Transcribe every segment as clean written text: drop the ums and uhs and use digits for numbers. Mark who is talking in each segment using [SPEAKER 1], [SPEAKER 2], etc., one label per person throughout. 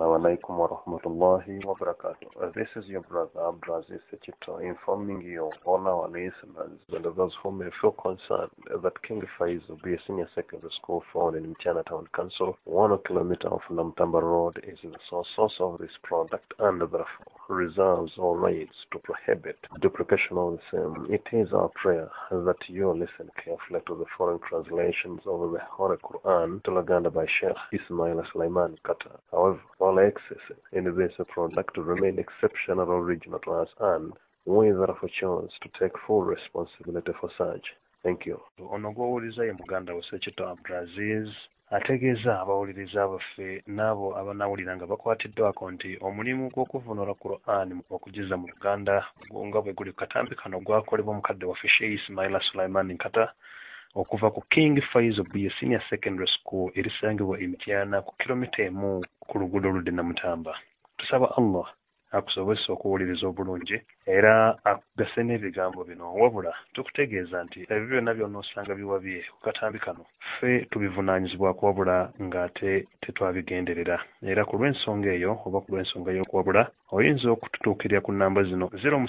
[SPEAKER 1] Assalamu alaikum wa rahmatullahi wa barakatuh. This is your brother Abdulaziz Sechito informing you, all our listeners, and those who may feel concerned that King Faiz will be a senior secondary school found in Mchana Town Council, 1 kilometer off Namtamba Road, is the source of this product and therefore reserves all rights to prohibit duplication of the same. It is our prayer that you listen carefully to the foreign translations of the Holy Quran to Laganda by Sheikh Ismail Sulaiman Qatar. However, all access in this product remain exceptional original to us, and we therefore chose to take full responsibility for such. Thank you. Ono gw'owuliriza ye muganda we Sechito Abdulaziz ategeeza abawuliriza baffe n'abo abanawulira nga bakwatiddwako nti omulimu gw'okuvunula Qur'an okugiza mu Uganda nga bwe guli katambi kano gwakolebwa omukadde waffe Sheikh Ismail Sulaiman Nkata okuva ku King Faiz B Senior Secondary School erisangibwa Mtyana ku kilomita emu ku luguudo oludde Namutamba. Tusaba Allah akusobozesa okuwuliriza obulungi era akugase n'ebigambo bino, wabula tukutegeeza nti ebyo byonna byonna osanga biwabye ku katambi kano ffe tubivunaanyizibwako wabula ng'ate tetwabigenderera, era ku lw'ensonga eyo oba ku lw'ensonga y'okuwabula oyinza okututuukirira ku nnamba zino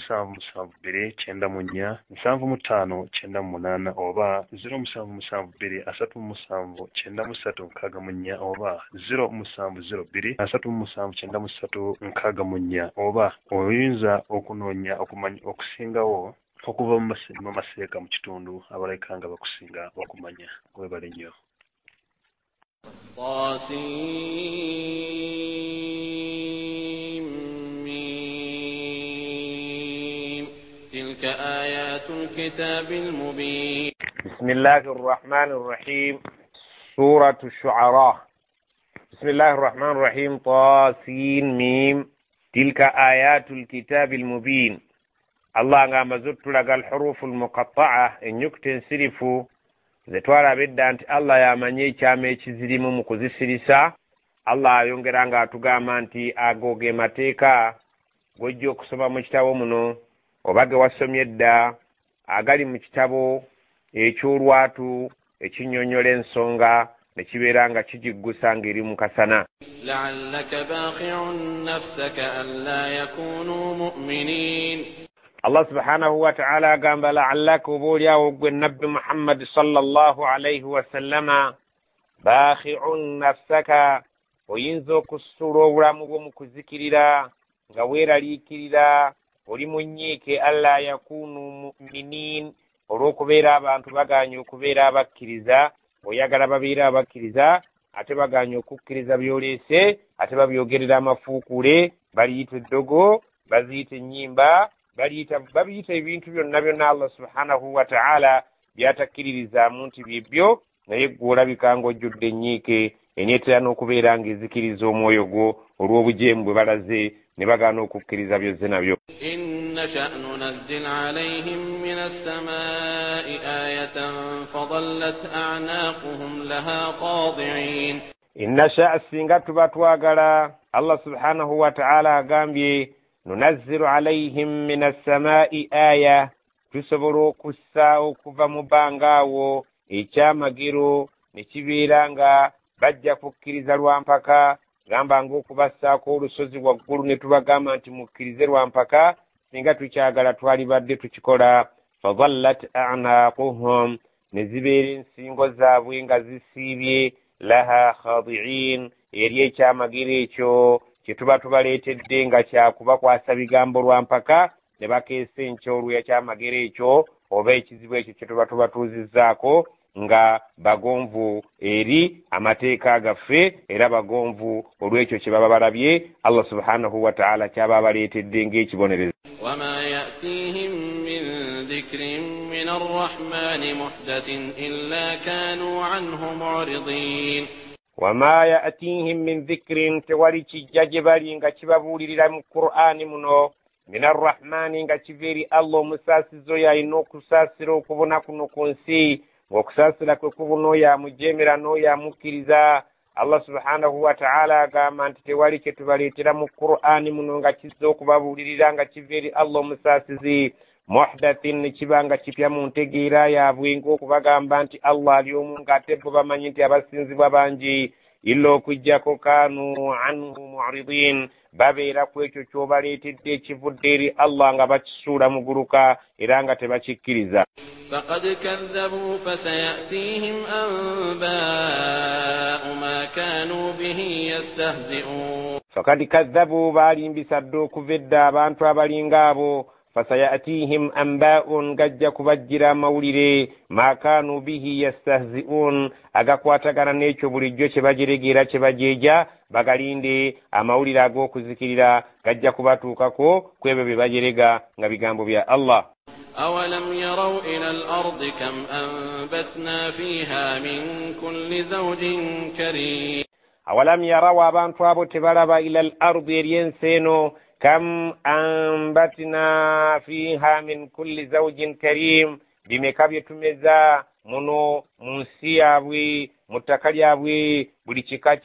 [SPEAKER 1] 0772-959-7598 oba 0772-379-364 oba 0702-379-364 oba oyinza okunoonya okusingawo okuva mu maseeka mu kitundu abaleka nga bakusinga okumanya. Webale nnyo.
[SPEAKER 2] تلك آيات الكتاب المبين.
[SPEAKER 3] بسم الله الرحمن الرحيم. سورة الشعراء. بسم الله الرحمن الرحيم. طاسين ميم. تلك آيات الكتاب المبين. الله ngamba zutulaga الحروف المقطعة enyukuta ensirifu zetwala bidda nti Allah yamanye ekyama ekizirimu mu kuzisirisa. Allah ayongera nga atugamba nti agoge mateeka gojja okusoma mu kitabo muno oba ge wasomye edda agali mu kitabo eky'olwatu ekinyonyola ensonga ne kibeera nga kijiggusa ng'eri mu kasana.
[SPEAKER 2] لعلك باخع نفسك ألا يكونوا مؤمنين.
[SPEAKER 3] Allah subhanahu wa ta'ala agamba la'allaka oboolyawo gwe nabbi Muhammad sallallahu alayhi wa sallama baakhi'un nafsaka oyinza okusula obulamu bwo mu kuzikirira nga weeraliikirira oli mu nnyiike alla yakunu mu'minin olw'okubeera abantu baganye okubeera abakkiriza oyagala babeere abakkiriza ate baganye okukkiriza byoleese ate babyogerera amafuukule baliyita eddogo baziyita ennyimba babiyita ebintu byonna byonna Allah subhanahu wa ta'ala byatakkiririzaamu nti byebyo naye ggwe olabika ng'ojjudde ennyiike eneetera n'okubeera ng'ezikiriza omwoyo gwo olw'obujeemu bwe balaze ne bagaana okukkiriza byozze nabyo.
[SPEAKER 2] إن نشأ ننزل عليهم من السماء آية فظلت أعناقهم لها خاضعين.
[SPEAKER 3] إن نشأ singa tuba twagala Allah subhanahu wa ta'ala agambye nunazzilu alayhim min as-samaa'i aya tusobola okussa okuva mu bbangaawo ekyamagero ne kibeera nga bajja kukkiriza lwampaka gamba ng'okubassaako olusozi waggulu ne tubagamba nti mukkirize lwampaka singa tukyagala twalibadde tukikola. fadallat a'naaquhum ne zibeera ensingo zaabwe nga zisiibye laha khadi'in eri ekyamagero ekyo kye tuba tubaleetedde nga kyakubakwasa bigambo lwampaka ne bakeesa enkyolwa ekyamagero ekyo oba ekizibu ekyo kye tuba tubatuuzizzaako nga bagonvu eri amateeka gaffe era bagonvu olw'ekyo kye baba balabye Allah subhanahu wa ta'ala kyaba baleetedde ng'ekibonerezo.
[SPEAKER 2] وما يأتيهم من ذكر من الرحمن محدث إلا كانوا عنه معرضين.
[SPEAKER 3] وما يأتيهم من ذكر tewali kijja gye bali nga kibabuulirira mu Qur'ani muno min arrahmani nga kiveeri Allah omusaasizo yalina okusaasira okubona kuno ku nsi ng'okusaasira kwe kubona oyo amujeemera n'oyo amukkiriza. Allah subhanahu wa ta'ala agamba nti tewali kye tubaleetera mu Qur'ani muno nga kizza okubabuulirira nga kiveeri Allah omusaasizi muhdathin ne kiba nga kipya mu ntegeera yaabwe ng'okubagamba nti Allah ali omu ng'ate bo bamanyi nti abasinzibwa bangi illa okujjako kanu anhu mu'ridin babeera ku ekyo ky'obaleetedde ekivudde eri Allah nga bakisuula muguluka era nga tebakikkiriza.
[SPEAKER 2] فقد كذبوا فسيأتيهم أنباء ما كانوا به يستهزئون.
[SPEAKER 3] فقد كذبوا balimbisa dda okuva edda abantu abalinga abo. فسيأتيهم أنباء gajja kubajjira amawulire ma kanu bihi yastahzi'un agakwatagana n'ekyo bulijjo kye bajeregera kye bajeeja bagalinde amawulire ag'okuzikirira gajja kubatuukako ku ebyo bye bajerega nga bigambo bya Allah.
[SPEAKER 2] أولم يروا إلى الأرض كم أنبتنا فيها من كل زوج كريم.
[SPEAKER 3] أولم يروا abantu abo tebalaba ila al-ardi eryenseeno كم أنبتنا فيها من كل زوج كريم bimeka byetumeza muno mu nsi yaabwe mu ttaka lyabwe buli kika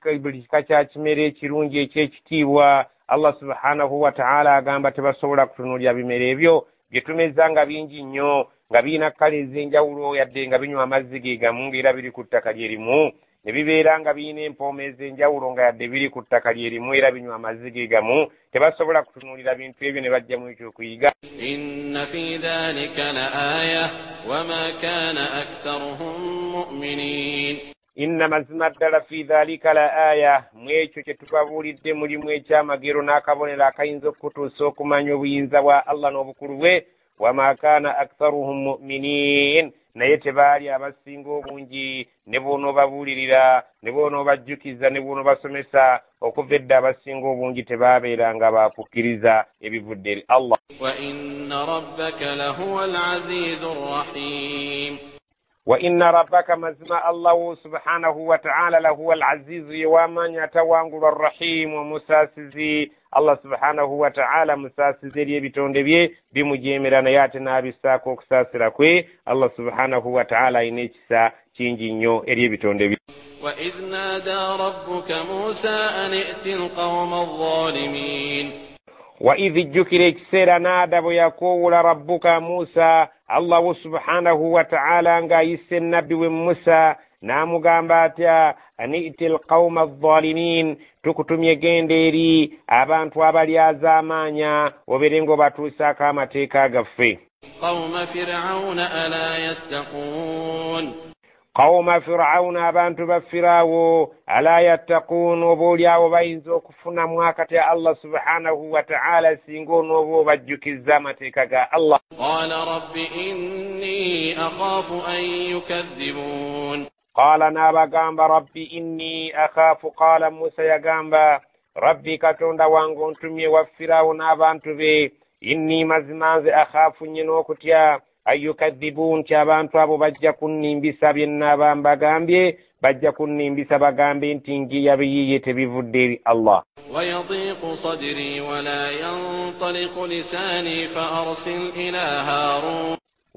[SPEAKER 3] kya kimere ekirungi ekyekitiibwa. Allah subhanahu wa ta'ala agamba tebasobola kutunuulira bimere ebyo byetumeza nga bingi nnyo nga birina kkala ez'enjawulo yadde nga binywa amazzi ge gamu ng'era biri ku ttaka lyerimu ne bibeera nga birina empooma ez'enjawulo nga yadde biri ku ttaka lyerimu era binywa amazzi ge gamu tebasobola kutunuulira bintu ebyo ne bajjamu ekyokuyiga.
[SPEAKER 2] inna fi dhalika la aya wama kana aktharuhum mu'minin.
[SPEAKER 3] inna mazima ddala fi dhalika la aya mu ekyo kye tubabuulidde mulimu ekyamagero n'akabonero akayinza okutuusa okumanya obuyinza bwa Allah n'obukulu bwe. wama kana aktharuhum mu'minin naye tebaali abasinga obungi ne bw'onoobabuulirira ne bw'onoobajjukiza ne bw'onoobasomesa okuva edda abasinga obungi tebaabeeranga baakukkiriza ebivudde eri Allah.
[SPEAKER 2] wa inna rabbaka lahuwa al-azizu ar-rahim.
[SPEAKER 3] wa inna rabbaka mazima Allah subhanahu wa ta'ala lahuwa al-azizu yewamanya atawangulwa ar-rahim omusaasizi. Allah subhanahu wa ta'ala musaasizi eri ebitonde bye bimujeemera naye ate n'abissaako okusaasira kwe. Allah subhanahu wa ta'ala ayina ekisa kingi nnyo eri ebitonde bye.
[SPEAKER 2] wa idh naada rabbuka Musa an i'ti al-qawma adh-dhalimin.
[SPEAKER 3] wa idh jjukira ekiseera naada bwe yakoowula rabbuka Musa Allah subhanahu wa ta'ala ng'ayise nnabbi we Musa n'amugamba atya an'iti al-qawma adh-dhalimin tukutumye genda eri abantu abalyazaamaanya obeere ng'obatuusaako amateeka gaffe.
[SPEAKER 2] qawma fir'auna ala yattaqun.
[SPEAKER 3] qawma fir'auna abantu ba firaawo ala yattaqun oboolyawo bayinza okufunamu akati Allah subhanahu wa ta'ala singa onooba obajjukiza amateeka ga Allah.
[SPEAKER 2] qala rabbi inni akhaafu an yukadhibun.
[SPEAKER 3] qala n'abagamba rabbi inni akhaafu qala Musa yagamba rabbi katonda wange ontumye wa firaawo n'abantu be inni mazima nze akhaafu nnyina okutya ayukadhibun nti abantu abo bajja kunnimbisa bye nnaaba mbagambye bajja kunnimbisa bagambe nti ngiya biyiye tebivudde eri Allah.
[SPEAKER 2] ويضيق صدري ولا ينطلق لساني فأرسل إلى هارون.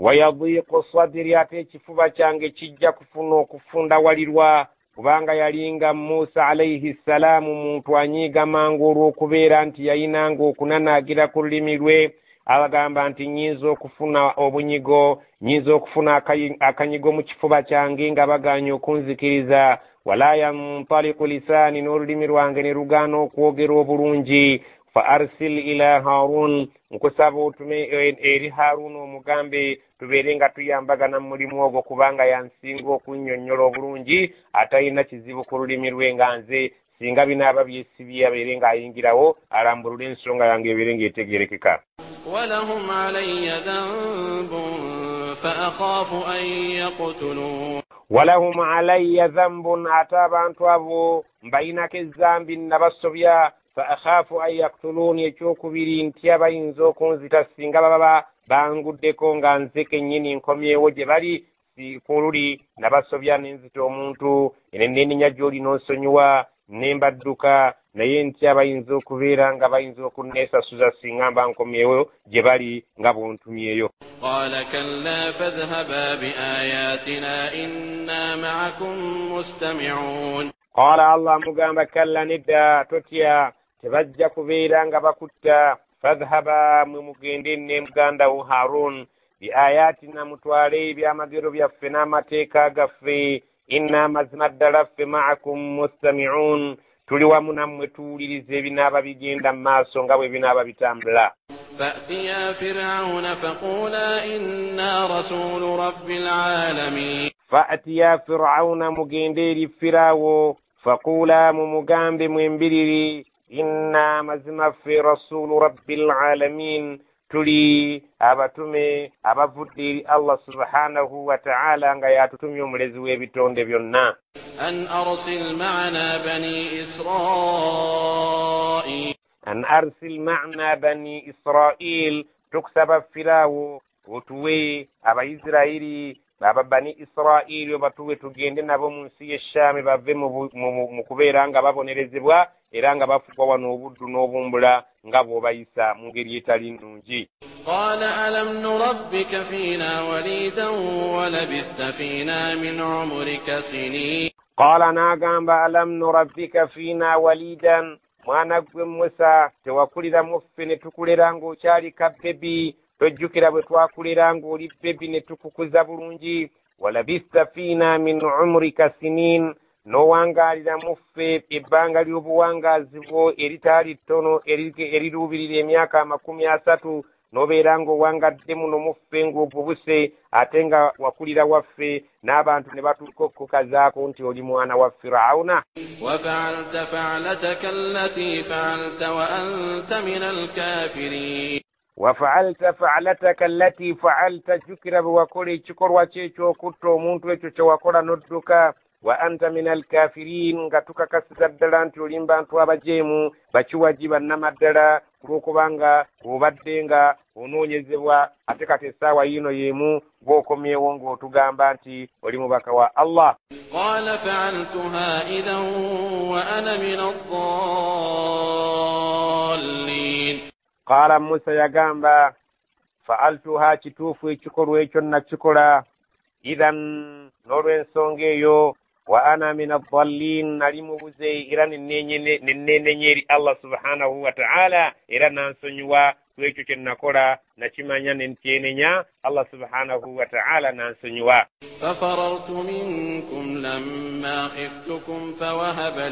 [SPEAKER 3] ويضيق صدري ate ekifuba kyange kijja kufuna okufunda walirwa kubanga yalinga Musa alayhi salaamu muntu anyiiga mangu olw'okubeera nti yayinanga okunanaagira ku lulimi lwe. Abagamba nti nyinza okufuna obunyigo nyinza okufuna akanyigo mu kifuba kyange nga baganya okunzikiriza. wala yantaliqu lisaani n'olulimi lwange ne lugaana okwogera obulungi. fa arsil ila Harun nkusaba otume eri Harun omugambe tubeere nga tuyambagana mu mulimu ogwo kubanga yansinga okunnyonnyola obulungi atalina kizibu ku lulimi lwe nga nze singa binaaba byesibye abeere ng'ayingirawo alambulula ensonga yange ebeere ng'etegerekeka.
[SPEAKER 2] ولهم علي ذنب فأخاف أن يقتلون.
[SPEAKER 3] ولهم علي ذنب ate abantu abo mbayinako ezzambi nabasobya فأخاف أن يقتلون ekyokubiri ntya bayinza okunzita singa baba banguddeko nga nze kennyini nkomyewo gye bali ku luli nabasobya nenzita omuntu enenninya gy'oli n'onsonyiwa nembadduka naye ntya bayinza okubeera nga bayinza okunneesasuza singa mba nkomyewo gye bali nga bontumyeyo.
[SPEAKER 2] قال كلا فاذهبا بآياتنا إنا معكم مستمعون.
[SPEAKER 3] قال الله mugamba kalla nedda totya tebajja kubeera nga bakutta. fadhhaba mwe mugende ne muganda wo Harun bi ayatina mutwale ebyamagero byaffe n'amateeka gaffe inna mazima ddala ffe ma'akum mustami'un tuli wamu nammwe tuwuliriza ebinaaba bigenda mu maaso nga bwe binaaba bitambula.
[SPEAKER 2] فأتيا فرعون فقولا إنا رسول رب العالمين
[SPEAKER 3] فأتيا فرعون مجندير فراو فقولا ممجامب منبرري إنا مزم في رسول رب العالمين تلي أبتمي أبفدي الله سبحانه وتعالى أن ياتتم ملزوي بتون دبيونا
[SPEAKER 2] أن أرسل معنا بني إسرائيل
[SPEAKER 3] أن أرسل معنا بني إسرائيل تكسب فراو وتوي أبا إسرائيلي baba bani Israili obatuwe tugende nabo mu nsi y'Eshami bave mu kubeera nga babonerezebwa era nga bafugwa wano obuddu n'obumbula nga bw'obayisa mu ngeri etali nnungi.
[SPEAKER 2] Qala alam nurabbika fina walidan wa labista fina min umrika sinin.
[SPEAKER 3] Qala n'agamba alam nurabbika fina walidan, mwana gwe Musa tewakulira mu ffe ne tukulera ng'okyali kabbebi, tojjukira bwe twakulera ng'oli bebi ne tukukuza bulungi. Walabista fina min umrika sinin, n'owangaalira mu ffe ebbanga ly'obuwangaazi bwo eritaali ttono eriruubirira emyaka 30, n'obeera ng'owangadde muno mu ffe ng'obubuse ate nga wakulira waffe n'abantu ne batuuka okukazaako nti oli mwana wa Firawuna.
[SPEAKER 2] Wafa'alta fa'lataka allati fa'alta wa anta min al-kafirin.
[SPEAKER 3] Wafa'alta fa'lataka allati fa'alta, jukira bwe wakola ekikolwa ky'ekyokutta omuntu ekyo kye wakola n'odduka. Wa anta min al-kafirin, nga tukakasiza ddala nti oli mu bantu abajeemu bakiwaji bannamaddala olw'okubanga obadde nga onoonyezebwa ate kati essaawa yino yeemu bw'okomyewo ng'otugamba nti oli mubaka wa Allah.
[SPEAKER 2] Qala fa'altuha idhan wa ana min ad-dallin.
[SPEAKER 3] Qala Musa yagamba fa'altuha, kituufu ekikolwa ekyo nakikola, idhan n'olw'ensonga eyo, wa ana min ad-dallin, nali mubuze era neneenenya eri Allah subhanahu wa ta'ala era nansonyiwa ku ekyo kye nakola nakimanya ne nkyenenya Allah subhanahu wa ta'ala nansonyiwa.
[SPEAKER 2] Fafarartu minkum lamma khiftukum fawahaba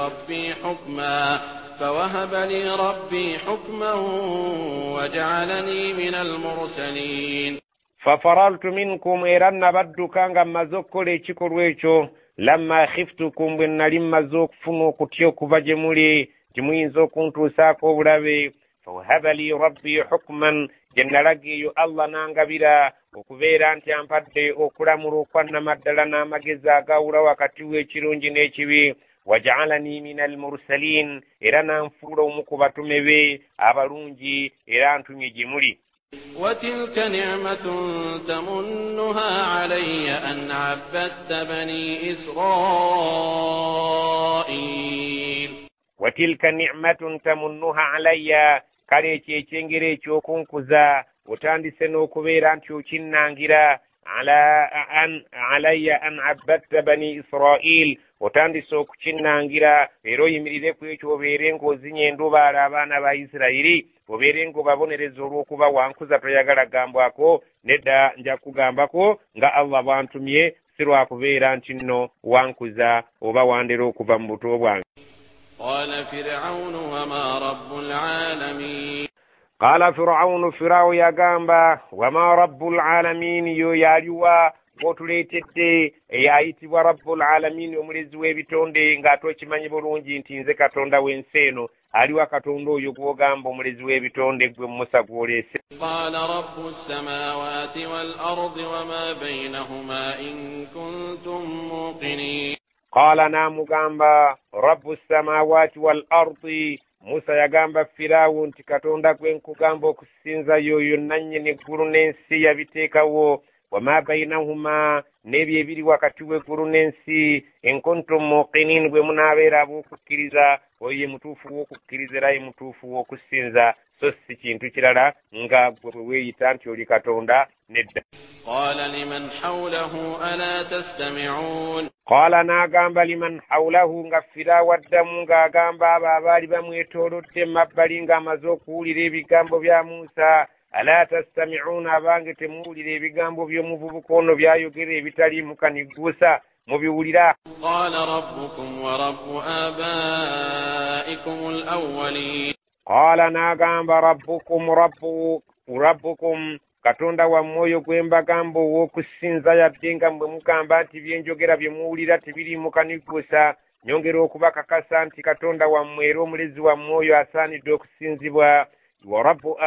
[SPEAKER 2] li rabbi hukman waja'alani min al-mursalin.
[SPEAKER 3] Fafarartu minkum, era nabadduka nga mmaze okukola ekikolwa ekyo, lamma khiftukum, bwe nali mmaze okufuna okutya okuva gye muli nti muyinza okuntuusaako obulabe. Fawahaba li rabbi hukman, gye nalaga eyo Allah n'angabira okubeera nti ampadde okulamula okwannamaddala n'amagezi agawula wakati w'ekirungi n'ekibi. Waja'alani min al-mursalin, era n'anfuula omu ku batume be abalungi era antumye gye muli.
[SPEAKER 2] وتلك نعمة تمنها علي أن عبدت بني إسرائيل.
[SPEAKER 3] وتلك نعمة تمنها علي, kale ekyo ekyengero ekyokunkuza otandise n'okubeera nti okinnangira alayya an abbadta bani Israil, otandise okukinnangira era oyimirire ku ekyo obeere ng'ozinya endubaala abaana ba Isirayiri, obeere ng'obabonereza olw'okuba wankuza toyagala gambwako, nedda nja kugambako nga Allah bwantumye, si lwakubeera nti nno wankuza oba wandera okuva mu buto bwange.
[SPEAKER 2] Qala Fir'aunu wama rabbul alamin.
[SPEAKER 3] Qala Fir'aunu, Fir'awu yagamba wama rabbul alamin, yo yaliwa bw'otuleetedde eyayitibwa rabbul alamin, omulezi w'ebitonde, ng'ate okimanyi bulungi nti nze Katonda w'ensi eno. Aliwa Katonda oyo gw'ogamba omulezi w'ebitonde gwe Musa gw'oleese.
[SPEAKER 2] Qala rabbus samawati wal ardi wama baynahuma in kuntum muqinin.
[SPEAKER 3] Qala, n'amugamba rabbus samawati wal ardi, Musa yagamba Fir'awu nti Katonda gwe nkugamba okusinza y'oyo nannyini eggulu n'ensi yabiteekawo, wama baynahuma, n'ebyo ebiri wakati w'eggulu n'ensi, in kuntum muqinin, bwe munaabeera ab'okukkiriza, oyo ye mutuufu w'okukkiriza era ye mutuufu w'okusinza, so si kintu kirala nga gwe bwe weeyita nti oli Katonda, nedda.
[SPEAKER 2] Qala liman hawlahu ala tastami'un.
[SPEAKER 3] Qala, n'agamba liman hawlahu, nga Fir'awu addamu ng'agamba abo abaali bamwetoolodde mabbali ng'amaze okuwulira ebigambo bya Musa, ala tastami'un, abange temuwulira ebigambo by'omuvubuka ono byayogera ebitali mukanigguusa. mubiwulira.
[SPEAKER 2] qala rabbukum wa rabbu abaikum al-awwalin.
[SPEAKER 3] Qala n'agamba rabbukum katonda wammwe oyo gwe mbagamba ow'okusinza yadde nga bwe mugamba nti byenjogera bye muwulira tebiriimu kaniguusa, nyongera okubakakasa nti katonda wammwe era omulezi wammwe oyo asaanidde okusinzibwa. wa rabbu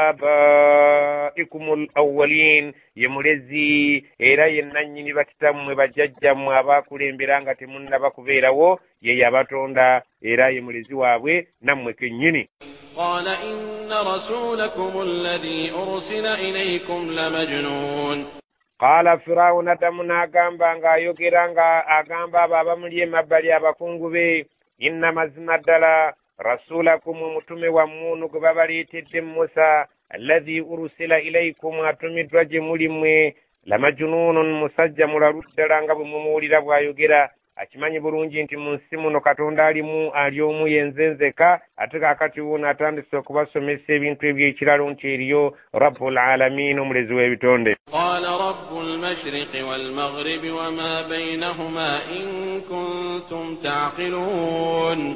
[SPEAKER 3] abaikum al-awwalin, ye mulezi era ye nannyini bakitammwe bajjajjammwe abaakulembera nga temunnaba kubeerawo, ye yabatonda era ye mulezi waabwe nammwe kennyini.
[SPEAKER 2] qala inna rasulakum alladhi ursila ilaykum lamajnun.
[SPEAKER 3] Qala Firawuna addamu n'agamba ng'ayogera nga agamba abo abamuli emabbali abakungu be, inna mazima ddala rasulakum omutume wammwe ono gwe babaleetedde Musa alladhi ursila ilaykum atumiddwa gye muli mmwe lamajnunun musajja mulalu ddala nga bwe mumuwulira bw'ayogera. Akimanyi bulungi nti mu nsi muno katonda ali omu yenze nzeka, ate kaakati wuuno atandise okubasomesa ebintu eby'ekiralo nti eriyo rabbul alamin omulezi w'ebitonde.
[SPEAKER 2] qala rabbul mashriqi wal maghribi wama baynahuma in kuntum ta'qilun.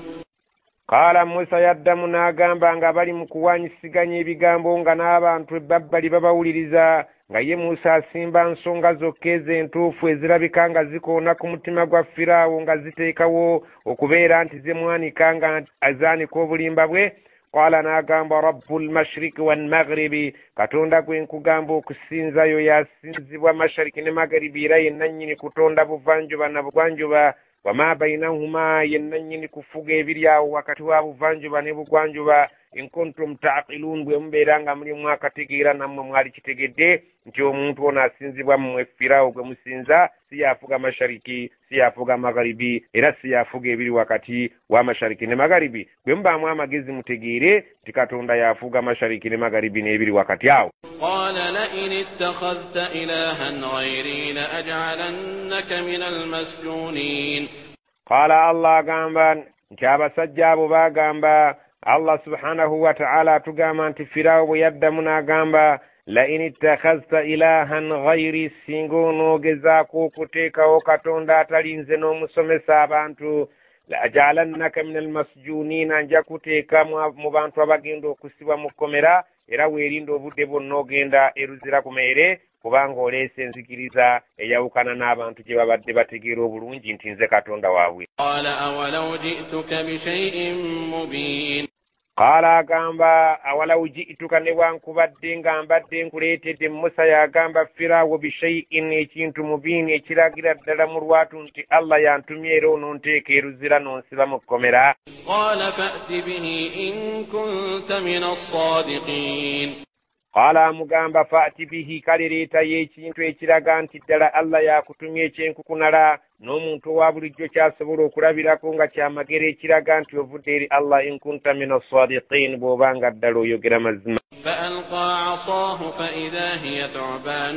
[SPEAKER 3] Qala Musa yaddamu n'agamba nga bali mu kuwanyisiganya ebigambo nga n'abantu ebabbali babawuliriza, nga ye Musa asimba nsonga zokka ez'entuufu ezirabika nga zikoona ku mutima gwa Firaawo nga ziteekawo okubeera nti ze mwanika nga azaanika obulimba bwe. Qala n'agamba rabbul mashriqi wal maghribi, katonda gwe nkugamba okusinza yo yasinzibwa mashariki ne magharibi era ye nannyini kutonda buvanjuba na bugwanjuba. wama bainahuma ye nannyini kufuga ebiri awo wakati wa buvanjuba ne bugwanjuba. in kuntum ta'qilun, bwe mubeera nga muli mwakategeera nammwe mwali kitegedde nti omuntu ono asinzibwa mmwe Firaawo gwe musinza si yafuga mashariki si yafuga magharibi era si yafuga ebiri wakati wa mashariki ne magharibi. bwe mubaamu amagezi mutegeere nti katonda yafuga mashariki ne magharibi n'ebiri wakati awo.
[SPEAKER 2] qala la in ittakhadhta ilahan ghayri la aj'alannaka min al-masjunin.
[SPEAKER 3] Qala Allah agamba nti abasajja abo bagamba, Allah subhanahu wa ta'ala atugamba nti Firaawo bwe yaddamu n'agamba la in ittakhadhta ilahan ghayri, singa onoogezaako okuteekawo katonda atali nze n'omusomesa abantu, la aj'alannaka min al-masjunina, nja kuteeka mu bantu abagenda okusibwa mu kkomera era weerinda obudde bwonna ogenda eruzira ku meere, kubanga oleese enzikiriza eyawukana n'abantu gye babadde bategeera obulungi nti nze katonda waabwe.
[SPEAKER 2] qala awalaw ji'tuka bi shay'in mubin.
[SPEAKER 3] Qala agamba awalaw ji'tuka, ne bwankubadde nga mbadde nkuleetedde. Musa yagamba Firaawo bi shay'in, ekintu mubiini ekiragira ddala mu lwatu nti Allah yantumye era ononteeka eruzira nonsiba mu kkomera.
[SPEAKER 2] qala fa'ti bihi in kunta min as-sadiqin.
[SPEAKER 3] Qala amugamba fa'ti bihi, kale leetayo ekintu ekiraga nti ddala Allah yakutumye ekyenkukunala n'omuntu owa bulijjo kyasobola okulabirako nga kyamagero ekiraga nti ovudde eri Allah in kunta min as-sadiqin, bw'obanga ddala oyogera mazima.
[SPEAKER 2] فألقى عصاه فإذا هي ثعبان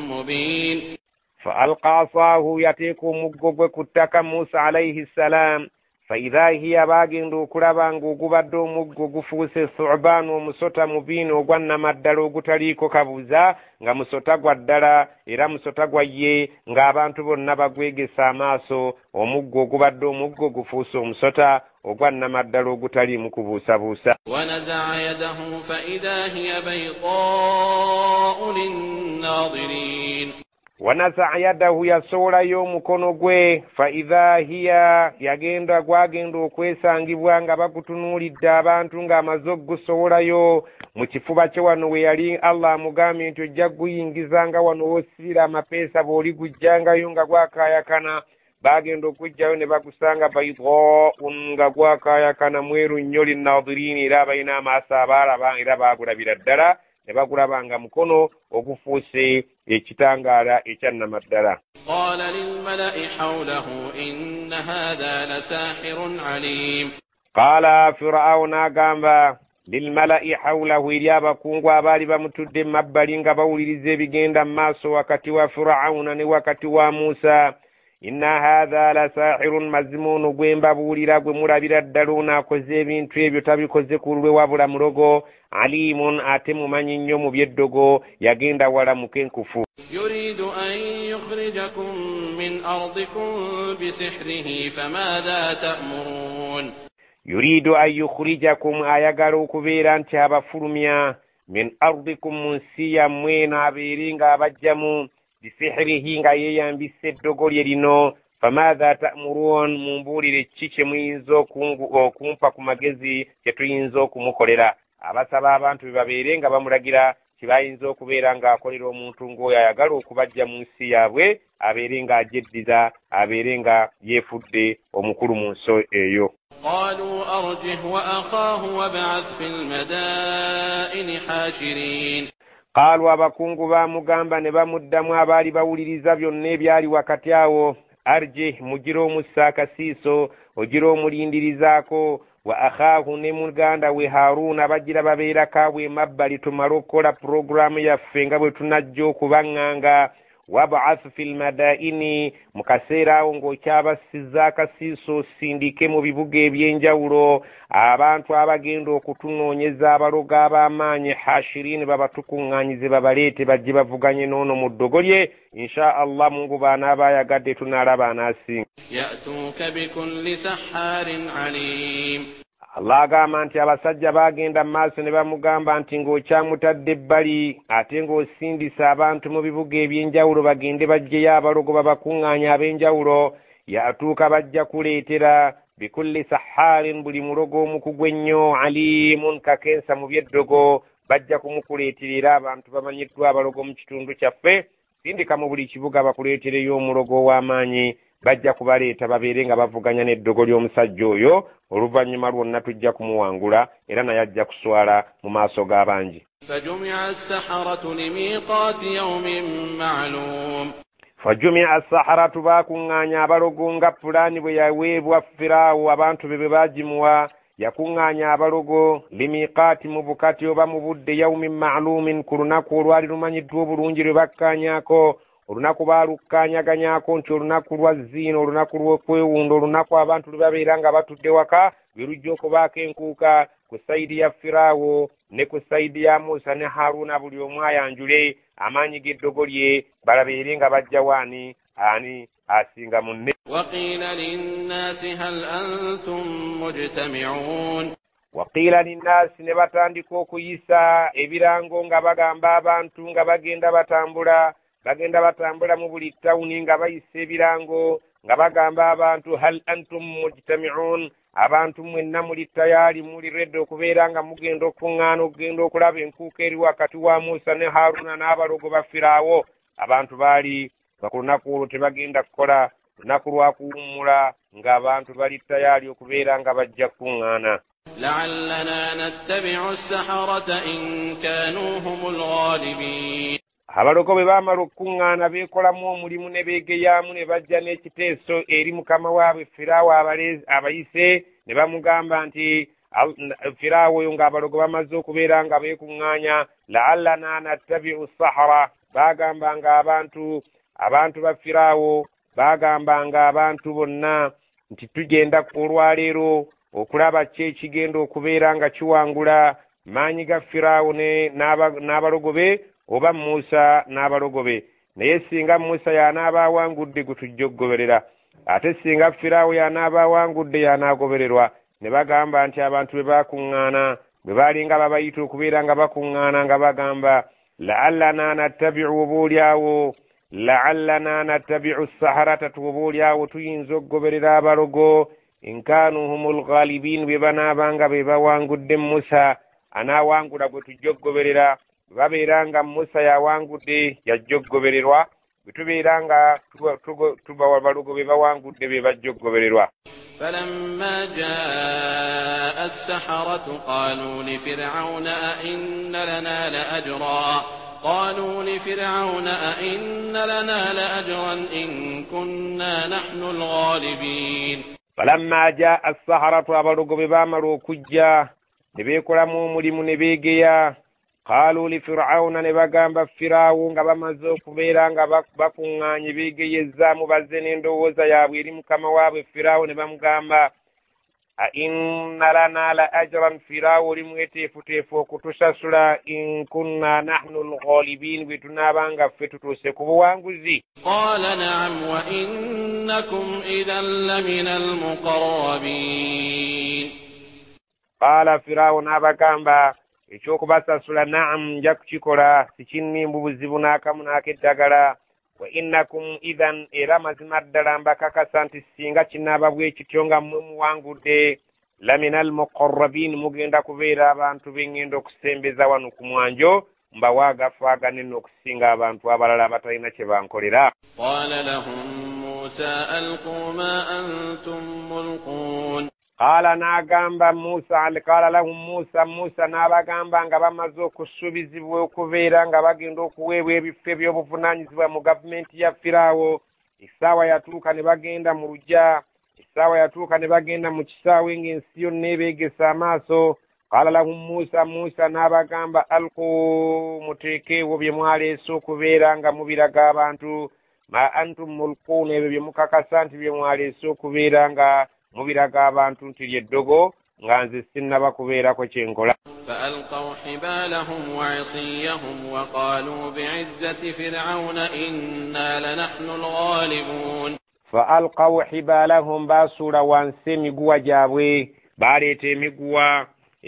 [SPEAKER 2] مبين.
[SPEAKER 3] فألقى عصاه, yateeka omuggo gwe ku ttaka Musa alayhi salam. فإذا هي bagenda okulaba ng'ogubadde omuggo gufuuse thu'baan, omusota mubiini ogwannama ddala ogutaliiko kabuuza, nga musota gwa ddala era musota gwa ye ng'abantu bonna bagwegesa amaaso. Omuggo ogubadde omuggo gufuuse omusota ogwannama ddala ogutaliimu kubuusabuusa.
[SPEAKER 2] ونزع يده فإذا هي بيضاء للناظرين.
[SPEAKER 3] Wanaza yadahu, yasoolayo omukono gwe, faidha hiya, gwagenda okwesangibwa nga bagutunuulidde abantu ng'amaze okugusoolayo mu kifuba kye wano we yali Allah amugambye nti ojja guyingizanga wano w'osibira amapeesa bw'oli gujjangayo nga gwakaayakana. Bagenda okujjayo ne bagusanga bayidhaa'un, nga gwakaayakana mweru nnyo linnaadhiriini, era abalina amaaso abaalaba era baagulabira ddala, ne bagulabanga mukono ogufuuse ekitangaala ekyannama ddala.
[SPEAKER 2] qala lilmala'i hawlahu inna hadha lasahirun alim.
[SPEAKER 3] Qala Firaawo n'agamba lilmala'i hawlahu, eri abakungu abaali bamutudde mu mabbali nga bawuliriza ebigenda mu maaso wakati wa Firawuna ne wakati wa Musa, inna hadha la sahirun mazmun gwembabuulira gwe mulabira ddala onaakoze ebintu ebyo tabikoze ku lulwe wabula mulogo alimun ate mumanyi nnyo mu byeddogo yagenda wala mukenkufu
[SPEAKER 2] يريد أن يخرجكم من أرضكم بسحره فماذا تأمرون
[SPEAKER 3] yuridu an yukhrijakum ayagala okubeera nti abafulumya min ardikum mu nsi yammwe n'abeere ng'abajjamu bisihirihi nga yeeyambisa eddogo lye lino famaatha ta'muruun mumbuulire ki kye muyinza okumpa ku magezi kye tuyinza okumukolera abasaba abantu be babeere nga bamulagira kibayinza okubeera ng'akolera omuntu ng'oyo ayagala okubajja mu nsi yaabwe abeere ng'ajeddiza abeere nga yeefudde omukulu mu nsi eyo
[SPEAKER 2] قالوا أرجه وأخاه وابعث في المدائن حاشرين
[SPEAKER 3] qaalu abakungu baamugamba ne bamuddamu abaali bawuliriza byonna ebyali wakati awo arje mugira omussa akasiiso ogira omulindirizaako wa akhaahu ne muganda we Haruuna bagira babeerako emabbali tumale okukola puroguraamu yaffe nga bwe tunajja okubaŋŋanga wab'ath fil madaini mu kaseera awo ng'okyabasizza akasiiso osindike mu bibuga ebyenjawulo abantu abagenda okutunoonyeza abalogo ab'amaanyi hashirin babatukuŋŋaanyize babaleete bajje bavuganye n'ono mu ddogo lye insha allah mungu baanaaba ayagadde tunaalaba anaasinga
[SPEAKER 2] ya'tuuka bikulli sahhaarin aliim
[SPEAKER 3] Allah agamba nti abasajja bagenda maaso ne bamugamba nti ng'okyamutadde ebbali ate ng'osindisa abantu mu bibuga ebyenjawulo bagende bajjeyo abalogo babakuŋŋaanya ab'enjawulo yatuuka bajja kuleetera bikulli sahaarin buli mulogo omukugu ennyo aliimun kakensa mu byeddogo bajja kumukuleeterera abantu bamanyiddwa abalogo mu kitundu kyaffe sindika mu buli kibuga bakuleetereyo omulogo ow'amaanyi bajja kubaleeta babeere nga bavuganya n'eddogo ly'omusajja oyo oluvannyuma lwonna tujja kumuwangula era naye ajja kuswala mu maaso g'abangi
[SPEAKER 2] فجمع السحرة لميقات يوم معلوم
[SPEAKER 3] fajumia as-saharatu bakuŋŋaanya abalogo nga pulaani bwe yaweebwa Firaawo abantu be baagimuwa yakuŋŋaanya abalogo limiqaati mu bukati oba mu budde yawmin ma'luumin ku lunaku olwali lumanyiddwa obulungi lwe bakkaanyaako olunaku baalukkaanyaganyaako nti olunaku lwa ziino olunaku lw'okwewunda olunaku abantu lwe babeera nga batudde waka lwe lujja okubaako enkuuka ku sayidi ya Firaawo ne ku sayidi ya Musa ne Haruuna buli omu ayanjule amaanyi g'eddogo lye balabeere nga bajja waani ani asinga munne
[SPEAKER 2] waqiila linnaasi hal antum mujtami'uun
[SPEAKER 3] waqiila linnaasi ne batandika okuyisa ebirango nga bagamba abantu nga bagenda batambula mu buli ttawuni nga bayisa ebirango nga bagamba abantu hal antum mujtami'uun abantu mwenna muli tayaali muli redde okubeera nga mugenda okuŋŋaana okugenda okulaba enkuuka eri wakati wa Musa ne Haruuna n'abalogo ba Firaawo abantu baali ku lunaku olwo tebagenda kukola lunaku lwa kuwummula ng'abantu bali tayaali okubeera nga bajja kuŋŋaana
[SPEAKER 2] la'allana nattabi'u as-saharata in kaanuu humul ghaalibiin
[SPEAKER 3] abalogo bwe baamala okuŋŋaana beekolamu omulimu ne beegeyaamu ne bajja n'ekiteeso eri mukama waabwe Firaawo abayise ne bamugamba nti Firaawo oyo ng'abalogo bamaze okubeera nga beekuŋŋaanya la'allana nattabi'u as-sahara baagambanga abantu ba Firaawo baagambanga abantu bonna nti tugenda olwaleero okulaba ki ekigenda okubeera nga kiwangula maanyi ga Firaawo n'abalogo be oba Musa n'abalogo be naye singa Musa y'anaaba awangudde gwe tujja okugoberera ate singa Firaawo y'anaaba awangudde y'anaagobererwa ne bagamba nti abantu be baakuŋŋaana bwe baalinga babayita okubeera nga bakuŋŋaana nga bagamba la'allana nattabi'u as-saharata oboolyawo tuyinza okugoberera abalogo in kaanu humul ghaalibiin bwe banaabanga be bawangudde Musa anaawangula gwe tujja okugoberera babeera nga Musa yawangudde yajja okugobererwa bwe tubeera nga tubawa abalogo be bawangudde be bajja okugobererwa
[SPEAKER 2] فلما جاء السحرة قالوا لفرعون أئن لنا لأجرا إن كنا نحن الغالبين
[SPEAKER 3] فلما جاء السحرة abalogo be baamala okujja ne beekolamu omulimu ne beegeya qalu li firawuna ne bagamba firawo nga bamaze okubeera nga bakuŋŋaanye beegeyezzaamu bazze n'endowooza yaabwe eri mukama waabwe firawo ne bamugamba a inna lana la ajran firawo oli mweteefuteefu okutusasula in kunna nahnu lghalibin bwe tunaabanga ffe tutuuse ku buwanguzi.
[SPEAKER 2] qala na'am wa innakum idhan lamina almuqarrabin.
[SPEAKER 3] qaala firawo n'abagamba ekyokubasasula na'am nja kukikola sikinnimbu buzibu n'akamu n'akeddagala. wa innakum idhan era mazima ddala mbakakasa nti singa kinaaba bwe kityo nga mmwe muwangudde lamina almuqarrabin mugenda kubeera abantu b'engenda okusembeza wano ku mwanjo mbawaagafaagane n'okusinga abantu abalala abatalina kye bankolera.
[SPEAKER 2] qala lahum musa alqu ma antum mulqun.
[SPEAKER 3] qaala n'agamba qaala lahum musa n'abagamba nga bamaze okusuubizibwa okubeera nga bagenda okuweebwa ebifo ebyobuvunaanyizibwa mu gavumenti ya firaawo. essaawa yatuuka ne bagenda mu lugya, essaawa yatuuka ne bagenda mu kisaawe ng'ensi yonna ebeegesa amaaso. qaala lahum musa n'abagamba alqu muteekeewo bye mwaleese okubeera nga mubiraga abantu ma antum mulquuna ebyo bye mukakasa nti bye mwaleese okubeera nga mubiraga abantu nti lyeddogo nga nze sinnaba kubeerako kyenkola.
[SPEAKER 2] فألقوا حبالهم وعصيهم وقالوا بعزة فرعون إنا لنحن الغالبون.
[SPEAKER 3] فألقوا حبالهم باسولا wansi emiguwa gyabwe baleeta emiguwa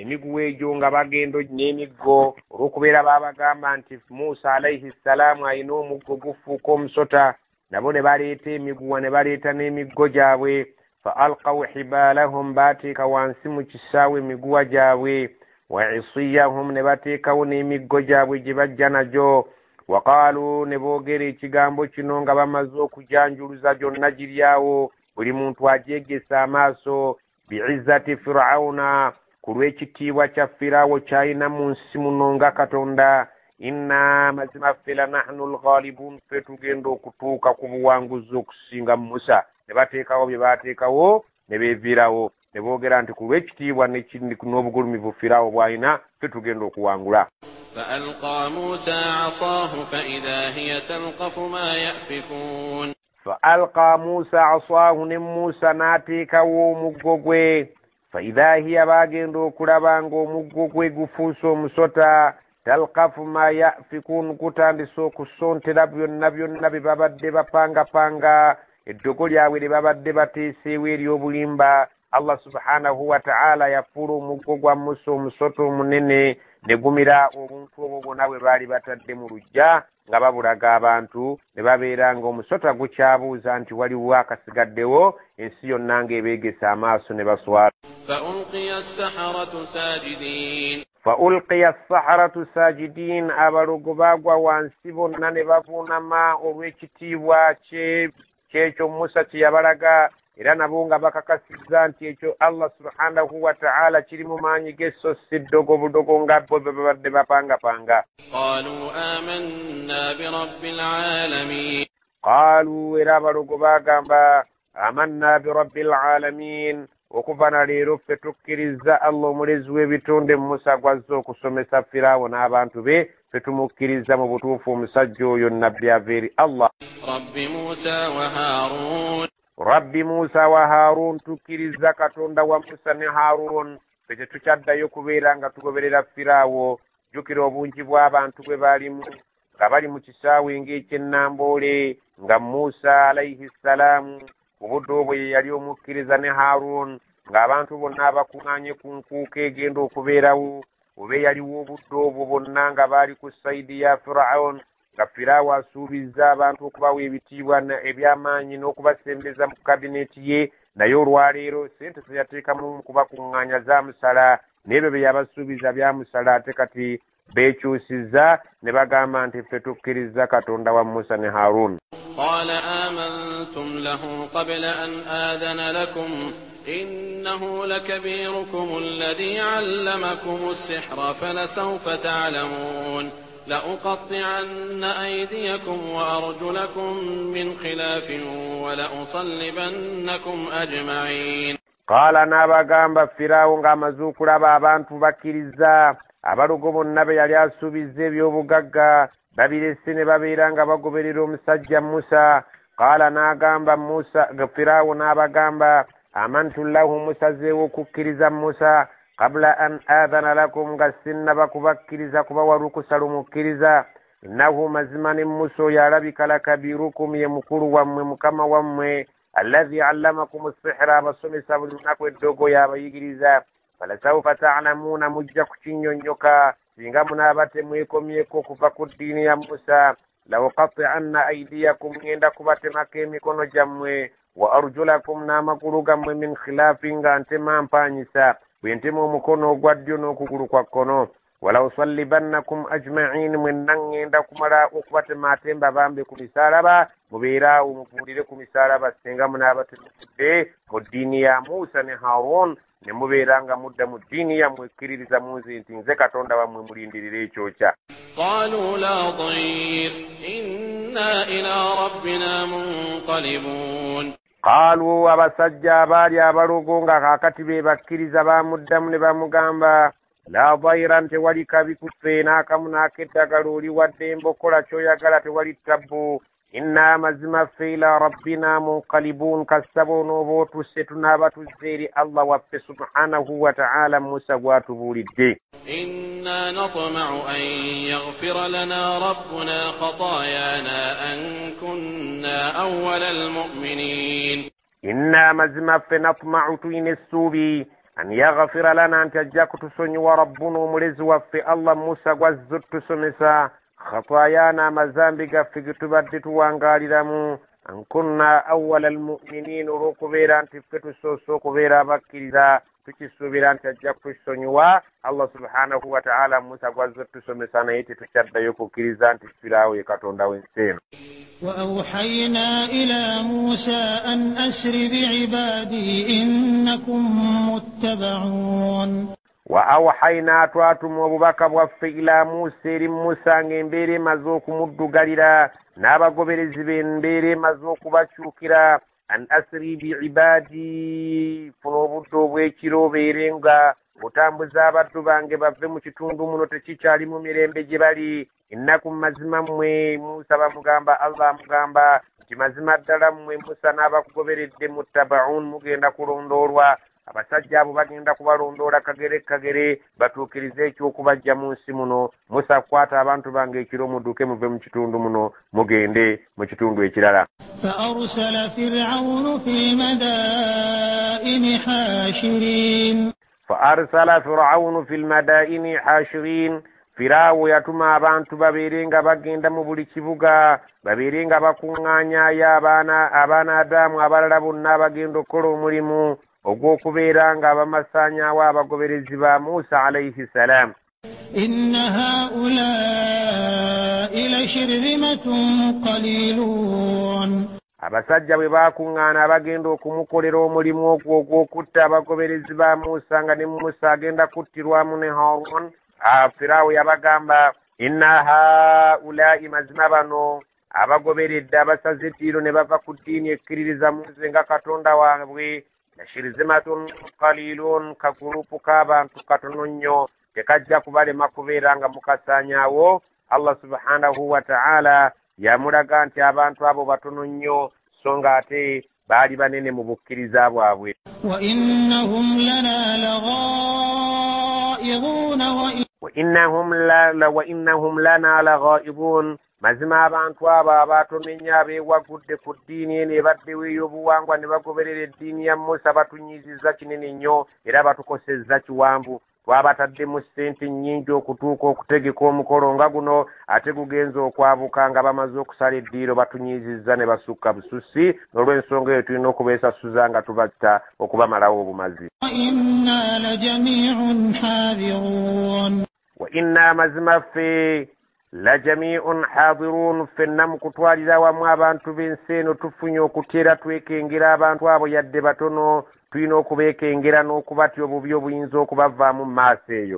[SPEAKER 3] egyo nga bagenda n'emiggo olw'okubeera baabagamba nti Musa alayhi salaamu alina omuggo gufuuka omusota, nabo ne baleeta emiguwa ne baleeta n'emiggo gyabwe. فألقوا حبالهم باتيكا wansi mu kisaawe emiguwa gyabwe wa isiyahum ne bateekawo n'emiggo gyabwe gye bajja nagyo. waqaalu ne boogera ekigambo kino nga bamaze okujanjuluza gyonna giryawo buli muntu ajeegesa amaaso bi'izzati firawuna ku lw'ekitiibwa kya firaawo kyalina mu nsi muno nga Katonda. inna mazima ffe la nahnu lghalibun ffe tugenda okutuuka ku buwanguzi okusinga Musa. ne bateekawo bye baateekawo ne beeviirawo ne boogera nti ku lw'ekitiibwa n'obugulumivu firaawo bw'alina ffe tugenda okuwangula.
[SPEAKER 2] فألقى موسى عصاه فإذا هي تلقف ما يأفكون.
[SPEAKER 3] فألقى موسى عصاه ne Musa n'ateekawo omuggo gwe فإذا هي bagenda okulaba ng'omuggo gwe gufuuse omusota talqafu ma yafikun kutandisa okusontera byonna bye babadde bapangapanga eddogo lyabwe lye babadde bateeseewo ery'obulimba. Allah subhanahu wa ta'ala yafuula omuggo gwa Musa omusota omunene ne gumira obuntu obwo bwonna bwe baali batadde mu luggya nga babulaga abantu ne babeera ng'omusota gukyabuuza nti waliwo akasigaddewo, ensi yonna ng'ebeegesa amaaso ne baswala. فألقي السحرة ساجدين abalogo bagwa wansi bonna ne bavuunama olw'ekitiibwa kyekyo Musa kye yabalaga, era nabo nga bakakasizza nti ekyo Allah subhanahu wa ta'ala kiri mu maanyi ge so si ddogo budogo nga bo babadde bapangapanga. qaalu era abalogo bagamba amanna bi rabbil alamin, okuva na leero ffe tukkiriza Allah omulezi w'ebitonde. Musa gwazze okusomesa Firaawo n'abantu be, ffe tumukkiriza mu butuufu omusajja oyo nabbi ava eri Allah. Rabbi Musa wa Harun, tukkiriza Katonda wa Musa ne Harun. Ffe tetukyaddayo kubeera nga tugoberera Firaawo. Jjukira obungi bw'abantu bwe baalimu nga bali mu kisaawe ng'ekyennamboole nga Musa alayhi salaamu obudde obwo ye yali omukkiriza ne Harun ng'abantu bonna abakuŋŋaanye ku nkuuka egenda okubeerawo, oba yaliwo obudde obwo bonna nga baali ku sayidi ya Firaawuni, nga Firaawo asuubizza abantu okubawa ebitiibwa eby'amaanyi n'okubasembeza mu kabineeti ye, naye olwaleero sente ze yateekamu mu kubakuŋŋaanya zaamusala, n'ebyo bye yabasuubiza byamusala, ate kati beekyusizza ne bagamba nti ffe tukkiriza Katonda wa Musa ne Harun.
[SPEAKER 2] قال آمنتم له قبل أن آذن لكم إنه لكبيركم الذي علمكم السحر فلسوف تعلمون لأقطعن أيديكم وأرجلكم من خلاف ولأصلبنكم أجمعين.
[SPEAKER 3] قال نابغamba Firaawo ng'amaze okulaba abantu bakkiriza abalugo bonna be yali asuubizza eby'obugagga babirese ne babeera nga bagoberera omusajja Musa. Qaala n'agamba Musa, Firaawo n'abagamba, amantu lahu, musazeewo okukkiriza Musa qabla an aadhana lakum, nga sinnaba kubakkiriza kubawa lukusa lumukkiriza. Innahu, mazima ne Musa oyo alabika lakabirukum, ye mukulu wammwe, mukama wammwe, alladhi allamakum as-sihra, abasomesa buli lunaku eddogo yabayigiriza. Falasawfa ta'lamuuna, mujja kukinnyonnyoka singa munaaba temwekomyeko okuva ku ddiini ya Musa. Lawqatti'anna aydiyakum, ngenda kubatemako emikono gyammwe, wa arjulakum, n'amagulu gammwe, min khilaafin, nga ntema mpaanyisa, bwe ntema omukono ogwa ddyo n'okugulu kwa kkono. Wala usallibannakum ajma'in, mwenna ngenda kumala okubatema ate mbabambe ku misaalaba, mubeeraawo muvuulire ku misaalaba singa munaaba temufudde mu ddiini ya Musa ne Haroon, ne mubeera nga mudda mu ddiini yammwe ekkiririza munze nti nze Katonda wammwe, mulindirira ekyokya.
[SPEAKER 2] قالوا لا ضير إنا إلى ربنا منقلبون.
[SPEAKER 3] Qaalu, abasajja abaali abalugo nga kaakati be bakkiriza bamuddamu ne bamugamba, la dayran, tewali kabi kuffe n'akamu n'akeddagala, oli wadde embokola ky'oyagala, tewali ttabbu. Inna, mazima ffe, ila rabbina munqalibun, kasaba onooba otusse tunaaba tuzze eri Allah waffe subhanahu wa ta'ala, Musa gw'atubuulidde.
[SPEAKER 2] إنا نطمع أن يغفر لنا ربنا خطايانا أن كنا أول المؤمنين. إنا,
[SPEAKER 3] mazima ffe, natma'u, tuyina essuubi, an yaghfira lana, nti ajja kutusonyiwa rabbuna, omulezi waffe Allah Musa gw'azze otusomesa, khataayana, amazambi gaffe ge tubadde tuwangaaliramu, an kunna awwala almu'minin, olw'okubeera nti ffe tusoose okubeera abakkiriza, tukisuubira nti ajja kutusonyiwa Allah subhanahu wa ta'ala. Musa gw'azze otusomesa naye tetukyaddayo kukkiriza nti Firaawo ye Katonda w'ensi eno.
[SPEAKER 4] وأوحينا إلى موسى أن أسر بعبادي إنكم متبعون.
[SPEAKER 3] وأوحينا, twatuma obubaka bwaffe ila Musa, eri Musa ng'embeera emaze okumuddugalira n'abagoberezi be embeera emaze okubakyukira, an asri biibadi, funa obudde obw'ekiro obeere nga otambuza abaddu bange bave mu kitundu muno tekikyali mu mirembe gye bali. Innakum, mazima mmwe, Musa bamugamba, Allah amugamba nti mazima ddala mmwe Musa n'abakugoberedde, muttaba'un, mugenda kulondoolwa. Abasajja abo bagenda kubalondoola kagere kagere batuukirize eky'okubajja mu nsi muno. Musa, kwata abantu bange ekiro mudduke muve mu kitundu muno mugende mu kitundu ekirala.
[SPEAKER 4] فأرسل فرعون في المدائن حاشرين.
[SPEAKER 3] فأرسل فرعون في المدائن حاشرين. Firaawo yatuma abantu babeere nga bagenda mu buli kibuga, babeere nga bakuŋŋaanyaayo abaana Adamu abalala bonna abagenda okukola omulimu ogw'okubeera nga bamasaanyaawo abagoberezi ba Musa alayhi salaam.
[SPEAKER 4] إن هؤلاء لشرذمة قليلون. Abasajja bwe baakuŋŋaana abagenda okumukolera omulimu ogwo ogw'okutta abagoberezi ba Musa, nga ne Musa agenda kuttirwamu ne Haroon, Firaawo yabagamba, inna haulaa'i, mazima bano abagoberedde abasaze eddiiro ne bava ku ddiini ekkiririza mu nze nga Katonda waabwe, lashirzimatun qaliilun, kagurupu k'abantu katono nnyo, tekajja kubalema kubeera nga mukasaanyaawo. Allah subhanahu wa ta'ala yamulaga nti abantu abo batono nnyo, so nga ate baali banene mu bukkiriza bwabwe. wa innahum
[SPEAKER 3] lana laghaidun, mazima abantu abo abatono ennyo abeewagudde ku ddiini eno ebaddewo ey'obuwangwa ne bagoberera eddiini ya Musa batunyiizizza kinene nnyo era batukosezza kiwanvu. Twabataddemu ssente nnyingi okutuuka okutegeka omukolo nga guno, ate gugenza okwabuka nga bamaze okusala eddiiro batunyiizizza ne basukka bususi, n'olw'ensonga eyo tulina okubeesasuza nga tubatta okubamalawo obumazi. Wa inna, mazima ffe, la jami'un hadiruun, ffenna mu kutwalira wamu abantu b'ensi eno tufunye okuteera twekengera abantu abo yadde batono, tulina okubeekengera n'okubatya obubi obuyinza okubavaamu mu maaso eyo.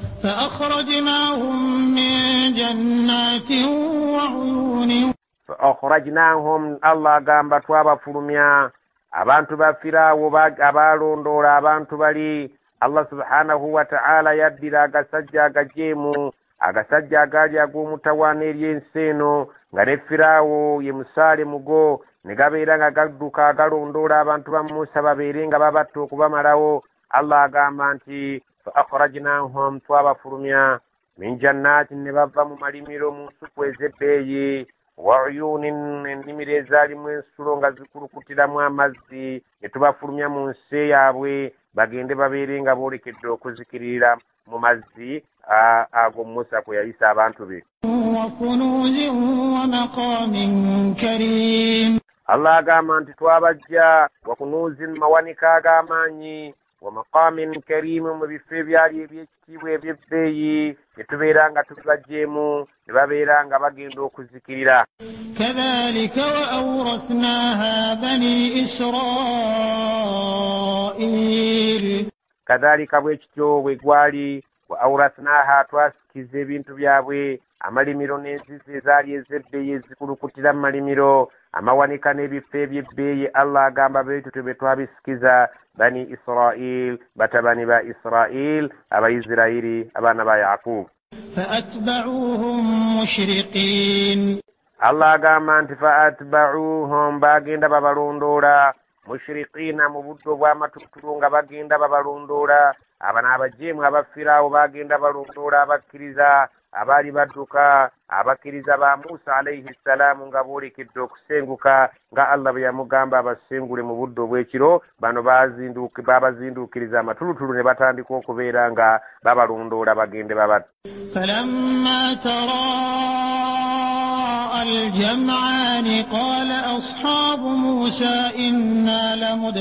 [SPEAKER 3] فأخرجناهم Allah agamba twabafulumya abantu ba Firaawo abalondoola abantu bali
[SPEAKER 4] Allah subhanahu wa ta'ala yaddira agasajja agajeemu agasajja agaali ag'omutawaana eri ensi eno nga ne Firaawo ye musaale mugo ne gabeera nga gadduka agalondoola abantu ba Musa babeere nga babatta okubamalawo. Allah agamba nti fa akhrajnahum twabafulumya min jannatin ne bava mu malimiro mu nsuku ez'ebbeeyi wa uyunin ennimiro ezaalimu ensulo nga zikulukutiramu amazzi ne tubafulumya mu nsi yaabwe bagende babeere nga boolekedde okuzikirira mu mazzi ago Musa kwe yayisa abantu be. Allah agamba nti twabajja wa kunuzin mawanika ag'amaanyi wa maqamin karimu mu bifo ebyali eby'ekitiibwa eby'ebbeeyi ne tubeera nga tubajjeemu ne babeera nga bagenda okuzikirira.
[SPEAKER 5] kadhalika wa awrathnaha bani Israil,
[SPEAKER 4] kadhalika bwe kityo bwe gwali wa awrathnaha twasikiza ebintu byabwe amalimiro n'enzizi ezaali ez'ebbeeyi ezikulukutira mu malimiro amawanika n'ebifo eby'ebbeeyi. Allah agamba beetyo twe twabisikiza bani Israil batabani ba Israil abaisirairi abaana ba Yaqub.
[SPEAKER 5] فأتبعوهم مشرقين.
[SPEAKER 4] Allah agamba nti faatba'uhum bagenda babalondoola mushriqiina mu buddo bw'amatutulu nga bagenda babalondoola. Abana abajeemu aba Firaawo bagenda balondoola abakkiriza abaali badduka abakkiriza ba Musa alayhi salaamu nga boolekedde okusenguka nga Allah bwe yamugamba abasengule mu buddo obw'ekiro. Bano babazinduukiriza amatulutulu ne batandika okubeera nga babalondoola bagende babatta.
[SPEAKER 5] فلما تراءى الجمعان قال أصحاب موسى إنا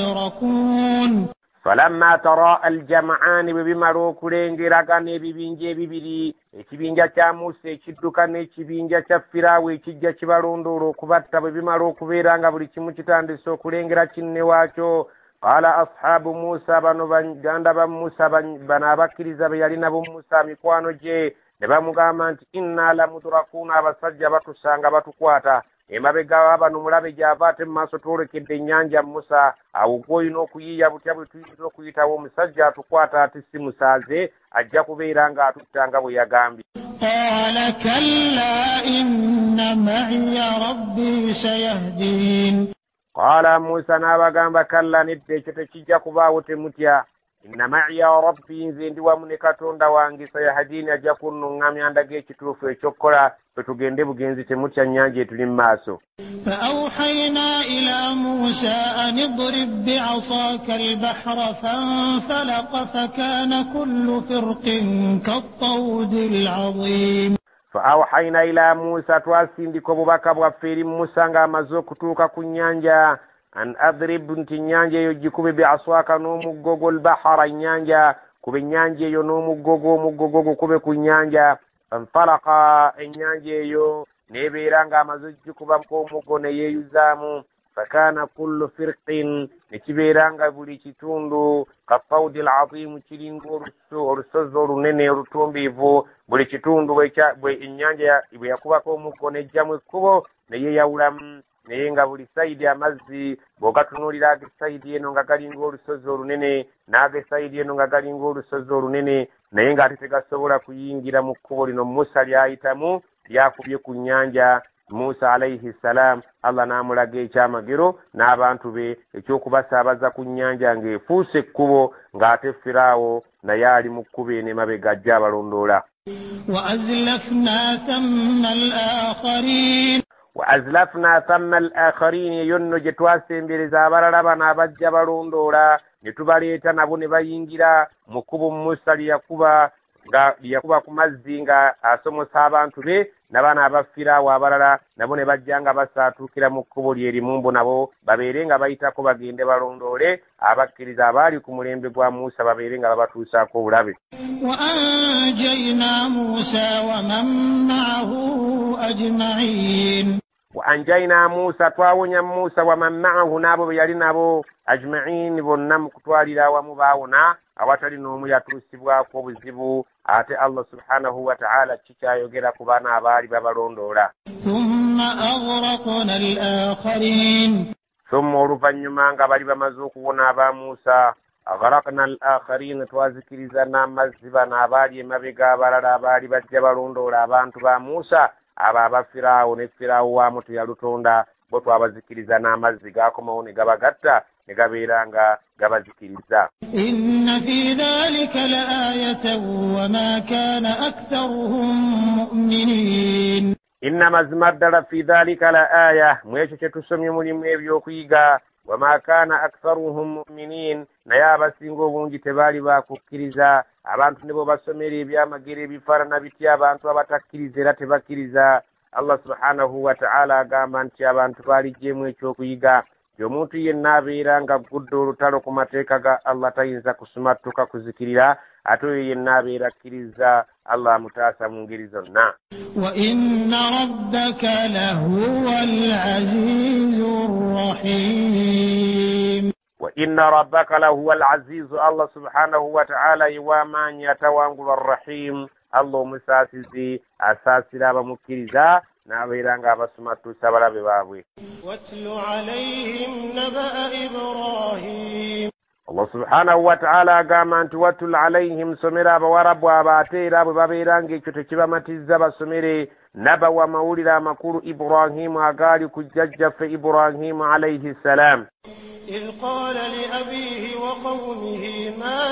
[SPEAKER 5] لمدركون.
[SPEAKER 4] falamma tara aljam'ani bwe bimala okulengeragana ebibinja ebibiri, ekibinja kya Musa ekidduka n'ekibinja kya Firaawo ekijja kibalondoola okubatta, bwe bimala okubeera nga buli kimu kitandise okulengera kinne waakyo, qaala ashaabu Musa, bano baganda ba Musa bano abakkiriza be yali nabo Musa mikwano gye, ne bamugamba nti inna lamudrakuuna, abasajja batusanga batukwata. Emabega bano mulabe gy'ava ate mu maaso twolekedde ennyanja Musa, awo gw'olina okuyiiya butya bwe tuyinza okuyitawo omusajja atukwata ate si musaaze, ajja kubeera ng'atutta nga bwe yagambye.
[SPEAKER 5] qaala kallaa inna ma'iya rabbii sayahdin.
[SPEAKER 4] Qaala Musa n'abagamba kalla, nedda ekyo tekijja kubaawo, temutya. Inna ma'iya rabbii, nze ndi wamu ne Katonda wange, sayahdin, ajja kunnuŋŋamya ndaga ekituufu ekyokkola, ffe tugende bugenzi, temutya nnyanja etuli mu maaso.
[SPEAKER 5] فأوحينا إلى موسى أن اضرب بعصاك البحر فانفلق فكان كل فرق كالطود العظيم.
[SPEAKER 4] فأوحينا إلى موسى, twasindika obubaka bwaffe eri Musa ng'amaze okutuuka ku nnyanja, an adrib, nti ennyanja eyo gikube bi'aswaka n'omuggogo, albahara, ennyanja, kube ennyanja eyo n'omuggogo, omuggogo gukube ku nnyanja. Fanfalaka, ennyanja eyo nebeera ng'amaze gikubako omuggo ne yeeyuzaamu. Fakana kullu firqin, ne kibeera nga buli kitundu kafawdi al-azimu, kiringa olusozi olunene olutumbiivu. Buli kitundu bwe ennyanja bwe yakubako omuggo nejjamu ekkubo ne yeeyawulamu, naye nga buli sayidi amazzi bw'ogatunuulira ag'esayidi eno nga galinga olusozi olunene, n'ag'esayidi eno nga galinga olusozi olunene, naye ng'ate tegasobola kuyingira mu kkubo lino Musa lyayitamu, lyakubye ku nnyanja. Musa alayhi salaam, Allah n'amulaga ekyamagero n'abantu be eky'okubasaabaza ku nnyanja ng'efuuse ekkubo, ng'ate Firaawo naye ali mu kkubo eno emabega ajja abalondoola.
[SPEAKER 5] وأزلفنا ثم الآخرين.
[SPEAKER 4] وأزلفنا ثم الآخرين, eyo nno gye twasembereza abalala bano abajja balondoola, ne tubaleeta nabo ne bayingira mu kkubo Musa lyeyakuba ku mazzi nga asomosa abantu be, n'abaana aba Firaawo abalala nabo ne bajja nga basaatuukira mu kkubo lyerimu, mbo nabo babeere nga bayitako bagende balondoole abakkiriza abaali ku mulembe gwa Musa, babeere nga babatuusaako obulabe.
[SPEAKER 5] وأنجينا موسى ومن معه أجمعين.
[SPEAKER 4] وأنجينا موسى, twawonya Musa waman ma'ahu, n'abo be yali nabo, ajma'in, bonna mu kutwalira awamu baawona awatali n'omu yatuusibwako obuzibu. Ate Allah subhanahu wa ta'ala kikyayogera ku baana abaali babalondoola.
[SPEAKER 5] ثم أغرقنا الآخرين.
[SPEAKER 4] Thumma, oluvannyuma nga bali bamaze okuwona aba Musa, agharaqna al-akharin twazikiriza n'amazzi bano abaali emabega abalala abaali bajja balondoola abantu ba Musa abo aba Firaawo ne Firaawo waamu teyalutonda bo twabazikiriza n'amazzi gaakomawo ne gabagatta ne gabeera nga gabazikiriza.
[SPEAKER 5] inna fi dhalika laayatan wama kana aktharuhum mu'minin.
[SPEAKER 4] inna mazima ddala fi dhalika la aya mwekyo kye tusomye mulimu ebyokuyiga wama kana aktharuhum mu'minin naye abasinga obungi tebaali bakukkiriza. abantu ne bo basomera ebyamagero ebifaanana bitya abantu abatakkiriza era tebakkiriza. Allah subhanahu wa ta'ala agamba nti abantu baaligyemu ekyokuyiga omuntu yenna abeera nga gudde olutalo ku mateeka ga Allah tayinza kusumattuka kuzikirira ate oyo yenna abeera akkiriza Allah amutaasa mu ngeri zonna.
[SPEAKER 5] wa inna rabbaka lahuwal azizur rahim.
[SPEAKER 4] wa inna rabbaka lahuwal azizu Allah subhanahu wa ta'ala iwamaanyi atawangulwa rahim Allah omusaasizi asaasira abamukkiriza n'abeera nga abasumattusa abalabe baabwe.
[SPEAKER 5] watlu alayhim naba'a Ibrahim.
[SPEAKER 4] Allah subhanahu wa ta'ala agamba nti watul alayhim somera abawarabu abo ate era bwe babeera ng'ekyo tekibamatizza basomere nabawa mawulire amakulu Ibrahimu agaali ku jjajjaffe Ibrahimu alayhi salam.
[SPEAKER 5] إذ قال لأبيه وقومه ما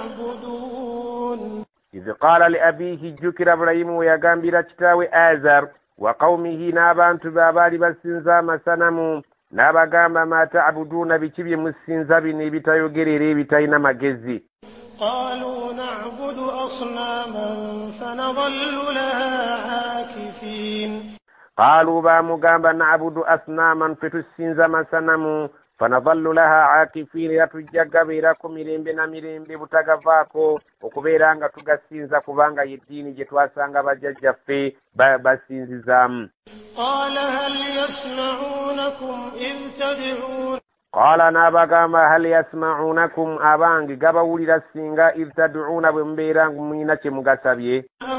[SPEAKER 5] تعبدون.
[SPEAKER 4] إذ قال لأبيه جكر إبراهيم ويغامبira kitaawe Azar wa qawmihi n'abantu be abaali basinza amasanamu n'abagamba ma ta'buduuna biki bye musinza bino ebitayogerera ebitalina magezi.
[SPEAKER 5] قالوا نعبد أصناما فنظل لها عاكفين.
[SPEAKER 4] قالوا bamugamba na'budu asnaman fe tusinza amasanamu fanadhallu laha aakifin era tujja gabeerako mirembe na mirembe butagavaako okubeera nga tugasinza kubanga yeddiini gye twasanga bajjajjaffe basinzizaamu.
[SPEAKER 5] قال هل يسمعونكم إذ تدعون.
[SPEAKER 4] qaala n'abagamba hal yasma'unakum abange gabawulira singa idh tad'uuna bwe mubeera muyina kye mugasabye.
[SPEAKER 5] أو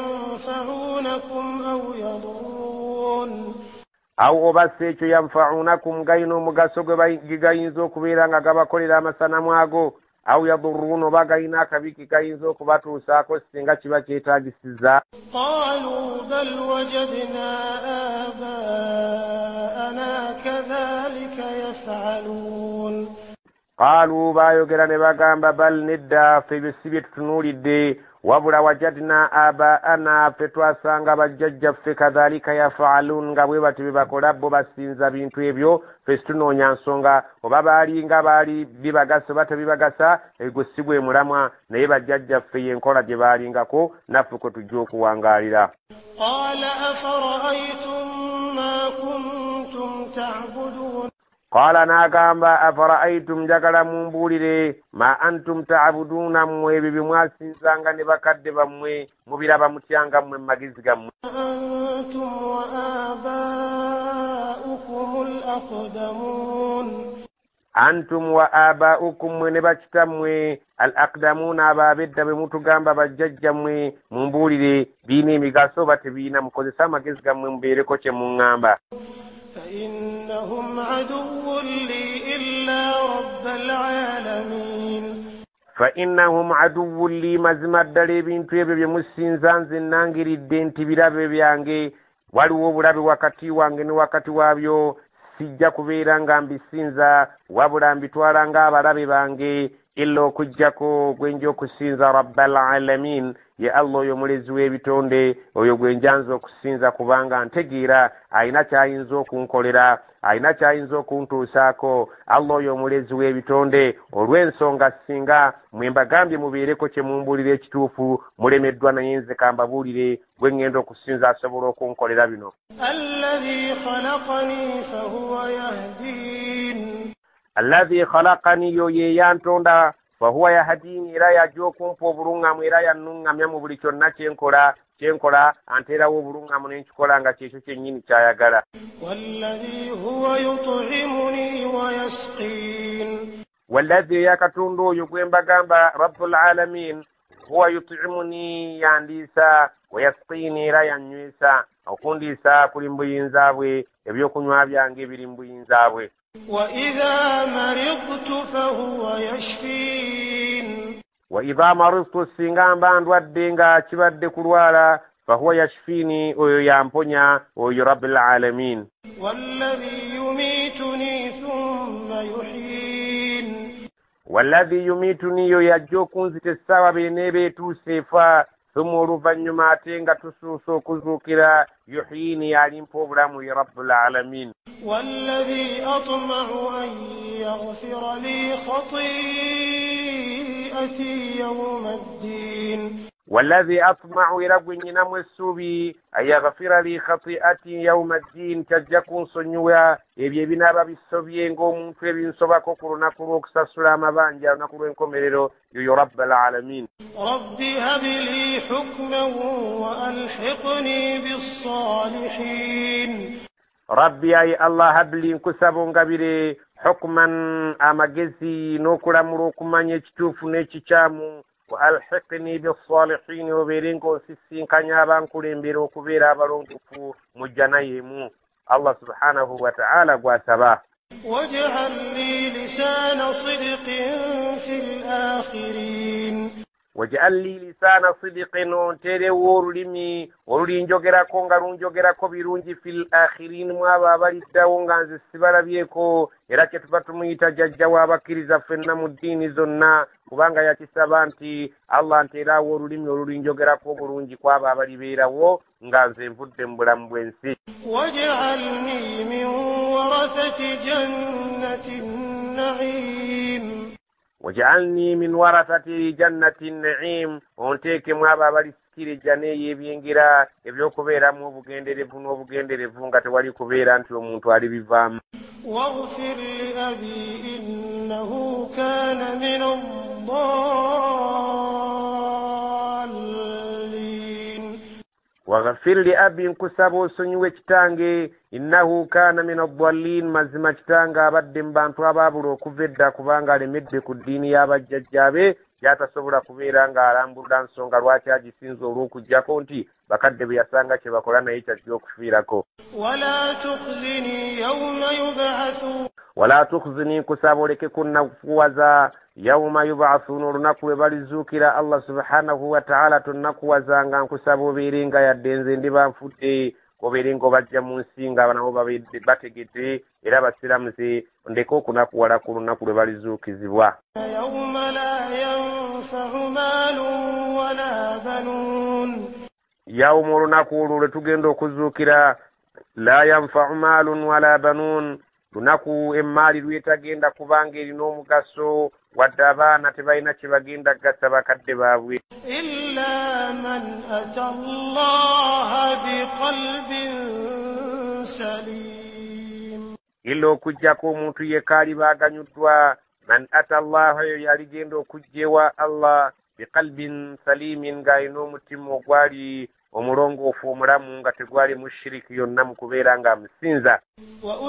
[SPEAKER 5] ينفعونكم أو يضرون.
[SPEAKER 4] awo oba si ekyo yanfa'unakum gayina omugaso gwe gayinza okubeera nga gabakolera amasanamu ago aw yadurruuna oba gayina akabiki gayinza okubatuusaako singa kiba kyetaagisiza.
[SPEAKER 5] قالوا بل وجدنا آباءنا كذلك يفعلون.
[SPEAKER 4] qaalu baayogera ne bagamba bal nedda ffe ebyo si bye tutunuulidde wabula wajadna abaana ffe twasanga bajjajjaffe kadhalika yafaalun nga bwe bati bye bakola bo basinza bintu ebyo ffe situnoonya nsonga oba baali nga baali bibagasa oba tebibagasa egwo si gwe mulamwa naye bajjajjaffe yenkola gye baalingako naffe kwe tujja okuwangaalira.
[SPEAKER 5] قال أفرأيتم ما كنتم تعبدون.
[SPEAKER 4] qaala n'agamba afara'aytum njagala mumbuulire ma antum ta'buduuna mmwe ebyo bye mwasinzanga ne bakadde bammwe mubiraba mutyanga mmwe mu magezi gammwe.
[SPEAKER 5] أنتم وآباؤكم الأقدمون.
[SPEAKER 4] antum wa abaa'ukum mmwe ne bakitammwe al aqdamuuna ababedda bwe mutugamba bajjajjammwe mumbuulire biina emigaso oba tebiina mukozese amagezi gammwe mubeereko kye muŋŋamba.
[SPEAKER 5] فإنهم عدو لي إلا رب العالمين.
[SPEAKER 4] فإنهم عدو لي mazima ddala ebintu ebyo bye musinza nze nangiridde nti birabe byange waliwo obulabe wakati wange ne wakati waabyo sijja kubeera nga mbisinza wabula mbitwala ng'abalabe bange illa okuggyako gwenja okusinza rabbal alamin ye Allah oyo mulezi w'ebitonde oyo gwenjanza okusinza kubanga ntegeera ayina kyayinza okunkolera ayina kyayinza okuntuusaako Allah oyo mulezi w'ebitonde olw'ensonga singa mwe mbagambye mubeereko kye mumbuulira ekituufu mulemeddwa naye nze kambabuulire gwe ŋŋenda okusinza asobola okunkolera bino.
[SPEAKER 5] الذي خلقني فهو يهدين.
[SPEAKER 4] alladhi khalaqani yo ye yantonda fahuwa yahdini era yajja okumpa obuluŋŋamu era yannuŋŋamya mu buli kyonna kyenkola anteerawo obuluŋŋamu nenkikola nga kyekyo kyennyini kyayagala.
[SPEAKER 5] والذي هو يطعمني ويسقين.
[SPEAKER 4] walladhi yakatonda oyo gwe mbagamba rabbul alamin huwa yut'imuni yandiisa wayasqini era yannywesa okundiisa kuli mu buyinza bwe ebyokunywa byange biri mu buyinza bwe.
[SPEAKER 5] وإذا مرضت فهو يشفين
[SPEAKER 4] وإذا مرضت singa mba ndwadde nga kibadde kulwala fahuwa yashfini oyo yamponya oyo rabbil alamin.
[SPEAKER 5] والذي يميتني ثم يحيين
[SPEAKER 4] والذي يميتني yo yajja okunzita essaawa beneeba etuuse efa thumma oluvannyuma ate nga tusuusa okuzuukira yuhyini alimpa obulamu ya rabbul alamin.
[SPEAKER 5] والذي أطمع أن يغفر لي خطيئتي يوم الدين
[SPEAKER 4] والذي أطمع إلى نمو السوبي أن يغفر لي خطيئتي يوم الدين تجكون صنويا يبيبنا بابي السوبيين قوم فيبين صباكو كرونا كروك سلام بانجا ونكرون كوميرو يا رب العالمين.
[SPEAKER 5] رب هب لي حكما وألحقني بالصالحين.
[SPEAKER 4] ربي أي الله هب لي انكسبون قبلي حكما أمجزي نوكلا مروكما يجتوف نيتشامو وألحقني بالصالحين وبيرينكو سيسين كنيابان كولين بيرو كبيرا برونكو مجنايمو الله سبحانه وتعالى قواسبا.
[SPEAKER 5] واجعل لي لسان صدق في الآخرين.
[SPEAKER 4] واجعل لي لسان صدق نونتيري ورلمي ورلين جوغرا كونغا رون جوغرا كوبيرونجي في الآخرين موابا بالداو نغانز السبالا بيكو إراكي تباتميتا جاجوا بكريزا فينا مديني زنا kubanga yakisaba nti Allah ntera worulimi olulunjogera ko bulungi kwaba abali beerawo nga nze nvudde mu bulamu bw'ensi.
[SPEAKER 5] waj'alni min warathati jannati an-na'im.
[SPEAKER 4] waj'alni min warathati jannati an-na'im onteeke mu abo abalisikira ejjana ey'ebyengira ebyokubeeramu obugenderevu n'obugenderevu nga tewali kubeera nti omuntu alibivaamu.
[SPEAKER 5] واغفر لأبي إنه كان من الضالين.
[SPEAKER 4] واغفر لأبي انكسبو سنيوه كتانجي إنه كان من الضالين مزما كتانجا أبدن بانتو أبابلو كفدا كبانغا لمد كدين يابا ججابي yatasobola kubeera ng'alambula nsonga lwaki agisinza olw'okuggyako nti bakadde bwe yasanga kye bakola naye kyajja okufiirako. wala tukhzini nkusaba oleke kunnakuwaza yauma yub'athuna olunaku lwe balizuukira Allah subhanahu wa ta'ala tonnakuwazanga nkusaba obeere nga yadde nze ndiba nfudde obeere ng'obajja mu nsi nga nabo bategedde era basiramuze ndeke okunakuwala ku lunaku lwe balizuukizibwa. yawma olunaku olwo lwe tugenda okuzuukira la yanfa'u maalun wala banuun lunaku emmaali lwetagenda kubanga erina omugaso wadde abaana tebalina kye bagenda gasa bakadde baabwe.
[SPEAKER 5] illa man ata allaha biqalbin salim.
[SPEAKER 4] illa okujjako omuntu yekka alibaaganyuddwa man ata allaha oyo yaligenda okujjewa Allah biqalbin salimin ng'alina omutima ogwali omulongoofu omulamu nga tegwali mushiriki yonna mu kubeera nga amusinza.
[SPEAKER 5] wa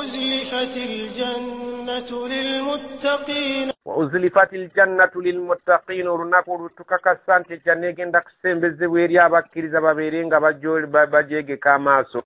[SPEAKER 4] uzlifati ljannatu lilmuttaqin olunaku olutukakasa nti ejjanna egenda kusembezebwa eri abakkiriza babeere nga bajeegeka amaaso.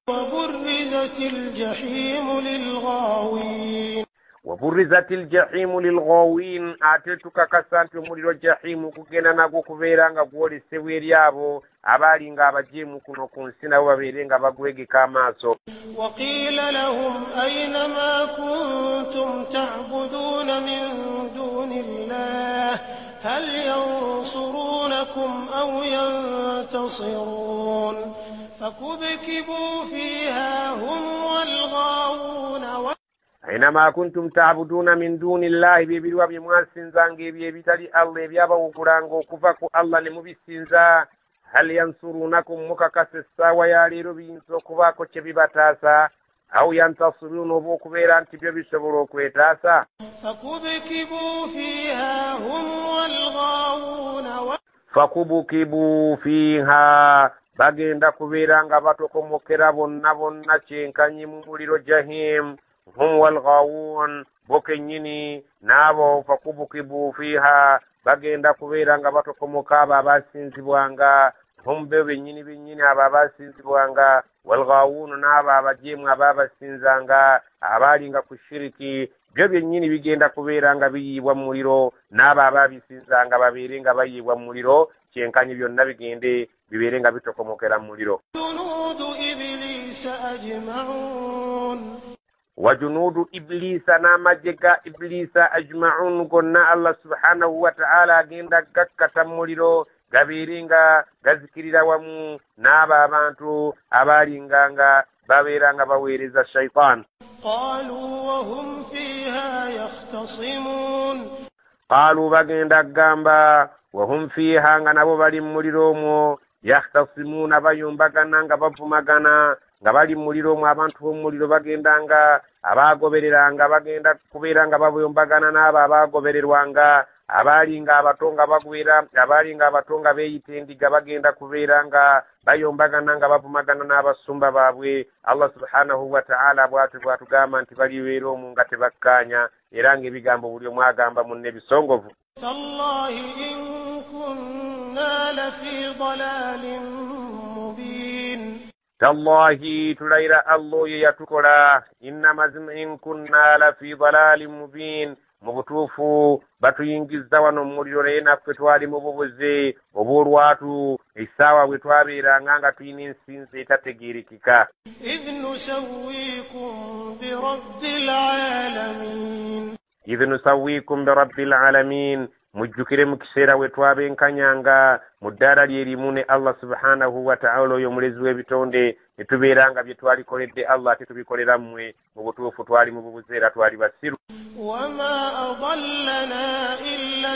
[SPEAKER 4] waburizati ljahimu lilghawin ate tukakasa nti omuliro jahimu kugenda nagwo kubeera nga gwolesebwa eri abo abaali nga abajeemu kuno ku nsi nabo babeere nga bagwegeka amaaso.
[SPEAKER 5] وقيل لهم أين ما كنتم تعبدون من دون الله هل ينصرونكم أو ينتصرون فكبكبوا فيها هم والغاوون.
[SPEAKER 4] أينما كنتم تعبدون من دون الله بيبلوا بمواسنزان بيبتلي الله بيابوكرانغو كفاكو الله نمبسنزا هل ينصرونكم مكاكسسا وياليرو بينسو كفاكو تشبيباتاسا أو ينتصرون وبوكبيرا انتبيو بيشبرو كويتاسا.
[SPEAKER 5] فكبكبوا فيها هم والغاوون.
[SPEAKER 4] فكبكبوا فيها bagenda kubeera nga batokomokera bonna bonna kyenkanyi mu muliro jahim hum walghawun bo kennyini n'abo fakubukibu fiha bagenda kubeera nga batokomoka abo abasinzibwanga hum be bennyini abo abasinzibwanga walghawun n'abo abajeemu abo abasinzanga abaali nga ku shiriki byo byennyini bigenda kubeera nga biyiibwa mu muliro, n'abo abaabisinza nga babeere nga bayiibwa mu muliro, kyenkanyi byonna bigende bibeere nga bitokomokera mu muliro. wa junuudu iblisa n'amagye ga iblisa ajmaun gonna Allah subhanahu wa ta'ala agenda gakkata mu muliro gabeere nga gazikirira wamu n'abo abantu abaalinganga babeera nga baweereza shaytan. qaalu bagenda gamba wahum fiiha nga nabo bali mu muliro omwo yakhtasimuuna bayombagana nga bavumagana nga bali mu muliro omwo. abantu b'omu muliro bagenda nga abaagobereranga bagenda kubeera nga bayombagana n'abo abaagobererwanga, abaalinga abato nga bagwera, abaalinga abato nga beeyita endiga bagenda kubeera nga bayombagana nga bavumagana n'abasumba baabwe. Allah subhanahu wa ta'ala bw'atugamba nti balibeera omwo nga tebakkaanya, era ng'ebigambo buli omu agamba munne bisongovu.
[SPEAKER 5] Tallahi in kunna lafi dalalin mubin.
[SPEAKER 4] Tallahi tulayira Allah oyo yatukola, inna mazima in kunna lafi dalalin mubin, mu butuufu batuyingiza wano mu muliro naye naffe twali mu bubuze obw'olwatu essaawa bwe twabeeranga nga tulina ensinzi etategeerekeka.
[SPEAKER 5] idh nusawwikum birabbil alamin.
[SPEAKER 4] idh nusawwikum birabbil alamin, mujjukire mu kiseera we twabenkanyanga mu ddaala lyerimu ne Allah subhanahu wa ta'ala oyo omulezi w'ebitonde, ne tubeera nga bye twalikoledde Allah ate tubikolera mmwe. mu butuufu twali mu bubuzeera, twali basiru.
[SPEAKER 5] wama adallana illa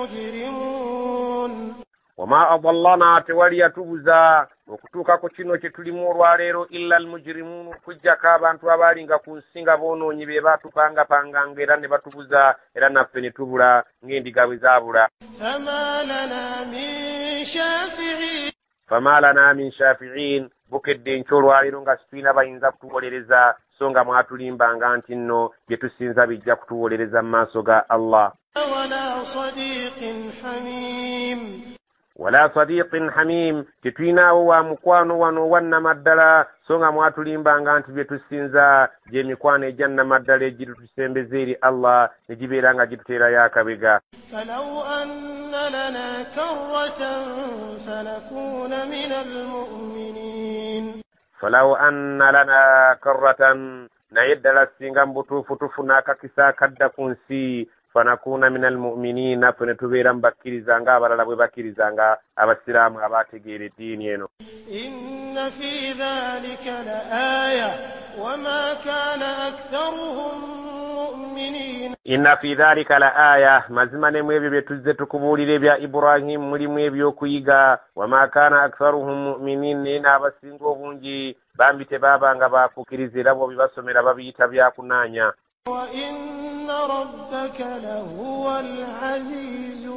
[SPEAKER 5] almujrimun.
[SPEAKER 4] wama adallana, tewali yatubuza okutuuka ku kino kye tulimu olwaleero illa almujrimun, okujjako abantu abaalinga ku nsi nga boonoonyi be baatupangapanganga era ne batubuza, era naffe ne tubula ng'endiga bwe zaabula.
[SPEAKER 5] fama lana min shafi'in.
[SPEAKER 4] fama lana min shafi'in, bukedde nkyolwaleero nga situlina bayinza kutuwolereza, so nga mwatulimbanga nti nno bye tusinza bijja kutuwolereza mu maaso ga Allah.
[SPEAKER 5] wala sadiqin hamim.
[SPEAKER 4] wala sadiqin hamim, tetuyinaawo wa mukwano wano wannamaddala, so nga mwatulimbanga nti bye tusinza gy'emikwano egyannamaddala egitutusembeza eri Allah ne gibeera nga gituteerayo akabega.
[SPEAKER 5] falaw anna lana karratan fanakuna min almu'minin.
[SPEAKER 4] falaw anna lana karratan, naye ddala singa mu butuufu tufuna akakisa akadda ku nsi, fanakuna min almu'minin, naffe ne tubeera mu bakkirizanga abalala bwe bakkirizanga abasiraamu abaategeera eddiini eno.
[SPEAKER 5] inna fi dhalika la aya wama kana aktharuhum mu'minin.
[SPEAKER 4] inna fi dhalika la aya, mazima ne mu ebyo bye tuzze tukubuulira ebya Ibrahim mulimu ebyokuyiga. wama kana aktharuhum mu'minin, naye n'abasinga obungi bambi tebaabanga baafuukiriza, era bw'obibasomera babiyita byakunaanya.
[SPEAKER 5] وإن ربك لهو العزيز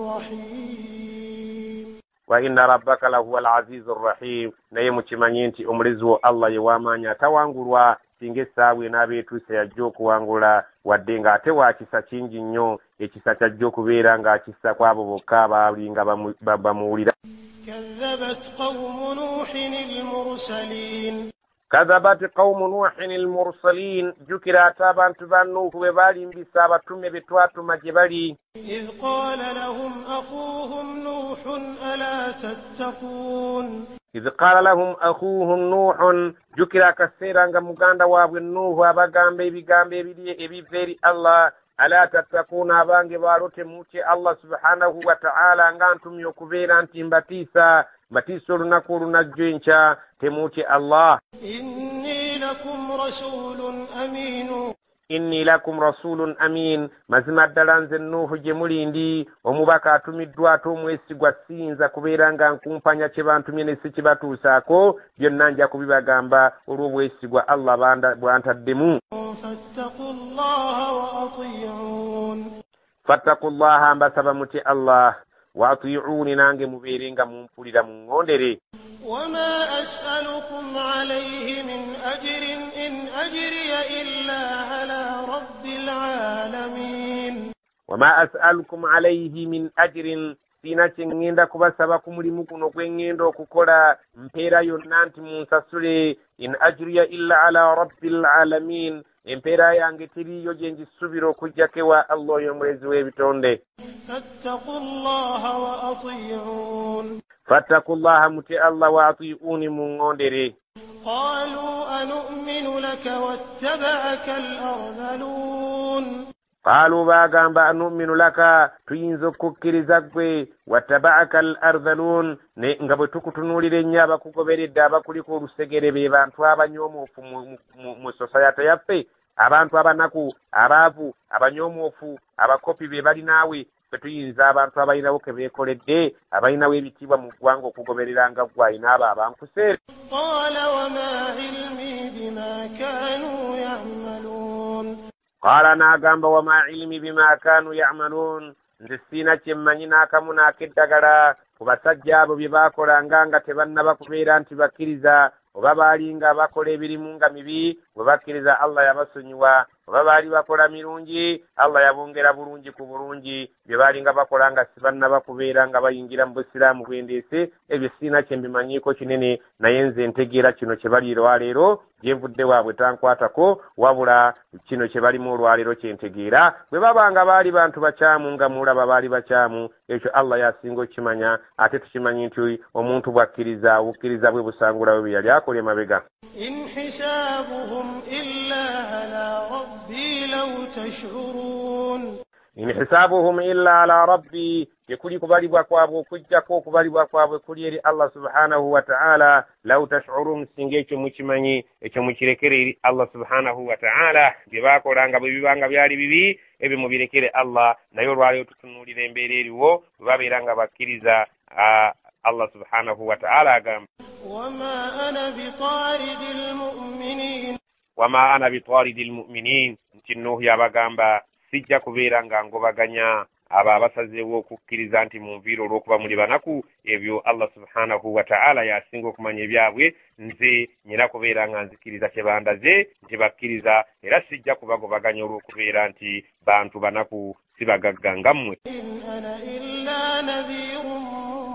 [SPEAKER 5] الرحيم.
[SPEAKER 4] وإن ربك لهو العزيز الرحيم, naye mukimanyi nti omulezi wo Allah ye w'amaanyi atawangulwa, singa essaawa enaaba etuuse yajja okuwangula, wadde ng'ate waakisa kingi nnyo, ekisa kyajja okubeera ng'akisa kw'abo bokka abaalinga bamuwulira.
[SPEAKER 5] كذبت قوم نوح المرسلين.
[SPEAKER 4] كذبت قوم نوح المرسلين, jukira ate abantu ba Nuuhu bwe baalimbisa abatume be twatuma gye bali.
[SPEAKER 5] إذ قال لهم أخوهم نوح ألا تتقون.
[SPEAKER 4] إذ قال لهم أخوهم نوح, jukira akaseera nga muganda waabwe Nuuhu abagamba ebigambo ebiva eri Allah, ala tattakuuna, abange baalote mutye Allah subhanahu wa ta'ala nga ntumye okubeera nti mbatiisa olunaku olunajjo enkya, temutye Allah.
[SPEAKER 5] inni lakum rasulun amin.
[SPEAKER 4] inni lakum rasulun amin, mazima ddala nze Nuuhu gye mulindi omubaka atumiddwa ate omwesigwa, siyinza kubeera nga nkumpanya kye bantumye ne si kibatuusaako, byonna nja kubibagamba olw'obwesigwa Allah bwantaddemu. fattaqullaha, mbasaba mutye Allah, wa ati'uuni, nange mubeere nga mumpulira mu ŋŋondere.
[SPEAKER 5] وما أسألكم عليه من أجر إن أجري إلا على رب العالمين.
[SPEAKER 4] وما أسألكم عليه من أجر, sina kye ŋŋenda kubasaba ku mulimu kuno gwe ŋŋenda okukola mpeera yonna nti munsasule in ajriya illa ala rabbil alamin empeera yange teriiyo gye ngisubira okujjako ewa Allah oyo omulezi w'ebitonde. fattakullaha mutye Allah wa ati'uni muŋŋondere. qaalu bagamba anu'minu laka tuyinza okukkiriza ggwe wattaba'aka al ardhalun ne nga bwe tukutunuulira ennyo abakugoberedde abakuliko olusegere be bantu abanyoomoofu mu sosayate yaffe, abantu abanaku, abaavu, abanyoomoofu, abakopi be bali naawe. Ffe tuyinza abantu abalinawo ke beekoledde abalinawo ebitiibwa mu ggwanga okugobereranga ggwe ayina abo abankuseera. qaala n'agamba wama ilimi bima kaanu ya'maluun, nze siina kye mmanyi n'akamu n'akeddagala ku basajja abo bye baakolanga nga tebannaba kubeera nti bakkiriza, oba baali nga bakola ebirimu nga mibi, bwe bakkiriza Allah yabasonyiwa, oba baali bakola mirungi Allah yabongera bulungi ku bulungi, bye baali nga bakola nga sibannaba kubeera nga bayingira mu busiraamu bwendeese. Ebyo siina kye mbimanyiiko kinene, naye nze ntegeera kino kye bali olwaleero gye nvudde waabwe tankwatako, wabula kino kye balimu olwaleero kye ntegeera. Bwe babanga baali bantu bakyamu nga mulaba baali bakyamu, ekyo Allah yasinga okimanya. Ate tukimanyi nti omuntu bw'akkiriza obukkiriza bwe busangulawo bye yali akola emabega.
[SPEAKER 5] in hisaabuhum illa ala rabbi law tash'urun.
[SPEAKER 4] in hisaabuhum illa ala rabbi, tekuli kubalibwa kwabwe okujjako okubalibwa kwabwe kuli eri Allah subhanahu wa ta'ala. law tash'urun, singa ekyo mukimanyi, ekyo mukirekere eri Allah subhanahu wa ta'ala. bye baakolanga bwe bibanga byali bibi, ebyo mubirekere Allah. naye olwaleero tutunuulira embeera eriwo bwe babeera nga bakkiriza. Allah subhanahu wa ta'ala agamba
[SPEAKER 5] wama ana bitaridil mu'minin,
[SPEAKER 4] wama ana bitaridil mu'minin, nti Nuhu yabagamba sijja kubeera nga ngobaganya abo abasazeewo okukkiriza nti munviira olw'okuba muli banaku. ebyo Allah subhanahu wa ta'ala yasinga okumanya ebyabwe. nze nyina kubeera nga nzikiriza kye bandaze nti bakkiriza, era sijja kubagobaganya olw'okubeera nti bantu banaku si bagagga ngammwe.
[SPEAKER 5] in ana illa nadhirun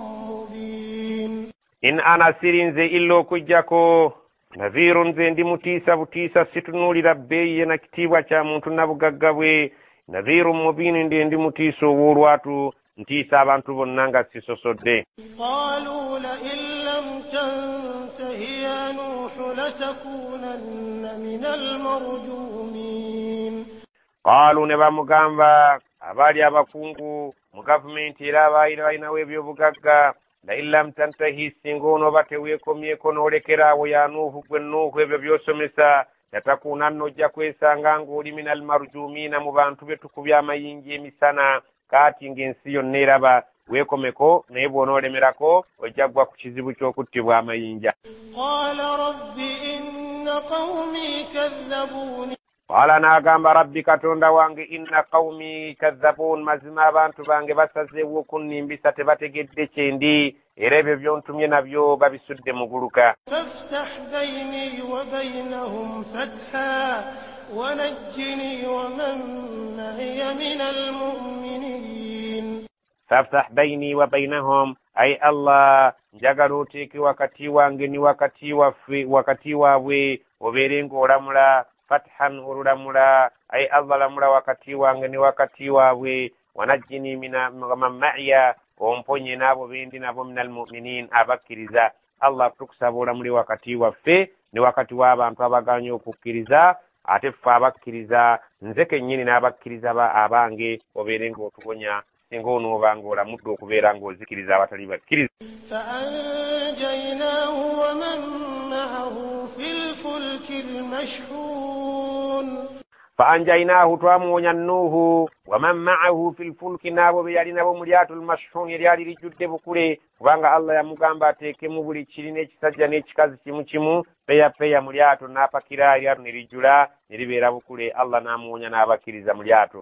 [SPEAKER 5] mubin,
[SPEAKER 4] in ana siri nze illa okujjako nadhiru, nze ndi mutiisa butiisa, situnuulira bbeeyi na kitiibwa kya muntu na bugagga bwe. nadhiru mubini, ndi mutiisa ow'olwatu, ntiisa abantu bonna nga sisosodde.
[SPEAKER 5] qalu la in lam tantahi ya nuhu latakunanna min almarjumin.
[SPEAKER 4] qaalu, ne bamugamba abaali abakungu mu gavumenti era abaali balinawo ebyobugagga, la in lam tantahi, singa onooba teweekomyeko n'olekeraawo ya Nuuhu, gwe Nuuhu, ebyo by'osomesa, latakunanna, ojja kwesanga ng'oli min almarjumiina, mu bantu be tukubya amayinja emisana. kaati ng'ensi yonna eraba, weekomeko, naye bw'onoolemerako ojja gwa ku kizibu ky'okuttibwa amayinja.
[SPEAKER 5] qala rabbi inna qawmi kadhabuni,
[SPEAKER 4] qaala n'agamba rabbi katonda wange inna qawmi kadhabuun, mazima abantu bange basazeewo okunnimbisa, tebategedde kyendi, era ebyo byontumye nabyo babisudde mu guluka.
[SPEAKER 5] faftah bayni wa baynahum fatha wanajjini wa man ma'iya min almu'minin.
[SPEAKER 4] faftah bayni wa baynahum, ay Allah njagala oteeke wakati wange ni wakati waffe, wakati waabwe obeere ng'olamula. fathan, olulamula, ay Allah lamula wakati wange ni wakati waabwe. wanajjini man ma'iya, omponye n'abo bendi nabo min almu'minin, abakkiriza. Allah tukusaba olamuli wakati waffe ne wakati w'abantu abaganya okukkiriza, ate ffe abakkiriza, nze kennyini n'abakkiriza abange obeere ng'otugonya, singa onooba ng'olamudde okubeera ng'ozikiriza abatali bakkiriza.
[SPEAKER 5] فأنجيناه ومن معه في الفلك المشحون.
[SPEAKER 4] فأنجيناه twamuwonya Nuuhu waman ma'ahu fil fulki, n'abo be yali nabo mu lyato almashhun, eryali lijjudde bukule, kubanga Allah yamugamba ateekemu buli kiri n'ekisajja n'ekikazi kimu kimu, peya mu lyato, n'apakira eryato ne lijjula ne libeera bukule. Allah n'amuwonya n'abakkiriza mu lyato.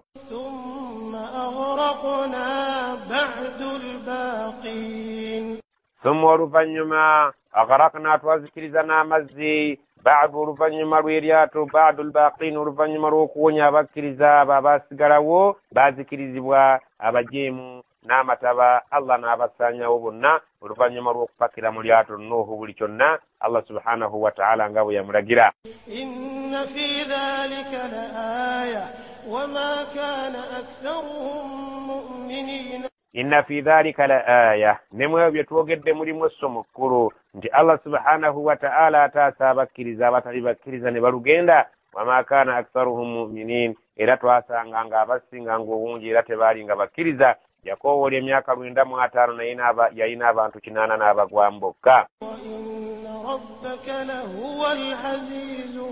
[SPEAKER 4] Thumma oluvannyuma aghraqna, twazikiriza n'amazzi, ba'du, oluvannyuma lw'eryato, ba'du al-baqin, oluvannyuma lw'okuwonya abakkiriza abo abaasigalawo, baazikirizibwa abajeemu n'amataba Allah n'abasaanyawo bonna oluvannyuma lw'okupakira mu lyato Nuuhu buli kyonna Allah subhanahu wa ta'ala nga bwe yamulagira.
[SPEAKER 5] inna fi dhalika laaya wama kana aktharuhum mu'minin.
[SPEAKER 4] Inna fi dhalika laaya, nemwe bye twogedde mulimu essomo kkulu nti Allah subhanahu wa ta'ala ataasa abakkiriza abatali bakkiriza ne balugenda. Wama kana aktharuhum mu'minin, era twasanga nga abasinga ng'obungi era tebaali nga bakkiriza. Yakobo emyaka 95 naye yalina abantu 80 n'abagwamu bokka.
[SPEAKER 5] wa inna rabbaka lahuwa al-azizur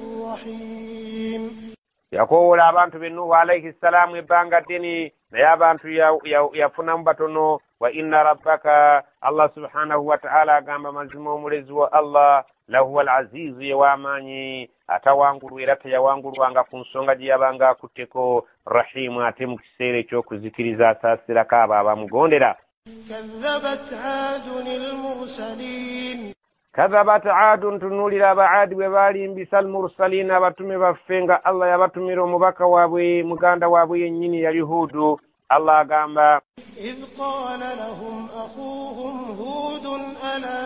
[SPEAKER 5] rahim.
[SPEAKER 4] Yakoola abantu be Nuuhu alayhi salaamu ebbanga ddene naye abantu yafunamu batono. Wa inna rabbaka, Allah subhanahu wa ta'ala agamba mazima omulezi wa Allah lahuwa al-azizu yewamaanyi atawangulwa era teyawangulwanga ku nsonga gye yabanga akutteko, rahimu ate mu kiseera eky'okuzikiriza asaasirako abo abamugondera.
[SPEAKER 5] كذبت عاد المرسلين.
[SPEAKER 4] Kadhabat aadun, tunuulira abaadi bwe baalimbisa almursaliin abatume baffe nga Allah yabatumira omubaka waabwe muganda waabwe yennyini yali Huudu. Allah agamba
[SPEAKER 5] إذ قال لهم أخوهم هود ألا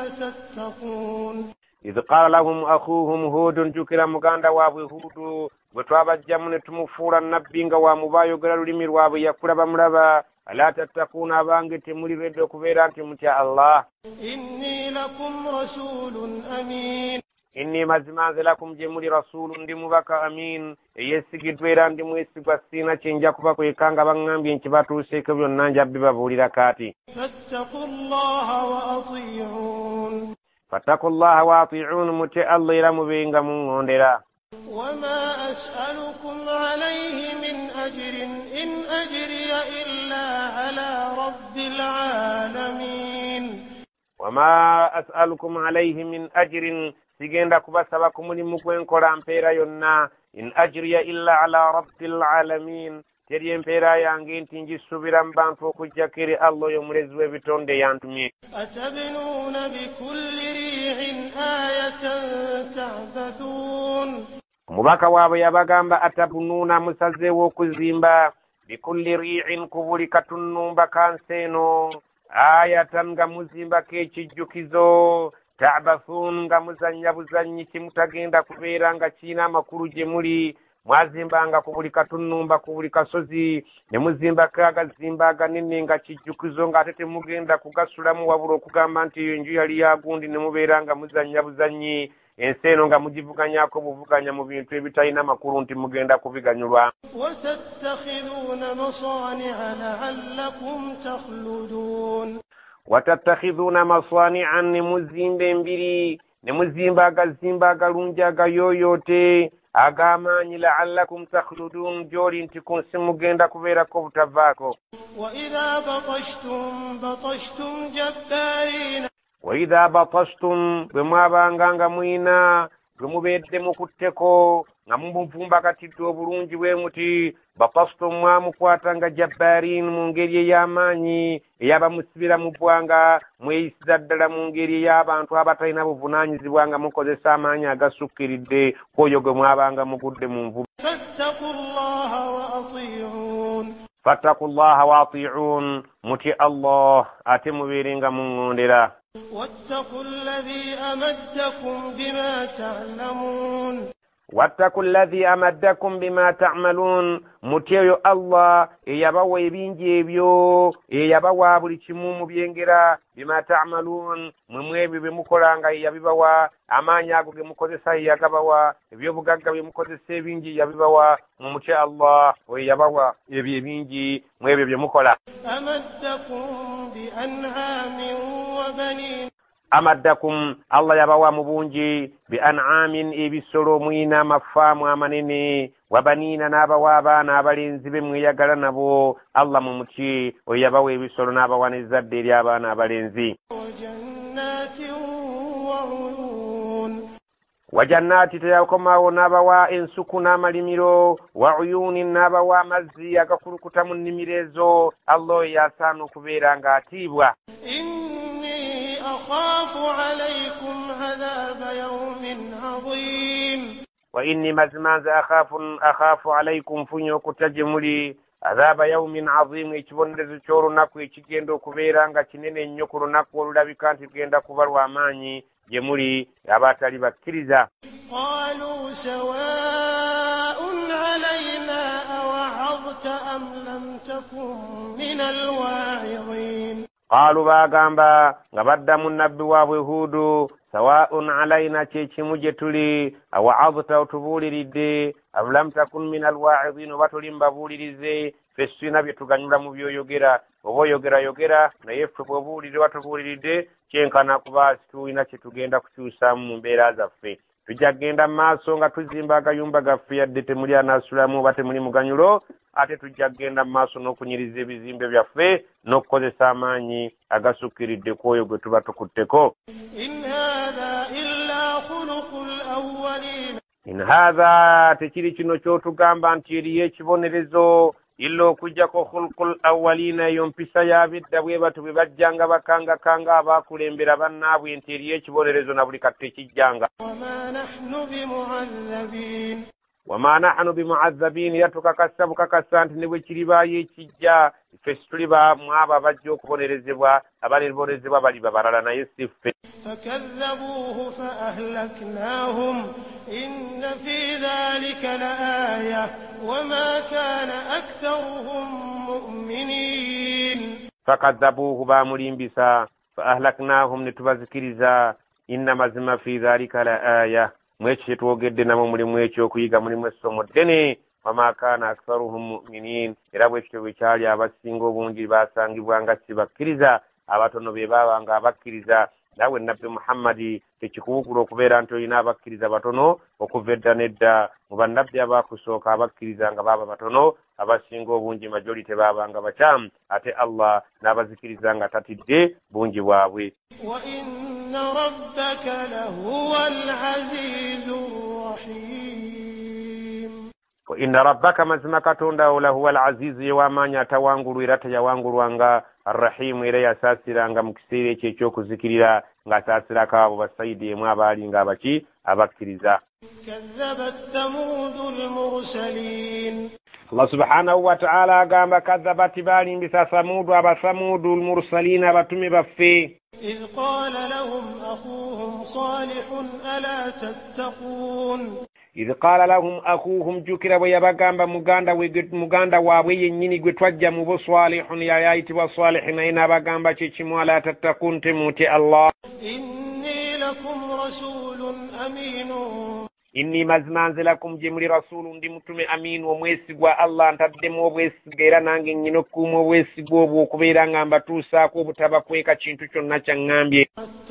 [SPEAKER 5] تتقون.
[SPEAKER 4] idh qala lahum akhuhum Hudun, jukira muganda waabwe Huudu bwe twabajjamu ne tumufuula nabbi nga wamubaayogera lulimi lwabwe yakula bamulaba. Ala tattakuuna, abange temuliredde okubeera nti mutya Allah.
[SPEAKER 5] إني لكم رسول أمين.
[SPEAKER 4] Inni mazima nze lakum gye muli rasuulu, ndi mubaka amin eyeesigiddwa era ndi mwesigwa, siina kyenja kuba kwekanga baŋŋambye nkibatuuseeko byonna nja bibabuulira kaati.
[SPEAKER 5] فاتقوا الله وأطيعون.
[SPEAKER 4] fattakullaha wa ati'uun, mutye Allah era mubenga muŋŋondera.
[SPEAKER 5] وما أسألكم عليه من أجر إن أجري إلا على رب العالمين.
[SPEAKER 4] Wama as'alukum alayhi min ajrin, sigenda kubasaba ku mulimu gwenkola mpeera yonna. In ajriya illa ala rabbil alamin, teri empeera yange nti njisubira mu bantu okujjako eri Allah oyo omulezi w'ebitonde yantumye.
[SPEAKER 5] أتبنون بكل ريع آية تعبثون.
[SPEAKER 4] Omubaka waabwe yabagamba atabunuuna, musazeewo okuzimba bikulli ri'in, ku buli katunnumba kanseeno, ayatan nga muzimbako ekijjukizo, ta'bathuun nga muzannya buzannyi kimutagenda kubeera nga kiina amakulu gye muli. Mwazimbanga ku buli katunnumba ku buli kasozi ne muzimbako agazimba aganene nga kijjukizo ng'ate temugenda kugasulamu wabula okugamba nti enju yali yagundi ne mubeera nga muzannya buzannyi. Ensi eno nga mugivuganyako buvuganya mu bintu ebitalina makulu nti mugenda kubiganyulwa.
[SPEAKER 5] وتتخذون مصانع لعلكم تخلدون.
[SPEAKER 4] Watattakhidhuuna masani'an, ne muzimba embiri, ne muzimba agazimba agalungi agayooyoote ag'amaanyi, la'allakum takhludun, gy'oli nti ku nsi mugenda kubeerako obutavaako.
[SPEAKER 5] وإذا بطشتم بطشتم جبارين.
[SPEAKER 4] Wa idha batashtum, bwe mwabanga nga mwina gwe mubeedde mukutteko nga mumuvumbakatidde obulungi bwe muti, batashtum, mwamukwata nga jabbarin, mu ngeri ey'amaanyi eyabamusibira mu bbwanga, mweyisiza ddala mu ngeri ey'abantu abatalina buvunaanyizibwa nga mukozesa amaanyi agasukkiridde kwoyo gwe mwabanga mugudde mu nvuba.
[SPEAKER 5] فاتقوا الله وأطيعون.
[SPEAKER 4] fattakullaha wa ati'uun, mutye Allah ate mubeerenga muŋŋondera.
[SPEAKER 5] واتقوا الذي أمدكم بما تعلمون.
[SPEAKER 4] wattaku alladhi amaddakum bima ta'malun, mutye oyo Allah eyabawa ebingi ebyo, eyabawa buli kimu mu byengera, bima ta'malun, mwe ebyo bye mukolanga yabibawa, amaanyi ago ge mukozesa yagabawa, ebyobugagga bye mukozesa ebingi yabibawa, mutye Allah oyo yabawa ebyo ebingi mu ebyo bye mukola.
[SPEAKER 5] أمدكم بأنعام وبنين.
[SPEAKER 4] Amaddakum, Allah yabawa mu bungi, bi an'amin, ebisolo mwina amafaamu amanene, wa baniina, n'abawa abaana abalenzi be mweyagala nabo. Allah mu muti oyo yabawa ebisolo n'abawa n'ezzadde eri abaana abalenzi.
[SPEAKER 5] وجنات وعيون.
[SPEAKER 4] Wa jannaati, teyakomaawo, n'abawa ensuku n'amalimiro, wa uyuuni, n'abawa amazzi agakulukuta mu nnimiro ezo. Allah oyo yasaana okubeera ng'atiibwa.
[SPEAKER 5] أخاف عليكم عذاب يوم عظيم.
[SPEAKER 4] Wa inni, mazima nze akhafu alaykum, funye okutya gye muli, adhaba yaumin azim ekibonerezo ky'olunaku ekigenda okubeera nga kinene ennyo ku lunaku olulabika nti lugenda kuba lw'amaanyi gye muli abatali bakkiriza.
[SPEAKER 5] قالوا سواء علينا أوعظت أم لم تكن من الواعظين.
[SPEAKER 4] قالوا bagamba nga baddamu nabbi waabwe Huudu sawaun alaina kyekimu gye tuli awa'adta otubuuliridde am lam takun min alwa'idin oba tuli mbabuulirize ffe tulina bye tuganyula mu byoyogera oba oyogera naye ffe bw'obuulirire watubuuliridde kyenkana kuba tulina kye tugenda kukyusaamu mu mbeera zaffe. Tujja kgenda mu maaso nga tuzimba agayumba gaffe yadde temuli anaasulamu oba temuli muganyulo ate tujja kgenda mu maaso n'okunyiriza ebizimbe byaffe n'okukozesa amaanyi agasukkiridde ku oyo gwe tuba tukutteko. In haadha tekiri kino ky'otugamba nti eriyo ekibonerezo illa okujjako khulqul awwaliina eyo mpisa y'abedda bwe batu bwe bajjanga bakangakanga abaakulembera bannaabwe nti eriyo ekibonerezo na buli kati tekijjanga. Wama nahnu bimu'azzabin yatukakasa bukakasa nti ne bwe kiribaayo ekijja ffe tuli bamu abo abajja okubonerezebwa abalibonerezebwa baliba balala naye si ffe.
[SPEAKER 5] فكذبوه فأهلكناهم إن في ذلك لآية وما كان أكثرهم مؤمنين. فكذبوه
[SPEAKER 4] باموليمبسا فأهلكناهم نتبذكرزا إن مزم في ذلك لآية mwekyo twogedde namwe mulimu ekyo okuyiga mulimu essomo ddene wama kaana aktharuhum mu'minin era bwekityo bwe kyali abasinga obungi baasangibwa nga si bakkiriza abatono be baabanga abakkiriza. Nawe nabbi Muhammadi tekikuwukula okubeera nti olina abakkiriza batono okuva edda nedda mu bannabbi abaakusooka abakkiriza nga baaba batono abasinga obungi majority baabanga bakyamu ate Allah n'abazikiriza nga tatidde bungi bwabwe.
[SPEAKER 5] وإن ربك لهو العزيز الرحيم.
[SPEAKER 4] وإن ربك mazima katonda لهو العزيز يواماني atawangulu era teyawangulwanga arrahimu era yasaasiranga mu kiseera ekyo eky'okuzikirira ng'asaasirako abo basayidi emu abaali nga abaki abakkiriza.
[SPEAKER 5] كذبت ثمود المرسلين.
[SPEAKER 4] Allah subhanahu wa ta'ala agamba kadhabati balimbisa Samudu abasamudu almursalin abatume baffe.
[SPEAKER 5] إذ قال لهم أخوهم صالح ألا تتقون.
[SPEAKER 4] إذ قال لهم أخوهم جكر ويبغamba muganda waabwe yennyini gwe twajja mu bo Salihun yayayitibwa Salih naye n'abagamba kyekimu ala tattakun temuti Allah.
[SPEAKER 5] إني لكم رسول أمين.
[SPEAKER 4] Inni mazima nze lakum gye muli rasulu ndi mutume aminu omwesigwa Allah ntaddemu obwesiga era nange nnyina okukuuma obwesigwa obwo okubeera nga mbatuusaako obutabakweka kintu kyonna kyaŋŋambye.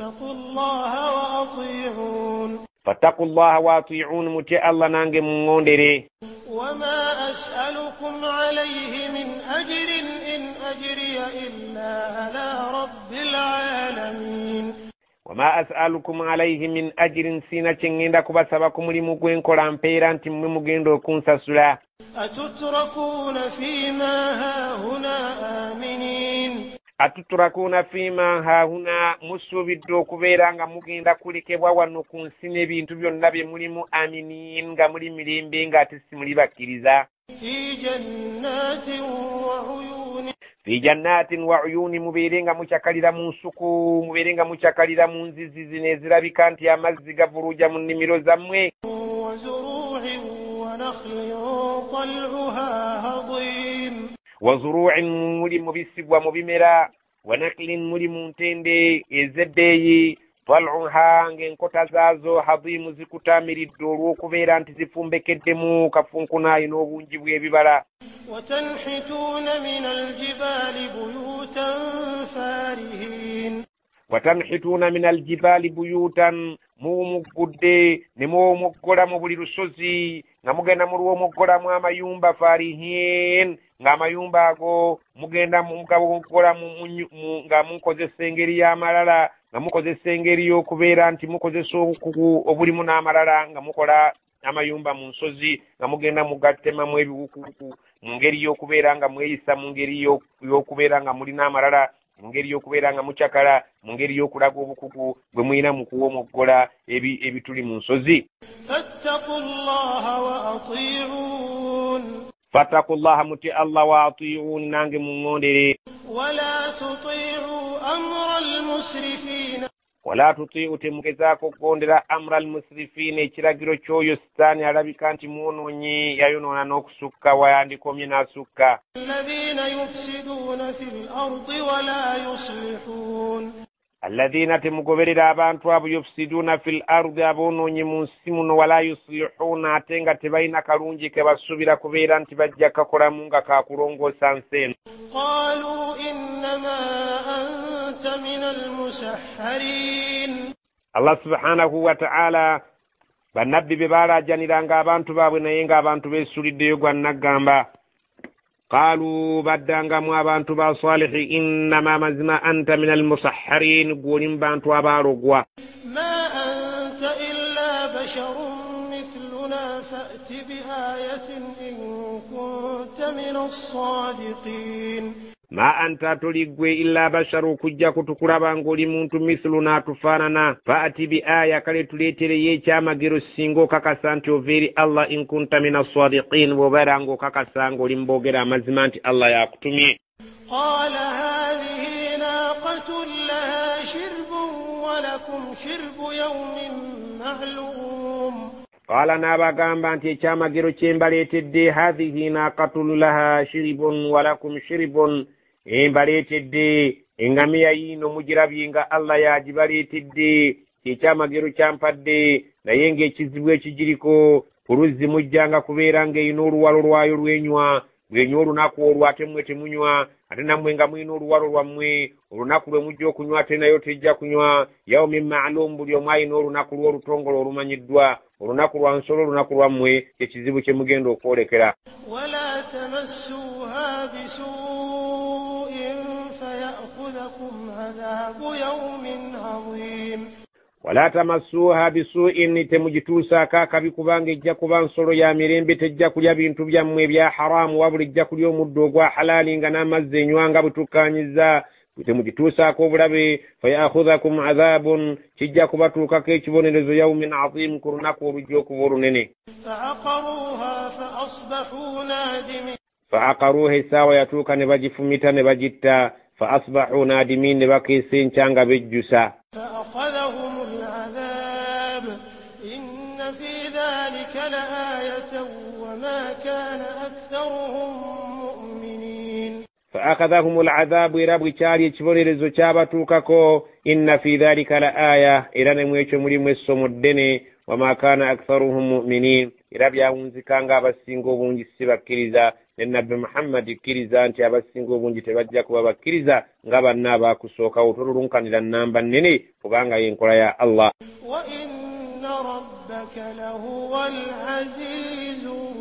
[SPEAKER 4] fattaqullaha wa ati'un mutye Allah nange muŋŋondere.
[SPEAKER 5] وما أسألكم عليه من أجر إن أجري إلا على رب العالمين.
[SPEAKER 4] wama as'alukum alayhi min ajrin sina kyengenda kubasaba ku mulimu gwenkola mpeera nti mmwe mugenda okunsasula.
[SPEAKER 5] atutrakuna fima hahuna aminin.
[SPEAKER 4] atutrakuna fima hahuna musuubidde okubeera nga mugenda kulekebwa wano ku nsi n'ebintu byonna bye mulimu aminin nga muli mirembe nga ate si muli bakkiriza.
[SPEAKER 5] fi jannatin wa uyuni.
[SPEAKER 4] fi jannatin wa uyuni mubeere nga mukyakalira mu nsuku mubeere nga mukyakalira mu nzizi zino ezirabika nti amazzi gavuluja mu nnimiro zammwe.
[SPEAKER 5] wa zuru'in wa nakhlin tal'uha hadim.
[SPEAKER 4] wa zuru'in muli mu bisigwa mu bimera wa naklin muli mu ntende ez'ebbeeyi tal'uha ng'enkota zaazo hadimu zikutaamiridde olw'okubeera nti zifumbekeddemu kafunkunaayi n'obungi bw'ebibala.
[SPEAKER 5] وتنحتون من الجبال بيوتا فارهين.
[SPEAKER 4] وتنحتون من الجبال بيوتا muwumugudde ne muwumuggola mu buli lusozi nga mugenda mu lw'omuggolamu amayumba farihin ng'amayumba ago mugenda mugawuggola nga mukozesa engeri y'amalala nga mukozesa engeri y'okubeera nti mukozesa obukugu obulimu n'amalala nga mukola amayumba mu nsozi nga mugenda mugatemamu ebiwukuwuku mu ngeri y'okubeera nga mweyisa mu ngeri y'okubeera nga mulina amalala mu ngeri y'okubeera nga mukyakala mu ngeri y'okulaga obukugu bwe mulina mu kuwomoggola ebituli mu nsozi.
[SPEAKER 3] fattaqullaha muti Allah wa ati'uni nange mungondere
[SPEAKER 5] ولا تطيعوا أمر المسرفين
[SPEAKER 3] wala tuti'u temugezako kugondera amra almusrifina ekiragiro kyoyo sitaani alabika nti muwononyi yayonona n'okusukka wayandikomye n'asukka
[SPEAKER 5] الذين يفسدون في الأرض ولا يصلحون
[SPEAKER 3] alladhina temugoberera abantu abo yufsiduna fil ardi abononyi mu nsi muno wala yuslihuna ate nga tebalina kalungi ke basubira kubeera nti bajja kakolamu nga kakulongoosa nsi eno
[SPEAKER 5] قالوا إنما أنت من المسحرين
[SPEAKER 3] Allah subhanahu wa ta'ala bannabbi be baalajaniranga abantu baabwe naye ng'abantu beesuliddeyo gwa nagamba qaalu baddangamu abantu ba salihi innama mazima anta min almusahharin gwoli mu bantu abaalogwa
[SPEAKER 5] ما أنت إلا بشر مثلنا فأت بآية إن كنت من الصادقين
[SPEAKER 3] ma anta toligwe illa basharu kujja kutukulaba ng'oli muntu misluna atufaanana faati bi aya kale tuleetereyo ekyamagero singa okakasa nti ova eri Allah in kunta min assadiqin bw'obeera ng'okakasa ng'oli mu boogera amazima nti Allah yakutumye
[SPEAKER 5] قال هذه ناقة لها شرب ولكم شرب يوم معلوم
[SPEAKER 3] qala n'abagamba nti ekyamagero kye mbaleetedde hadhihi naaqatun laha shiribun walakum shiribun mbaleetedde engamiya yiino mugirabye nga Allah yagibaleetedde ekyamagero kyampadde naye ng'ekizibu ekigiriko ku luzzi mujjanga kubeera ng'eyina oluwalo lwayo lwenywa bwenywa olunaku olwo ate mmwe temunywa ate nammwe nga mulina oluwalo lwammwe olunaku lwe mujja okunywa ate nayo tejja kunywa yawmin ma'lum buli omu alina olunaku lw'olutongole olumanyiddwa olunaku lwa nsolo olunaku lwammwe kyekizibu kye mugenda okwolekera
[SPEAKER 5] ولا تمسوها بسوء فيأخذكم عذاب يوم عظيم
[SPEAKER 3] wala tamassuha bisu'in temugituusaako akabi kubanga ejja kuba nsolo ya mirembe tejja kulya bintu byammwe ebya haramu wabula ejja kulya omuddo ogwa halaali nga n'amazzi enywanga butukkaanyiza temugituusaako obulabe fayakhudhakum adhabun kijja kubatuukako ekibonerezo yawmin azim ku lunaku olujja okuba olunene
[SPEAKER 5] فعقروها فأصبحوا نادمين
[SPEAKER 3] faaqaruuha essaawa yatuuka ne bagifumita ne bagitta fa asbahu naadimin ne bakeesa enkya nga bejjusa
[SPEAKER 5] فأخذهم العذاب إن في ذلك لآية وما كان أكثرهم مؤمنين
[SPEAKER 3] فأخذهم العذاب era bwe kyali ekibonerezo kyabatuukako inna fi dhalika la aya era ne mwekyo mulimu essomo ddene wama kaana aktharuhum mu'minin era byawunzikanga abasinga obungi si bakkiriza ne nabbi Muhammad ikkiriza nti abasinga obungi tebajja kuba bakkiriza nga banna abaakusookawo tolulunkanira nnamba nnene kubanga y'enkola ya Allah
[SPEAKER 5] وإن ربك لهو العزيز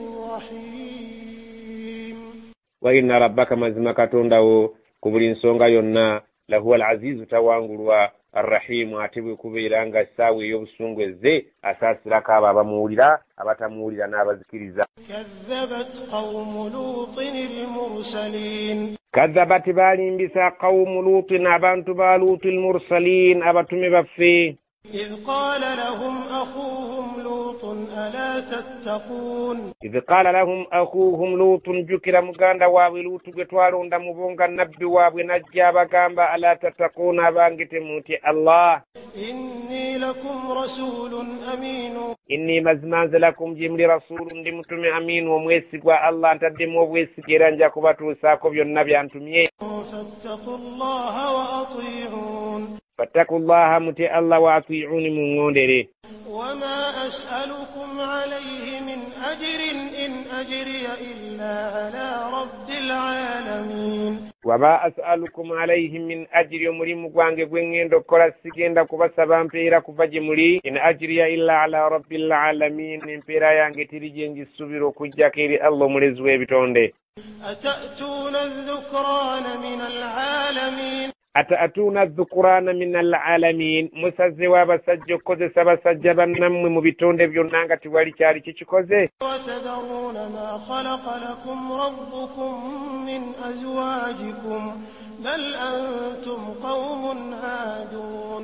[SPEAKER 5] الرحيم
[SPEAKER 3] wa inna rabbaka mazima katondawo ku buli nsonga yonna lahuwa alazizu tawangulwa arrahimu ate bwe kubeera nga essaawa ey'obusungu ezze asaasirako abo abamuwulira abatamuwulira n'abazikiriza
[SPEAKER 5] كذبت قوم لوط المرسلين
[SPEAKER 3] kadhabati baalimbisa qawmu luutin abantu ba luuti almursalin abatume baffe
[SPEAKER 5] إذ قال لهم أخوهم لوط ألا تتقون
[SPEAKER 3] idh qaala lahum akhuuhum luutun jukira muganda waabwe luutu gwe twalonda mu bo nga nabbi waabwe najja abagamba ala tattaquuna abange temuti Allah
[SPEAKER 5] إني لكم رسول أمين
[SPEAKER 3] inni mazima nze lakum gye muli rasulu ndi mutume aminu omwesigwa Allah ntaddemu obwesige era nja kubatuusaako byonna byantumye
[SPEAKER 5] فاتقوا الله وأطيعون
[SPEAKER 3] fattakullaha muti Allah wa ati'uni mungondere
[SPEAKER 5] وما أسألكم عليه من أجر إن أجري إلا على رب العالمين
[SPEAKER 3] wama as'alukum alayhi min ajri omulimu gwange gwe ŋŋenda okukola sigenda kubasaba mpeera kuva gye muli in ajriya illa ala rabbil alamin empeera yange teri gye ngisubira okujjako eri Allah omulezi w'ebitonde
[SPEAKER 5] أتأتون الذكران من العالمين
[SPEAKER 3] ata'atuna dhukurana min alalamin musazze w'abasajja okukozesa basajja bannammwe mu bitonde byonna nga tiwali kyali kikikoze
[SPEAKER 5] وتذرون ما خلق لكم ربكم من أزواجكم بل أنتم قوم عادون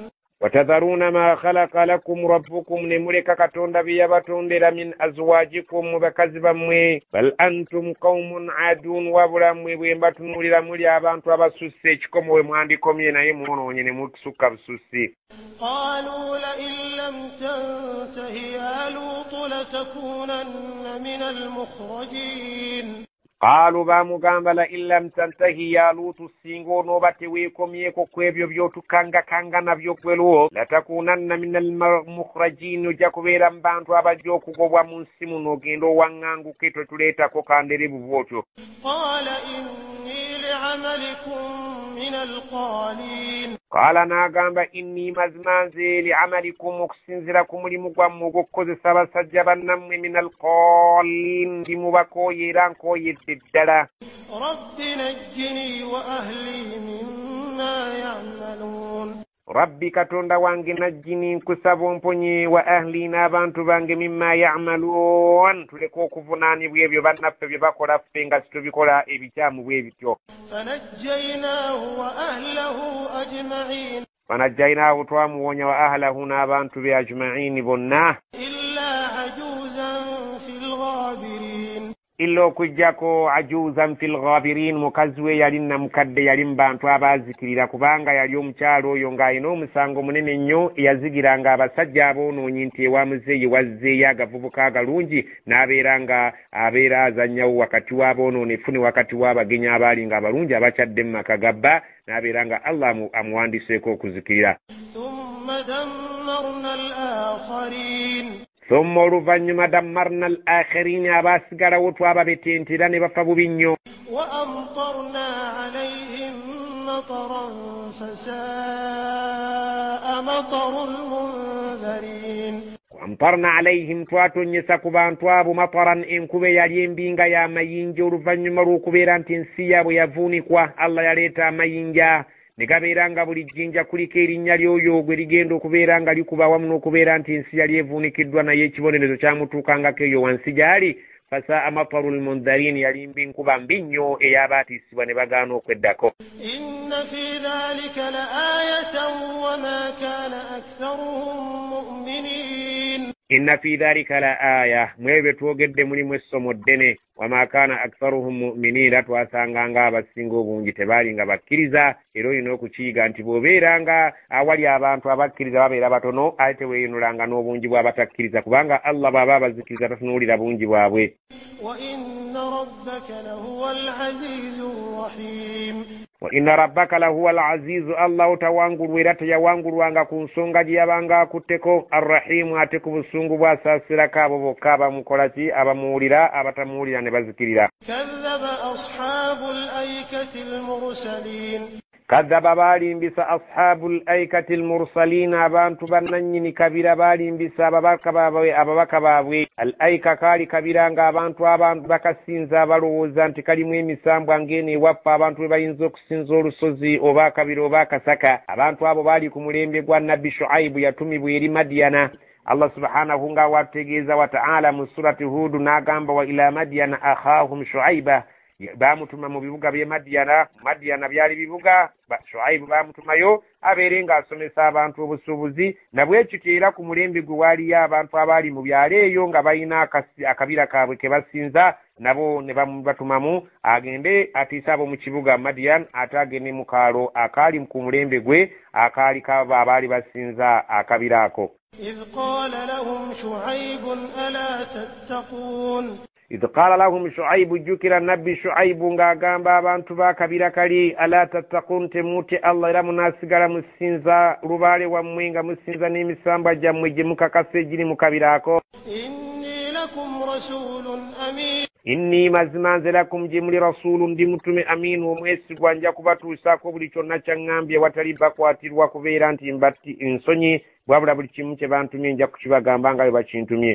[SPEAKER 3] وتذرون ما خلق لكم ربكم نملك كتوندا بيابتوندera من أزواجكم بكذبا بل أنتم قوم عادون وابرامwe bwembatunulira muli abantu abasusse ekikomo we mwandikomye naye munoonye ne musuka bususse.
[SPEAKER 5] قالوا لئن لم تنته يا لوط لتكونن من المخرجين.
[SPEAKER 3] قالوا bamugamba la illam tantahi ya lutu singo noba teweekomyeko kwebyo byotukanga nabyo kweluwo latakunanna min almukhrajin ojja kubeera mu bantu abajja okugobwa mu nsi muno ogenda owaŋŋanguke twetuleetako kanderebu bwotyo.
[SPEAKER 5] qala inni li'amalikum min alqalin.
[SPEAKER 3] Qala n'agamba inni mazmanze li'amalikum okusinzira ku mulimu gwammwe ogw'okukozesa abasajja bannammwe min alqalin ndi mubakooye era nkooyedde ddala.
[SPEAKER 5] rabbi najjini wa ahli mimma ya'malun.
[SPEAKER 3] Rabbi katonda wange najjini nkusaba omponye wa ahli n'abantu bange mimma ya'malun tuleka okuvunaanibwa ebyo bannaffe bye bakola ffe nga situbikola ebikyamu bwe bityo.
[SPEAKER 5] fanajjaynaahu wa ahlahu ajma'in.
[SPEAKER 3] fanajjaynaahu twamuwonya wa ahlahu n'abantu be ajma'in bonna.
[SPEAKER 5] illa ajuzan fil ghabirin.
[SPEAKER 3] illa okujjako ajuzan fil ghabirin mukazi we yali namukadde yali mu bantu abaazikirira kubanga yali omukyalo oyo ng'alina omusango munene nnyo eyazigiranga abasajja aboonoonyi nti ewamuzeeyi wazzeeyo agavubuka agalungi n'abeera nga abeera azannyawo wakati w'aboonoonefu ne wakati w'abagenyi abaali nga abalungi abakyadde mu maka gabba n'abeera nga Allah amuwandiseeko okuzikirira.
[SPEAKER 5] thumma dammarna al-akharin.
[SPEAKER 3] ثم oluvannyuma dammarna al-akhirin abaasigalawo twababetentera ne bafa bubi nnyo.
[SPEAKER 5] وأمطرنا عليهم مطرا فساء مطر المنذرين.
[SPEAKER 3] وأمطرنا عليهم twatonyesa ku bantu abo mataran enkuba yali embinga y'amayinja oluvannyuma lw'okubeera nti ensi yaabwe yavuunikwa Allah yaleeta amayinja ne gabeera nga buli jjinja kuliko erinnya ly'oyo gwe ligenda okubeera nga likuba wamu n'okubeera nti ensi yali evuunikiddwa naye ekibonerezo kyamutuukangako eyo wansi gy'ali. Fasaa matarul mundharin yali mbi nkuba mbi nnyo ey'abaatiisibwa ne bagaana okweddako.
[SPEAKER 5] inna fi dhalika la ayatan wa ma kana aktharuhum mu'minin.
[SPEAKER 3] inna fi dhalika la aya mwebwe twogedde mulimu essomo ddene wama kaana aktharuhum mu'minin twasanganga abasinga obungi tebaali nga bakkiriza era olina okukiyiga nti bw'obeeranga awali abantu abakkiriza babeera batono ate teweeyinulanga n'obungi bw'abatakkiriza kubanga Allah bw'aba abazikiriza tatunuulira bungi bwabwe.
[SPEAKER 5] wa inna rabbaka lahuwa al-azizu ar-rahim.
[SPEAKER 3] wa inna rabbaka lahuwa al-azizu Allah tawangulwa era teyawangulwanga ku nsonga gye yabanga akutteko arrahimu ate ku busungu bw'asaasirako abo bokka abamukola ki abamuwulira abatamuwulira ne bazikirira.
[SPEAKER 5] kazzaba ashabul aikati al-mursalin.
[SPEAKER 3] kazzaba baalimbisa ashabul aikati al-mursalin abantu bannannyini kabira baalimbisa ababaka baabwe. al aika kaali kabira nga abantu bakasinza balowooza nti kalimu emisambwa ng'eno ewaffe abantu bwe bayinza okusinza olusozi oba akabira oba akasaka. abantu abo baali ku mulembe gwa nabbi Shuaibu yatumibwa eri Madiyana. Allah subhanahu nga wategeeza wa ta'ala mu surati Hud n'agamba wa ila Madiyana akhahum Shuaiba baamutuma mu bibuga by'e Madiyana byali bibuga Shuaibu baamutumayo abeere ng'asomesa abantu obusuubuzi na bwekityo era ku mulembe gwe waaliyo abantu abaali mu byalo eyo nga balina akabira kaabwe ke basinza nabo ne batumamu agende atiise abo mu kibuga Madiyan ate agende mu kaalo akaali ku mulembe gwe akaali kaba abaali basinza akabira ako.
[SPEAKER 5] إذ قال لهم شعيب ألا تتقون.
[SPEAKER 3] إذ قال لهم شعيب جكر النبي شعيب ng'agamba abantu bakabira kali ala tattaqun temuti Allah era munasigala musinza lubaale wammwe nga musinza n'emisambwa gyammwe gye mukakasa egiri mu kabira ako.
[SPEAKER 5] إني لكم رسول أمين.
[SPEAKER 3] inni mazima nze lakum gye muli rasulu ndi mutume aminu omwesigwa nja kubatuusaako buli kyonna kyaŋŋambye watali bakwatirwa kubeera nti mbatti ensonyi bwabula buli kimu kye bantumye nja kukibagamba nga bwe bakintumye.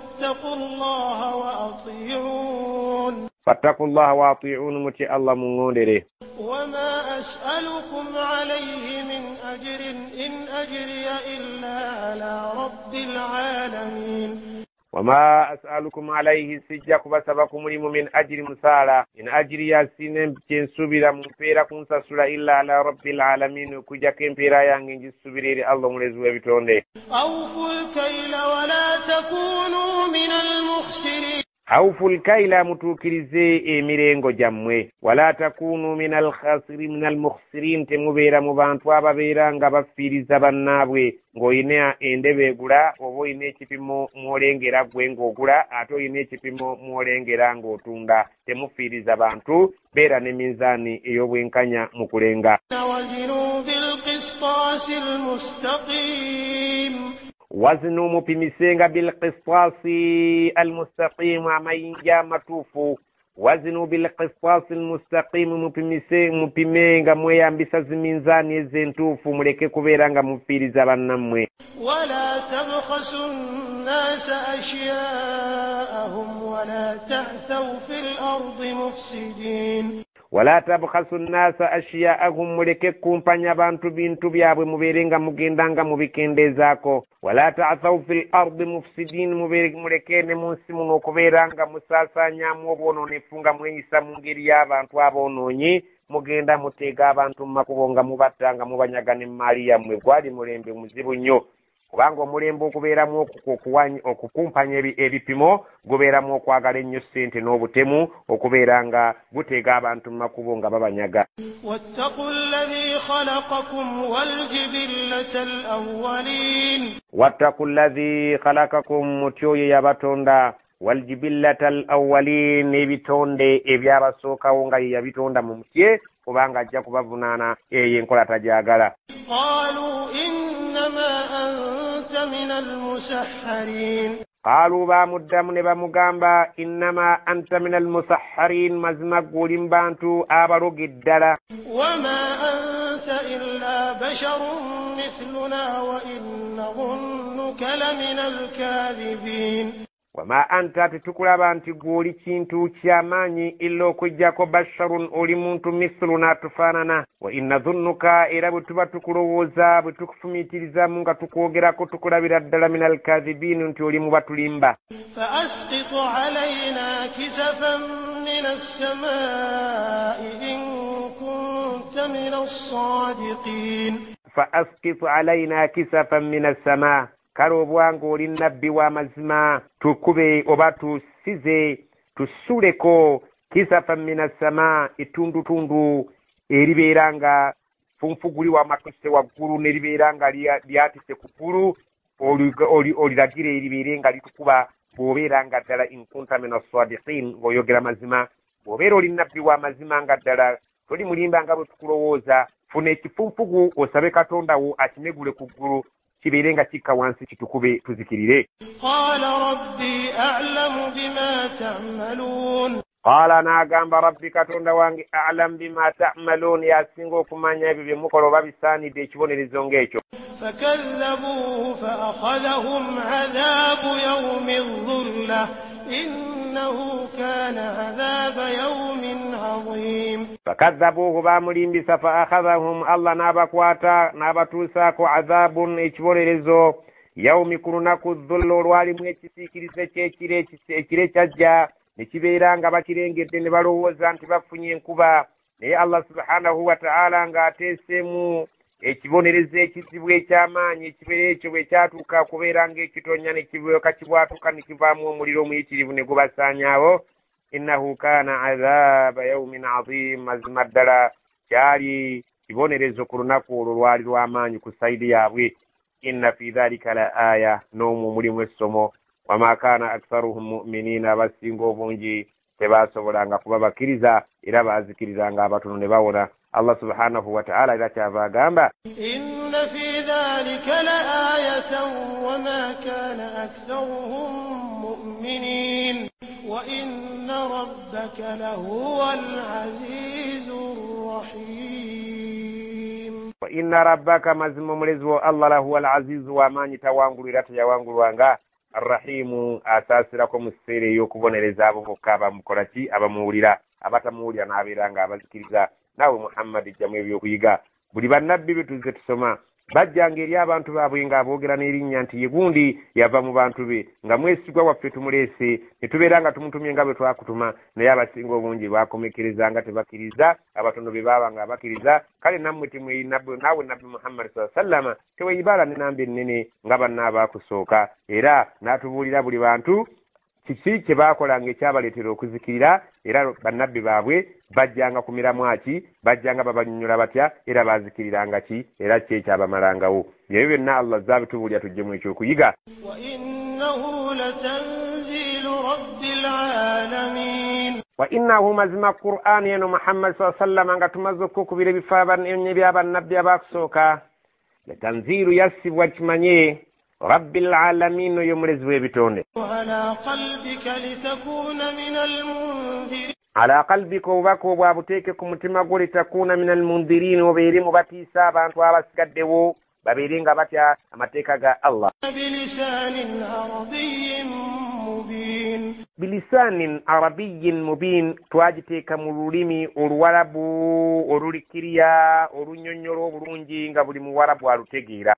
[SPEAKER 3] fattaqullaha wa ati'un muti Allah muŋŋondere.
[SPEAKER 5] وما أسألكم عليه من أجر إن أجري إلا على رب العالمين.
[SPEAKER 4] wama as'alukum alayhi sijja kubasaba ku mulimu min ajiri musaala in ajiriya sine kyensubira mu mpeera kunsasula illa ala rabbil alamin okujjako empeera yange ngisubira eri allah omulezi w'ebitonde. awful kayla mutuukirize emirengo gyammwe wala takunu min almukhsirin temubeera mu bantu ababeera nga bafiiriza bannaabwe ng'olina endebe egula oba olina ekipimo mwolengera gwe ng'ogula ate olina ekipimo mwolengera ng'otunda. Temufiiriza bantu, beera ne minzaani ey'obwenkanya mu kulenga. wazinu mupimisenga bilqistasi almustaqim amayinja amatuufu. wazinu bilqistasi almustaqim mupimenga mweyambisa ziminzaani ez'entuufu muleke kubeera nga mufiiriza bannammwe.
[SPEAKER 5] ولا تبخسوا الناس أشياءهم ولا تعثوا في الأرض مفسدين.
[SPEAKER 4] wala tabkhasu nnasa ashiya'ahum muleke kumpanya bantu bintu byabwe mubeerenga mugendanga mubikendezaako. wala ta'thaw fil ardi mufsidin muleke ne mu nsi muno okubeeranga musaasaanyamu obwonoonefu nga mweyisa mu ngeri y'abantu aboonoonyi mugenda muteega abantu mu makubo nga mubatta nga mubanyaga ne maali yammwe. gwali mulembe muzibu nnyo kubanga omulembe okubeeramu okukumpanya ebipimo gubeeramu okwagala ennyo ssente n'obutemu okubeera nga guteega abantu mu makubo nga babanyaga.
[SPEAKER 5] واتقوا الذي خلقكم والجبلة الأولين.
[SPEAKER 4] واتقوا الذي خلقكم متيوye yabatonda waljibillata alawwalin ebitonde ebyabasookawo nga ye yabitonda mu mutye kubanga ajja kubavunaana eyo enkola tajagala.
[SPEAKER 5] قالوا إنما أنت من المسحرين.
[SPEAKER 4] قالوا bamuddamu ne bamugamba innama anta min almusahharin mazima gwolim bantu abaloge ddala.
[SPEAKER 5] وما أنت إلا بشر مثلنا وإن نظنك لمن الكاذبين.
[SPEAKER 4] wama anta tetukulaba nti gw'oli kintu ky'amaanyi illa okujjako basharun oli muntu misluna tufaanana. wa inna dhunnuka era bwe tuba tukulowooza bwe tukufumiitirizamu nga tukwogerako tukulabira ddala min alkadhibin nti oli mu batulimba.
[SPEAKER 5] فأسقط علينا كسفا من السماء إن كنت من الصادقين.
[SPEAKER 4] فأسقط علينا كسفا من السماء kale obwanga oli nabbi w'amazima tukube oba tusize tusuleko kisafa mina sama etundutundu eribeera nga funfuguli wamatuse waggulu neribeera nga lyatise ku ggulu oliragira eribeere nga litukuba bw'obeera nga ddala inkunta min assadiqin ng'oyogera mazima. bw'obeera oli nabbi w'amazima nga ddala toli mulimba nga bwe tukulowooza funa ekifunfugu osabe katondawo akimegule ku ggulu kibeere nga kikka wansi kitukube tuzikirire.
[SPEAKER 5] qala rabbi a'lamu bima ta'malun.
[SPEAKER 4] qala n'agamba rabbi katonda wange a'lamu bima ta'malun yasinga okumanya ebyo bye mukola oba bisaanidde ekibonerezo ng'ekyo.
[SPEAKER 5] fakadhabuhu fa'akhadhahum 'adhabu yawmi dhulla innahu kana 'adhaba yawmin 'azim.
[SPEAKER 4] fakadhabuhu bamulimbisa fa'akhadhahum Allah n'abakwata n'abatuusaako 'adhabun ekibonerezo yawmi ku lunaku dhulla olwalimu ekisiikirize ky'ekire kyajja ne kibeera nga bakirengedde ne balowooza nti bafunye enkuba naye Allah subhanahu wa ta'ala ng'ateeseemu ekibonerezo ekizibu eky'amaanyi ekibeera ekyo bwe kyatuuka kubeera ng'ekitonya ne kibweka kibwatuka ne kivaamu omuliro omuyitirivu ne gubasaanyaawo. innahu kaana adhaaba yawmin 'azim mazima ddala kyali kibonerezo ku lunaku olwo lwali lw'amaanyi ku sayidi yaabwe. inna fi dhalika la aya n'omwo mulimu essomo. wama kaana aktharuhum mu'minina abasinga obungi tebaasobolanga kuba bakkiriza era baazikirizanga abatono ne bawona. Allah subhanahu wa ta'ala era kyava agamba
[SPEAKER 5] inna fi dhalika la ayatan wama kana aktharuhum mu'minin wa inna rabbaka lahuwal azizur rahim.
[SPEAKER 4] wa inna rabbaka mazima omulezi wo Allah lahuwal azizu w'amaanyi tawangulira teyawangulwanga arrahimu asaasirako mu sseera ey'okubonereza abo bokka abamukola ki abamuwulira abatamuwulira n'abeera nga abazikiriza. naawe Muhammad ejjamu ebyokuyiga buli bannabbi bye tuzze tusoma
[SPEAKER 3] bajjanga eri abantu baabwe ng'aboogera n'erinnya nti ye gundi yava mu bantu be nga mwesigwa waffe tumuleese ne tubeera nga tumutumye nga bwe twakutuma naye abasinga obungi bakomekereza nga tebakkiriza abatono be baaba nga bakkiriza kale nammwe naawe nabbi muhammadi sallama teweeyibaala ne namba ennene nga banna abaakusooka era n'atubuulira buli bantu kiki kye baakolanga ekyabaleetera okuzikirira era bannabbi baabwe bajjanga ku miramwa ki bajjanga babanyonnyola batya era baazikiriranga ki era ki ekyabamalangawo ebyo byonna allah zaabitubuulira tuggyemu ekyokuyiga wa innahu mazima qur'ani eno muhammadi sallama nga tumaze okukubira ebifo ebyabannabbi abaakusooka tanziru yassibwa kimanye rabbil alamin oyo mulezi w'ebitonde ala qalbika obubaka obwabuteeke ku mutima gwo litakuuna min almundirin obeere mu batiisa abantu abasigaddewo babeere nga batya amateeka ga allah bilisanin arabiyin mubin twagiteeka mu lulimi oluwarabu olulikiriya olunyonnyola obulungi nga buli muwarabu alutegeera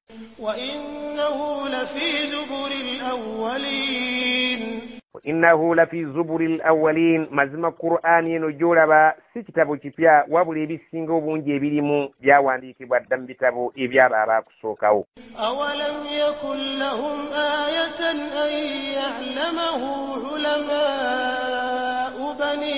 [SPEAKER 3] innahu lafi zuburi lawalin mazima qur'ani eno gyolaba si kitabo kipya wabula ebisinga obungi ebirimu byawandiikibwa dda mu bitabo ebyaba abaakusookawo awalam yakun lahum ayatan an ya'lamahu ulama'u bani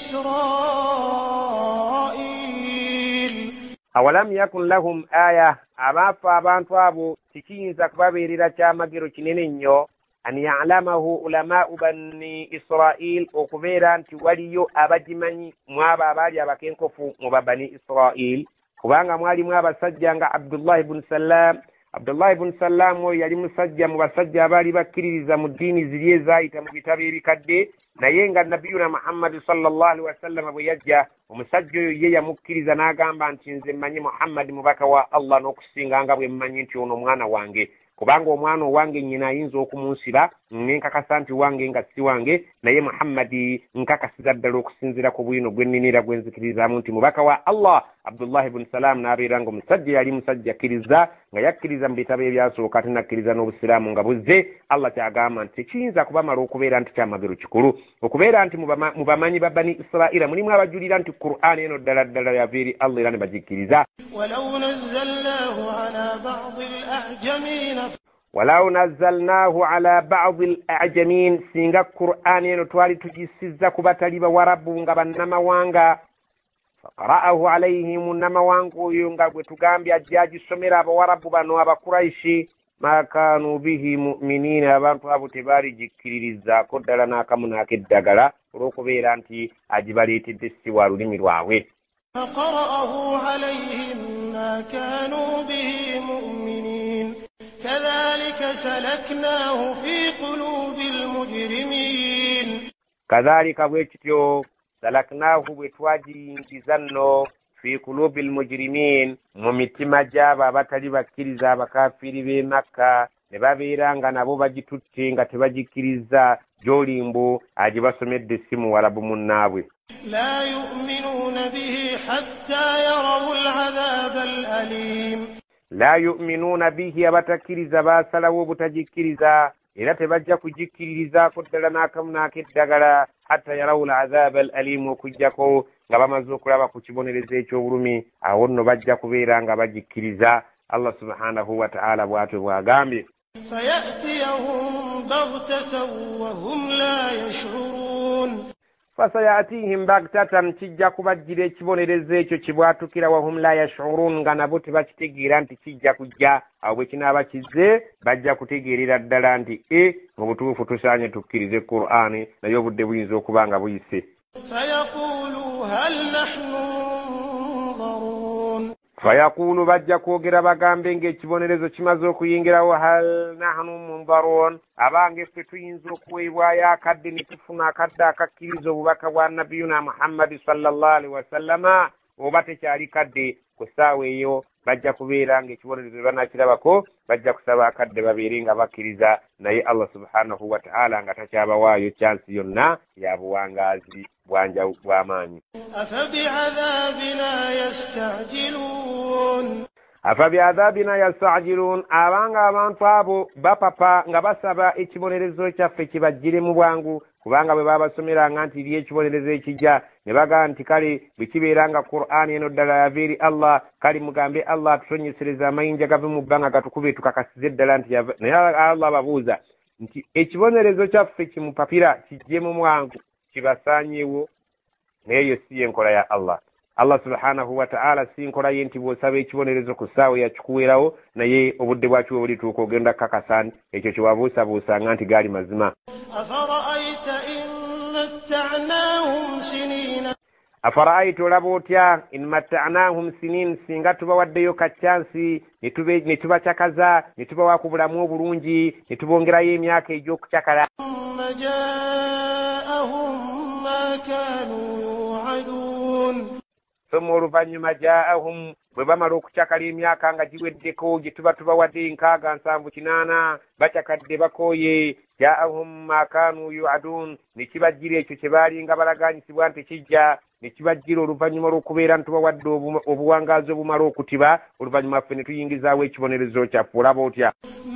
[SPEAKER 3] israil awalam yakun lahum aya abaafa abantu abo tikiyinza kubabeerera kyamagero kinene nnyo an ya'lamahu ulama'u bani israil okubeera nti waliyo abagimanyi mwabo abaali abakenkofu mu babani israil kubanga mwalimu abasajja nga abdullahi ibn salam oyo yali musajja mu basajja abaali bakkiririza mu ddiini ziri ezaayita mu bitabo ebikadde naye nga nabiyuna muhammadi sallallahu alaihi wasallam bwe yajja omusajja oyo ye yamukkiriza n'agamba nti nze mmanyi muhammadi mubaka wa allah n'okusinga nga bwe mmanyi nti ono mwana wange kubanga omwana owange nnyina ayinza okumunsira nenkakasa nti wange nga si wange naye muhammadi nkakasiza ddala okusinziira ku bwino gwenninira gwenzikirizamu nti mubaka wa allah abdullahi ibn salam n'abeera nga omusajja yali musajja akkiriza nga yakkiriza mu bitabo ebyasooka ate nakkiriza n'obusiraamu nga buzze allah kyagamba nti tekiyinza kubamala okubeera nti kyamagero kikulu okubeera nti mu bamanyi ba bani israila mulimu abajulira nti qur'ani eno ddala ddala yava eri allah era ne bagikkiriza walaw nazzalnahu ala ba'di al-a'jamin singa qur'ani eno twali tugissizza ku batali bawarabu nga bannamawanga faqara'ahu alayhim namawanga oyo nga gwe tugambye ajja agisomera abawarabu bano abakuraishi ma kanu bihi mu'minina abantu abo tebaali gikkiririzaako ddala n'akamu n'akeddagala olw'okubeera nti agibaleetedde si wa lulimi lwabwe
[SPEAKER 5] فقرأه عليهم ما كانوا به مؤمنين كذلك سلكناه في قلوب المجرمين
[SPEAKER 3] كذلك بويتيو سلكناه بتواجينجيza nno fi qulubi almujrimin mu mitima gy'abo abatali bakkiriza abakafiiri b'e makka ne babeera nga nabo bagitutte nga tebagikkiriza gy'olimbo agibasomedde si muwarabu munnaabwe
[SPEAKER 5] لا يؤمنون به حتى يروا العذاب الأليم
[SPEAKER 3] لا يؤمنون به abatakkiriza baasalawo obutagikkiriza era tebajja kugikkiririzaako ddala n'akamu n'akeddagala hatta yarawu al'adhaba al'alimu okuggyako nga bamaze okulaba ku kibonerezo eky'obulumi awo nno bajja kubeera nga bagikkiriza allah subhanahu wa ta'ala bw'atyo bw'agambye
[SPEAKER 5] فيأتيهم بغتة وهم لا يشعرون
[SPEAKER 3] fasayatihim bagtatan kijja kubajjira ekibonerezo ekyo kibwatukira wahum la yashurun nga nabo tebakitegeera nti kijja kujja awo bwe kinaaba kizze bajja kutegeerera ddala nti mu butuufu tusaanye tukkirize qur'ani naye obudde buyinza okuba nga buyise fayaqulu bajja kwogera bagambe ng'ekibonerezo kimaze okuyingirawo hal nahnu mundarun abange ffe tuyinza okuweebwayo akadde ne tufuna akadde akakkiriza obubaka bwa nabiyuna muhammadi sallallahu alaihi wasallama oba tekyali kadde ku ssaawa eyo bajja kubeera ng'ekibonerezo banakirabako bajja kusaba akadde babeere nga bakkiriza naye allah subhanahu wa ta'ala nga takyabawaayo chansi yonna ya buwangaazi bw'amaanyi
[SPEAKER 4] afa bi'adhabina yasta'jilun abanga abantu abo bapapa nga basaba ekibonerezo kyaffe kibajjire mu bwangu kubanga bwe babasomeranga nti eri ekibonerezo ekijja ne bagamba nti kale bwe kibeeranga Qur'an eno ddala yaveeri Allah kale mugambe Allah atusonyesereza amayinja gave mu bbanga gatukube tukakasize ddala nti naye Allah babuuza nti ekibonerezo kyaffe kimupapira kijje mu bwangu kibasaanyeewo naye eyo si enkola ya Allah. Allah subhanahu wa ta'ala si nkola ye nti bw'osaba ekibonerezo ku ssaawa yakikuweerawo naye obudde bwakyo bulituuka ogenda kakasa ekyo kyewabuusabuusanga nti gaali mazima. Afara'ayta olaba otya in matta'naahum sinin singa tubawaddeyo kaccansi ne tubakyakaza ne tubawa ku bulamu obulungi ne tubongerayo emyaka egy'okucakala. Oluvannyuma jaahum bwe bamala okucakala emyaka nga giweddeko gye tuba tubawadde 678 bacakadde bakooye jaahum ma kaanu yu'adun ne kibajjira ekyo kye baalinga balaganyisibwa nti kijja ne kibajjira oluvannyuma lw'okubeera ntubawadde obuwangaazi obumala okutiba oluvannyuma ffe ne tuyingizaawo ekibonerezo kyaffe olaba otya.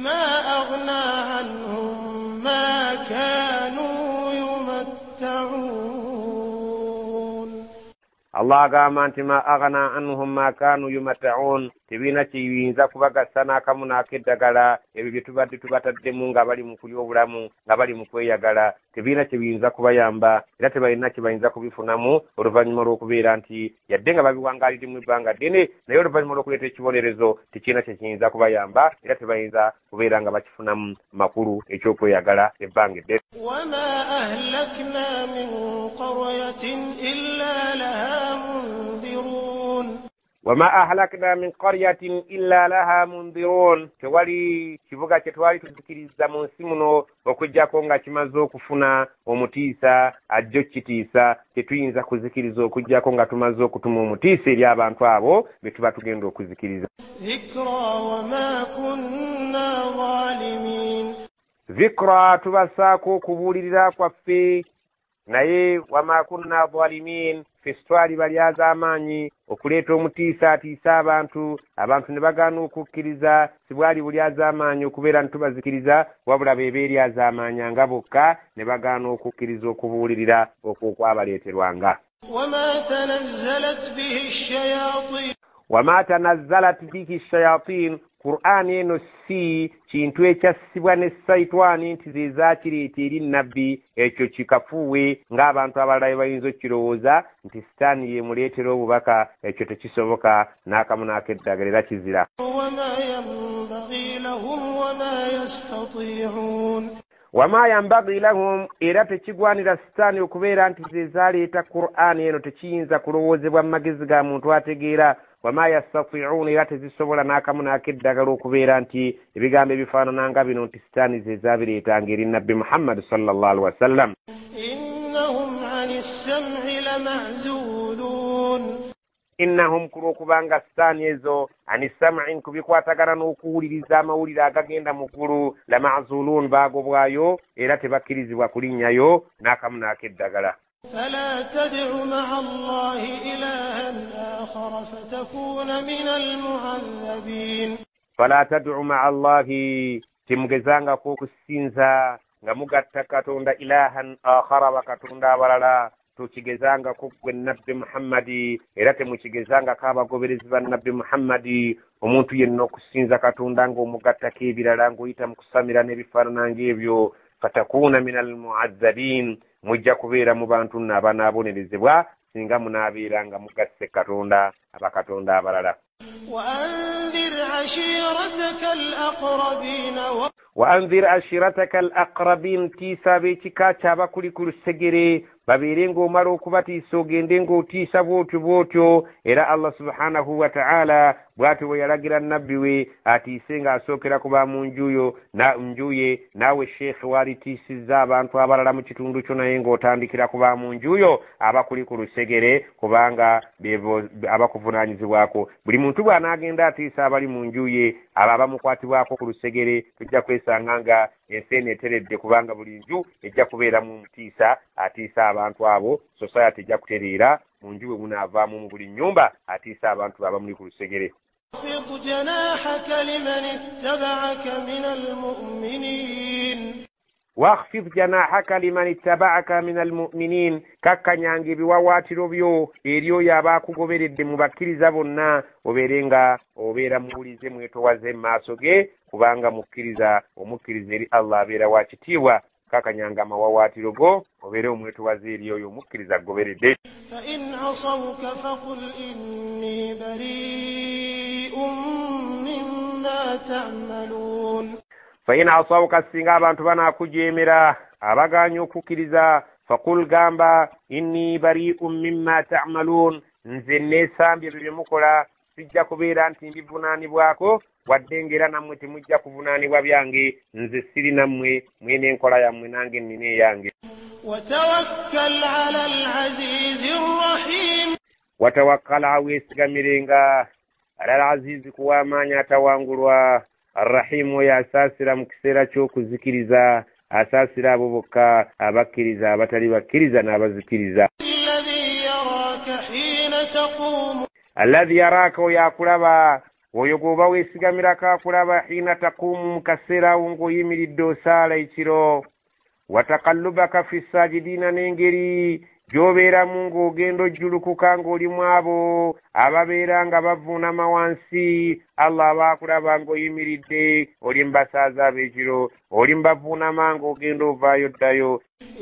[SPEAKER 4] Allah agamba nti ma aghna anhum ma kaanu yumatta'un tebiina kiyinza kubagasa n'akamu n'akeddagala ebyo bye tubadde tubataddemu nga bali mu kulya obulamu nga bali mu kweyagala tebiina kye biyinza kubayamba era tebalina kye bayinza kubifunamu oluvannyuma lw'okubeera nti yadde nga babiwangaalidde mu ebbanga ddene naye oluvannyuma lw'okuleeta ekibonerezo tekiina kye kiyinza kubayamba era tebayinza kubeera nga bakifunamu makulu ekyokweyagala ebbanga eddene. Wama ahlakna min qaryatin illa laha mundirun tewali kibuga kye twali tuzikiriza mu nsi muno okujjako nga kimaze okufuna omutiisa ajjo kitiisa tetuyinza kuzikiriza okujjako nga tumaze okutuma omutiisa eri abantu abo be tuba tugenda okuzikiriza. Zikra tubasaako okubuulirira kwaffe naye wama kunna zalimin festwali balyaza amaanyi okuleeta omutiisa atiisa abantu ne bagaana okukkiriza sibwali bulyaza amaanyi okubeera ntubazikiriza wabula beeba eryaza amaanyanga bokka ne bagaana okukkiriza okubuulirira okwo kwabaleeterwanga. Wama tanazzalat bihi shayatin Qur'an eno si kintu ekyassibwa ne Saitwani nti ze zaakireeta eri nnabbi ekyo kikafuuwe ng'abantu abalala bayinza okukirowooza nti sitaani yeemuleetera obubaka ekyo tekisoboka n'akamu n'akeddagala era kizira. Wama yambagi lahum era tekigwanira sitaani okubeera nti ze zaaleeta Qur'an eno tekiyinza kulowoozebwa mu magezi ga muntu ategeera. Wama yastati'un era tezisobola n'akamu n'akeddagala okubeera nti ebigambo ebifaanana nga bino nti sitaani ze zaabireetanga eri nabbi Muhammad sallallahu alaihi wasallam. Innahum kulwokubanga sitaani ezo ani sam'in kubikwatagana n'okuwuliriza amawulire agagenda mu ggulu la ma'zulun baagobwayo era tebakkirizibwa kulinnyayo n'akamu n'akeddagala.
[SPEAKER 5] فلا تدع مع الله إلها آخر فتكون من المعذبين. فلا
[SPEAKER 4] تدع مع الله تمغزانغا كوكسينزا nga mugatta katonda ilahan akhara bakatonda abalala tukigezanga kugwe nabbi Muhammadi era temukigezanga k'abagoberezi ba nabbi Muhammadi omuntu yenna okusinza katonda ng'omugattako ebirala ng'oyita mu kusamira n'ebifaanana ng'ebyo fatakuuna min almu'azzabin mujja kubeera mu bantu n'abanaabonerezebwa singa munaabeeranga mugasse katonda abakatonda abalala. وأنذر عشيرتك الأقربين tiisa b'ekika ky'abakuli ku lusegere babeere ng'omala okubatiisa ogende ng'otiisa bw'otyo era Allah subhanahu wa ta'ala bw'atyo bwe yalagira nabbi we atiise ng'asookera kuba mu njuye naawe sheekhe waalitiisizza abantu abalala mu kitundu kyo naye ng'otandikira kuba mu njuyo abakuli ku lusegere kubanga abakuvunaanyizibwako buli muntu bw'anaagenda atiisa abali mu njuye abo abamukwatibwako ku lusegere tujja kwesanga nga ensi eno eteredde kubanga buli nju ejja kubeeramu omutiisa atiisa abantu abo society ejja kutereera mu nju bwe munaavaamu mu buli nnyumba atiisa abantu abamuli ku lusegere.
[SPEAKER 5] واخفض جناحك لمن اتبعك من المؤمنين
[SPEAKER 4] واخفض جناحك لمن اتبعك من المؤمنين kakkanyange ebiwawaatiro byo eri oyo abaakugoberedde mu bakkiriza bonna obeera muwulize mwetowaze mu maaso ge kubanga omukkiriza eri Allah abeera wa kitiibwa kakanyanga amawawaatiro go obeere omwetowaze eri oyo omukkiriza agoberedde.
[SPEAKER 5] فإن عصوك فقل إني بريء مما تعملون
[SPEAKER 4] فإن عصوك singa abantu banaakujeemera abagaanye okukkiriza faqul gamba inni bari'un mimma ta'malun nze neesambye bye mukola sijja kubeera nti mbivunaanibwako wadde ngera nammwe temujja kuvunaanibwa byange nze siri nammwe mwene enkola yammwe nange nnina eyange.
[SPEAKER 5] وتوكل على العزيز الرحيم
[SPEAKER 4] وتوكل weesigamirenga ala al-azizi kuwamaanyi atawangulwa arrahimu oyo asaasira mu kiseera ky'okuzikiriza asaasira abo bokka abakkiriza abatali bakkiriza n'abazikiriza. alladhi yaraaka oyo akulaba oyo gwoba weesigamirako akulaba hiina taquumu mu kaseera awo ng'oyimiridde osaala ekiro. wataqallubaka fi saajidiina n'engeri gy'obeeramu ng'ogenda ojjulukuka ng'olimu abo ababeera nga bavuunama wansi Allah abaakulaba ng'oyimiridde oli mu basaaza ab'ekiro oli mu bavuunama ng'ogenda ovaayo ddayo.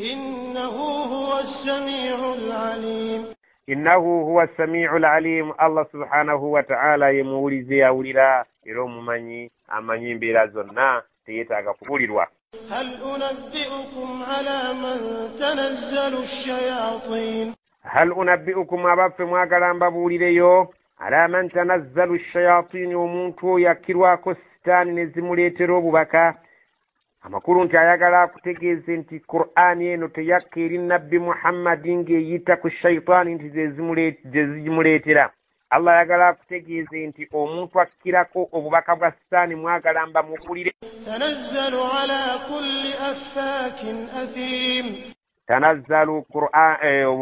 [SPEAKER 4] innahu huwa as-samii'u al-'aliim Allah subhaanahu wa ta'ala ye muwulize awulira era omumanyi amanyi embeera zonna teyeetaaga kubulirwa.
[SPEAKER 5] هل أنبئكم على من تنزل الشياطين
[SPEAKER 4] هل أنبئكم أبف mwagala mbabuulireyo على من تنزل الشياطين omuntu yakkirwako sitaani ne zimuleetera obubaka. amakulu nti ayagala akutegeeze nti Qur'ani eno teyakka eri nabbi Muhammadi ng'eyita ku shayitaani nti ze zimuleetera. Allah ayagala akutegeeze nti omuntu akkirako obubaka bwa sitaani mwagala mbamubuulire.
[SPEAKER 5] tanazzalu ala kulli affaakin athiim
[SPEAKER 4] tanazzalu Qur'an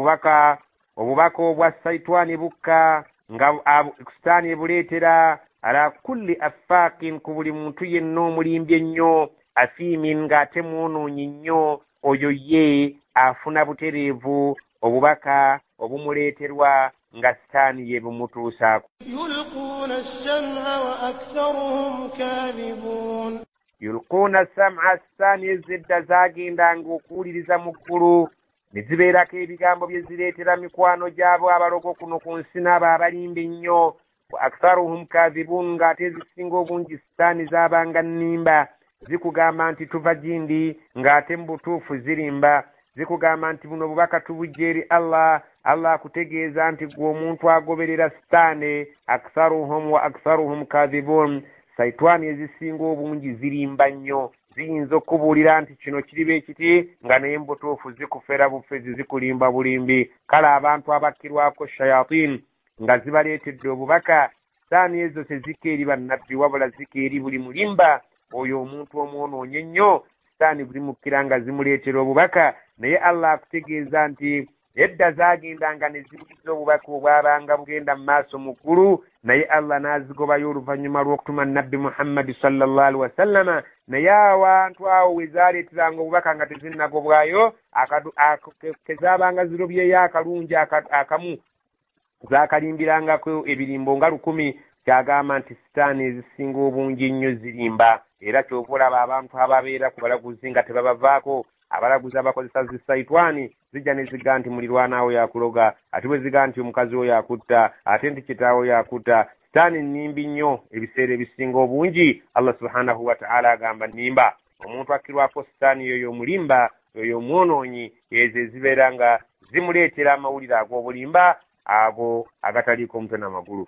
[SPEAKER 4] obubaka obwa sayitwani bukka nga sitaani ebuleetera ala kulli affaakin ku buli muntu yenna omulimbi ennyo athiimin ng'ate mwonoonyi nnyo oyo ye afuna butereevu obubaka obumuleeterwa nga sitaani ye bumutuusaako.
[SPEAKER 5] yulquuna as-sam'a wa aktharuhum kaadhibuun
[SPEAKER 4] yulquuna as-sam'a sitaani ezidda zaagendanga okuwuliriza mu ggulu ne zibeerako ebigambo bye zireetera mikwano gyabo abalogo kuno ku nsi n'abo abalimba ennyo. wa aktharuhum kaadhibuun ng'ate ezisinga obungi sitaani zaabanga nnimba zikugamba nti tuva gindi ng'ate mu butuufu zirimba. zikugamba nti buno bubaka tubujja eri Allah akutegeeza nti gwe omuntu agoberera sitaani aktharuhum wa aktharuhum kaadhibuun sayitwani ezisinga obungi zirimba nnyo ziyinza okubuulira nti kino kiriba ekiti nga naye mu butuufu zikufera bufezi zikulimba bulimbi. kale abantu abakkirwako shayatin nga zibaleetedde obubaka sitaani ezo tezikka eri bannabbi wabula zikka eri buli mulimba oyo omuntu omwonoonye nnyo sitaani buli mukkira nga zimuleetera obubaka. naye Allah akutegeeza nti edda zaagendanga ne zibuliza obubaka obwabanga bugenda mu maaso mu ggulu naye Allah n'azigobayo oluvannyuma lw'okutuma nabbi Muhammadi sallallahu alaihi wasallama. naye abantu awo we zaaleeteranga obubaka nga tezinnagobwayo kezaabanga zirobyeyo akalungi akamu zaakalimbirangako ebirimbo nga 100. kyagamba nti sitaani ezisinga obungi ennyo zirimba era kyova olaba abantu ababeera ku balaguzi nga tebabavaako. abalaguzi abakozesa zisayitwani zijja ne ziga nti mulirwana awo yakuloga ate bwe ziga nti omukazi oyo yakutta ate nti kitaawo yakutta. sitaani nnimbi nnyo ebiseera ebisinga obungi. Allah subhanahu wa ta'ala agamba nnimba. omuntu akkirwako sitaani yoyo omulimba yoyo omwonoonyi ezo ezibeera nga zimuleetera amawulire ag'obulimba ago agataliiko mutwe n'amagulu.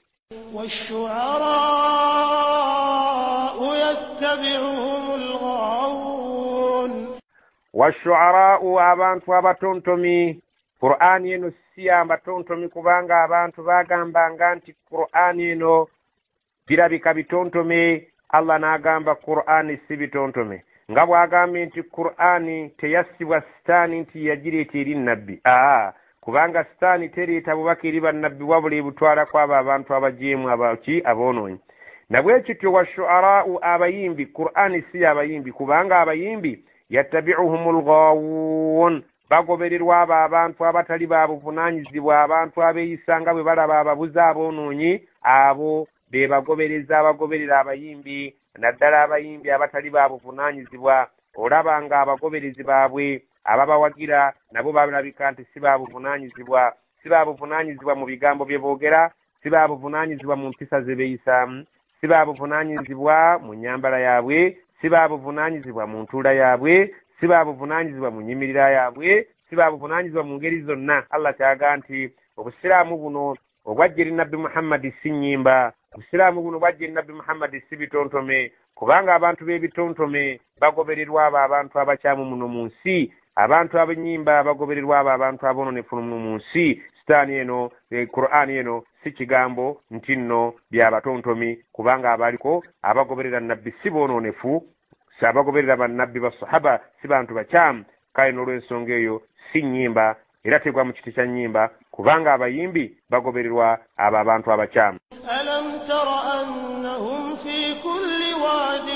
[SPEAKER 4] washu'araa'u abantu abatontomi. Qur'ani eno si abatontomi kubanga abantu bagambanga nti Qur'ani eno birabika bitontome. Allah n'agamba Qur'ani si bitontome nga bw'agambye nti Qur'ani teyassibwa sitaani nti yagireeta eri nabbi. kubanga sitaani tereeta bubaka eri bannabbi wabula ebutwala kwabo abantu abajeemu abonoonyi. Nabwekityo washu'araa'u abayimbi, Qur'ani si abayimbi kubanga abayimbi yattabi'uhumul ghaawuun, bagobererwa abo abantu abatali babuvunaanyizibwa, abantu abeeyisa nga bwe balaba ababuzi aboonoonyi, abo be bagobereza abagoberera abayimbi, naddala abayimbi abatali babuvunaanyizibwa. Olaba nga abagoberezi baabwe ababawagira nabo balabika nti si babuvunaanyizibwa, si babuvunaanyizibwa mu bigambo bye boogera, si babuvunaanyizibwa mu mpisa ze beeyisaamu, si babuvunaanyizibwa mu nnyambala yaabwe, si babuvunaanyizibwa mu ntuula yaabwe, si babuvunaanyizibwa mu nnyimirira yaabwe, si babuvunaanyizibwa mu ngeri zonna. Allah kyaga nti obusiraamu buno obwajja eri Nabbi Muhammad si nnyimba, obusiraamu buno bwajja eri Nabbi Muhammad si bitontome, kubanga abantu b'ebitontome bagobererwa abo abantu abakyamu muno mu nsi, abantu ab'ennyimba bagobererwa abo abantu aboononefu mu nsi. Sitaani eno, Qur'ani eno si kigambo nti nno byabatontomi, kubanga abaliko abagoberera nabbi si boononefu, si abagoberera bannabbi basahaba si bantu bakyamu. Kale n'olw'ensonga eyo si nnyimba era tegwa mu kiti kya nnyimba, kubanga abayimbi bagobererwa abo abantu abakyamu.
[SPEAKER 5] ألم تر أنهم في كل واد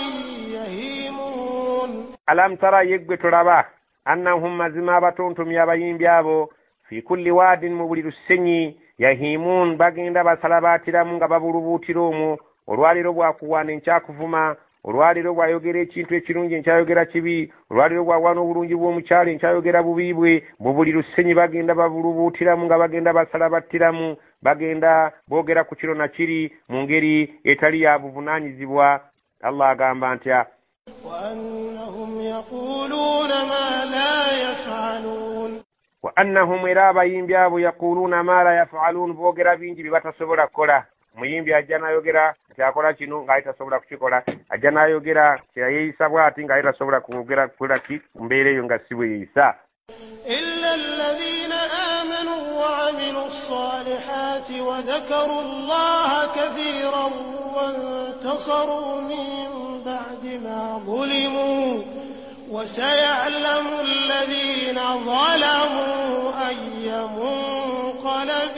[SPEAKER 5] يهيمون
[SPEAKER 4] Alam tara yeggwe tolaba annahum mazima abatontomi abayimbi abo fi kulli wadin mu buli lusenyi yahimun bagenda basala baatiramu nga babulubuutira omwo. Olwaliro bwakuwaana enkyakuvuma, olwaliro bwayogera ekintu ekirungi enkyayogera kibi, olwaliro bwawaana obulungi bw'omukyalo enkyayogera bubi bwe. Mu buli lusenyi bagenda babulubuutiramu nga bagenda basala battiramu, bagenda boogera ku kiro na kiri mu ngeri etali ya buvunaanyizibwa. Allah agamba ntya
[SPEAKER 5] وأنهم يقولون ما لا يفعلون
[SPEAKER 4] wa annahum era abayimbi abo yaquluuna ma la yaf'aluun, boogera bingi bye batasobola kukola. Omuyimbi ajja n'ayogera nti akola kino ng'aye tasobola kukikola, ajja n'ayogera kyeyeeyisa bw'ati ng'aye tasobola kwogera kukola ki ku mbeera eyo nga si bwe yeeyisa.
[SPEAKER 5] إلا الذين آمنوا وعملوا الصالحات وذكروا الله كثيرا وانتصروا من بعد ما ظلموا وسيعلم الذين ظلموا أي منقلب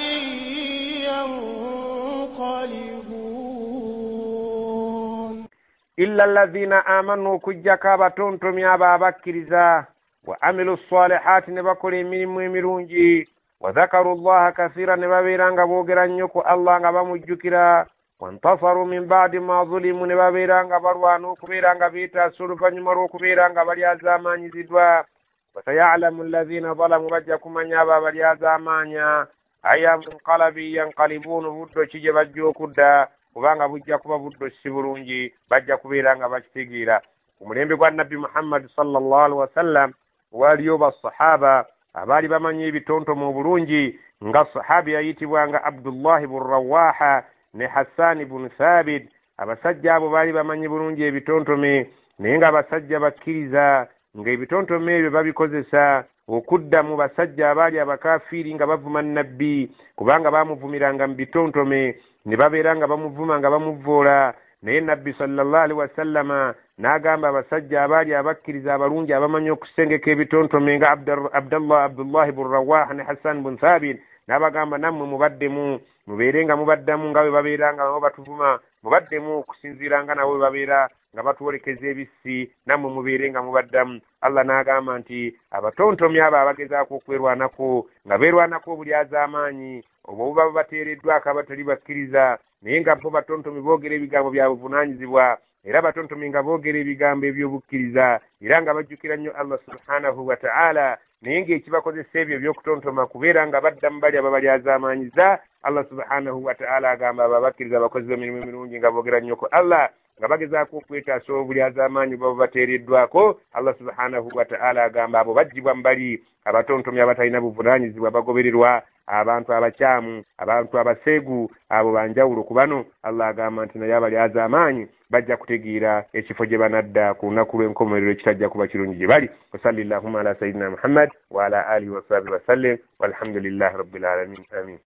[SPEAKER 5] ينقلبون.
[SPEAKER 4] إلا الذين آمنوا كجك abatontomi abo abakkiriza wa amilu salihati ne bakola emirimu emirungi wa dhakaru llaha kathira ne babeera nga boogera nnyo ku Allah nga bamujjukira wantasaru min baadi ma zulimu ne babeera nga balwana okubeera nga beetaasa oluvannyuma lw'okubeera nga balyazaamaanyiziddwa. wasayalamu alladhina zalamu bajja kumanya abo abalyazaamaanya aya munqalabi yanqalibuun, buddo ki gye bajja okudda, kubanga bujja kuba buddo si bulungi, bajja kubeera nga bakitegeera. Ku mulembe gwa Nabbi Muhammad sallallahu alaihi wasallam waliyo basahaba abaali bamanyi ebitontomo obulungi, nga sahabi ayitibwanga Abdullah ibn Rawaha ne Hassan ibn Thabit. Abasajja abo baali bamanyi bulungi ebitontome, naye nga abasajja bakkiriza nga ebitontome ebyo babikozesa okudda mu basajja abaali abakafiiri nga bavuma nabbi, kubanga bamuvumiranga mu bitontome ne babeera nga bamuvuma nga bamuvvoola. Naye nabbi sallallahu alaihi wasallama n'agamba abasajja abaali abakkiriza abalungi abamanyi okusengeka ebitontome nga Abdullah ibn Rawaha ne Hassan ibn Thabit, n'abagamba nammwe mubaddemu, mubeere nga mubaddamu nga bwe babeera nga nabo batuvuma, mubaddemu okusinziira nga nabo bwe babeera nga batwolekeza ebissi, nammwe mubeere nga mubaddamu. Allah n'agamba nti abatontomi abo abagezaako okwerwanako nga beerwanako obulyazaamaanyi obwo buba bateereddwako abatali bakkiriza, naye nga bo batontomi boogera ebigambo bya buvunaanyizibwa, era batontomi nga boogera ebigambo eby'obukkiriza, era nga bajjukira nnyo Allah subhanahu wa ta'ala, naye ng'ekibakozesa ebyo ebyokutontoma kubeera nga baddamu bali ababalyazaamaanyiza. Allah subhanahu wa ta'ala agamba ababakkiriza abakozi b'emirimu emirungi nga boogera nnyo ku Allah, nga bagezaako okwetaasa obulyazaamaanyi bwabo bateereddwako. Allah subhanahu wa ta'ala agamba abo bajjibwa mu bali abatontomi abatalina buvunaanyizibwa, bagobererwa abantu abakyamu, abantu abaseegu, abo banjawulo ku bano. Allah agamba nti naye abalyazaamaanyi bajja kutegeera ekifo gye banadda ku lunaku lw'enkomerero ekitajja kuba kirungi gye bali. wa sallallahu ala sayyidina Muhammad wa ala alihi wa sahbihi wa sallam walhamdulillahi rabbil alamin. Amin.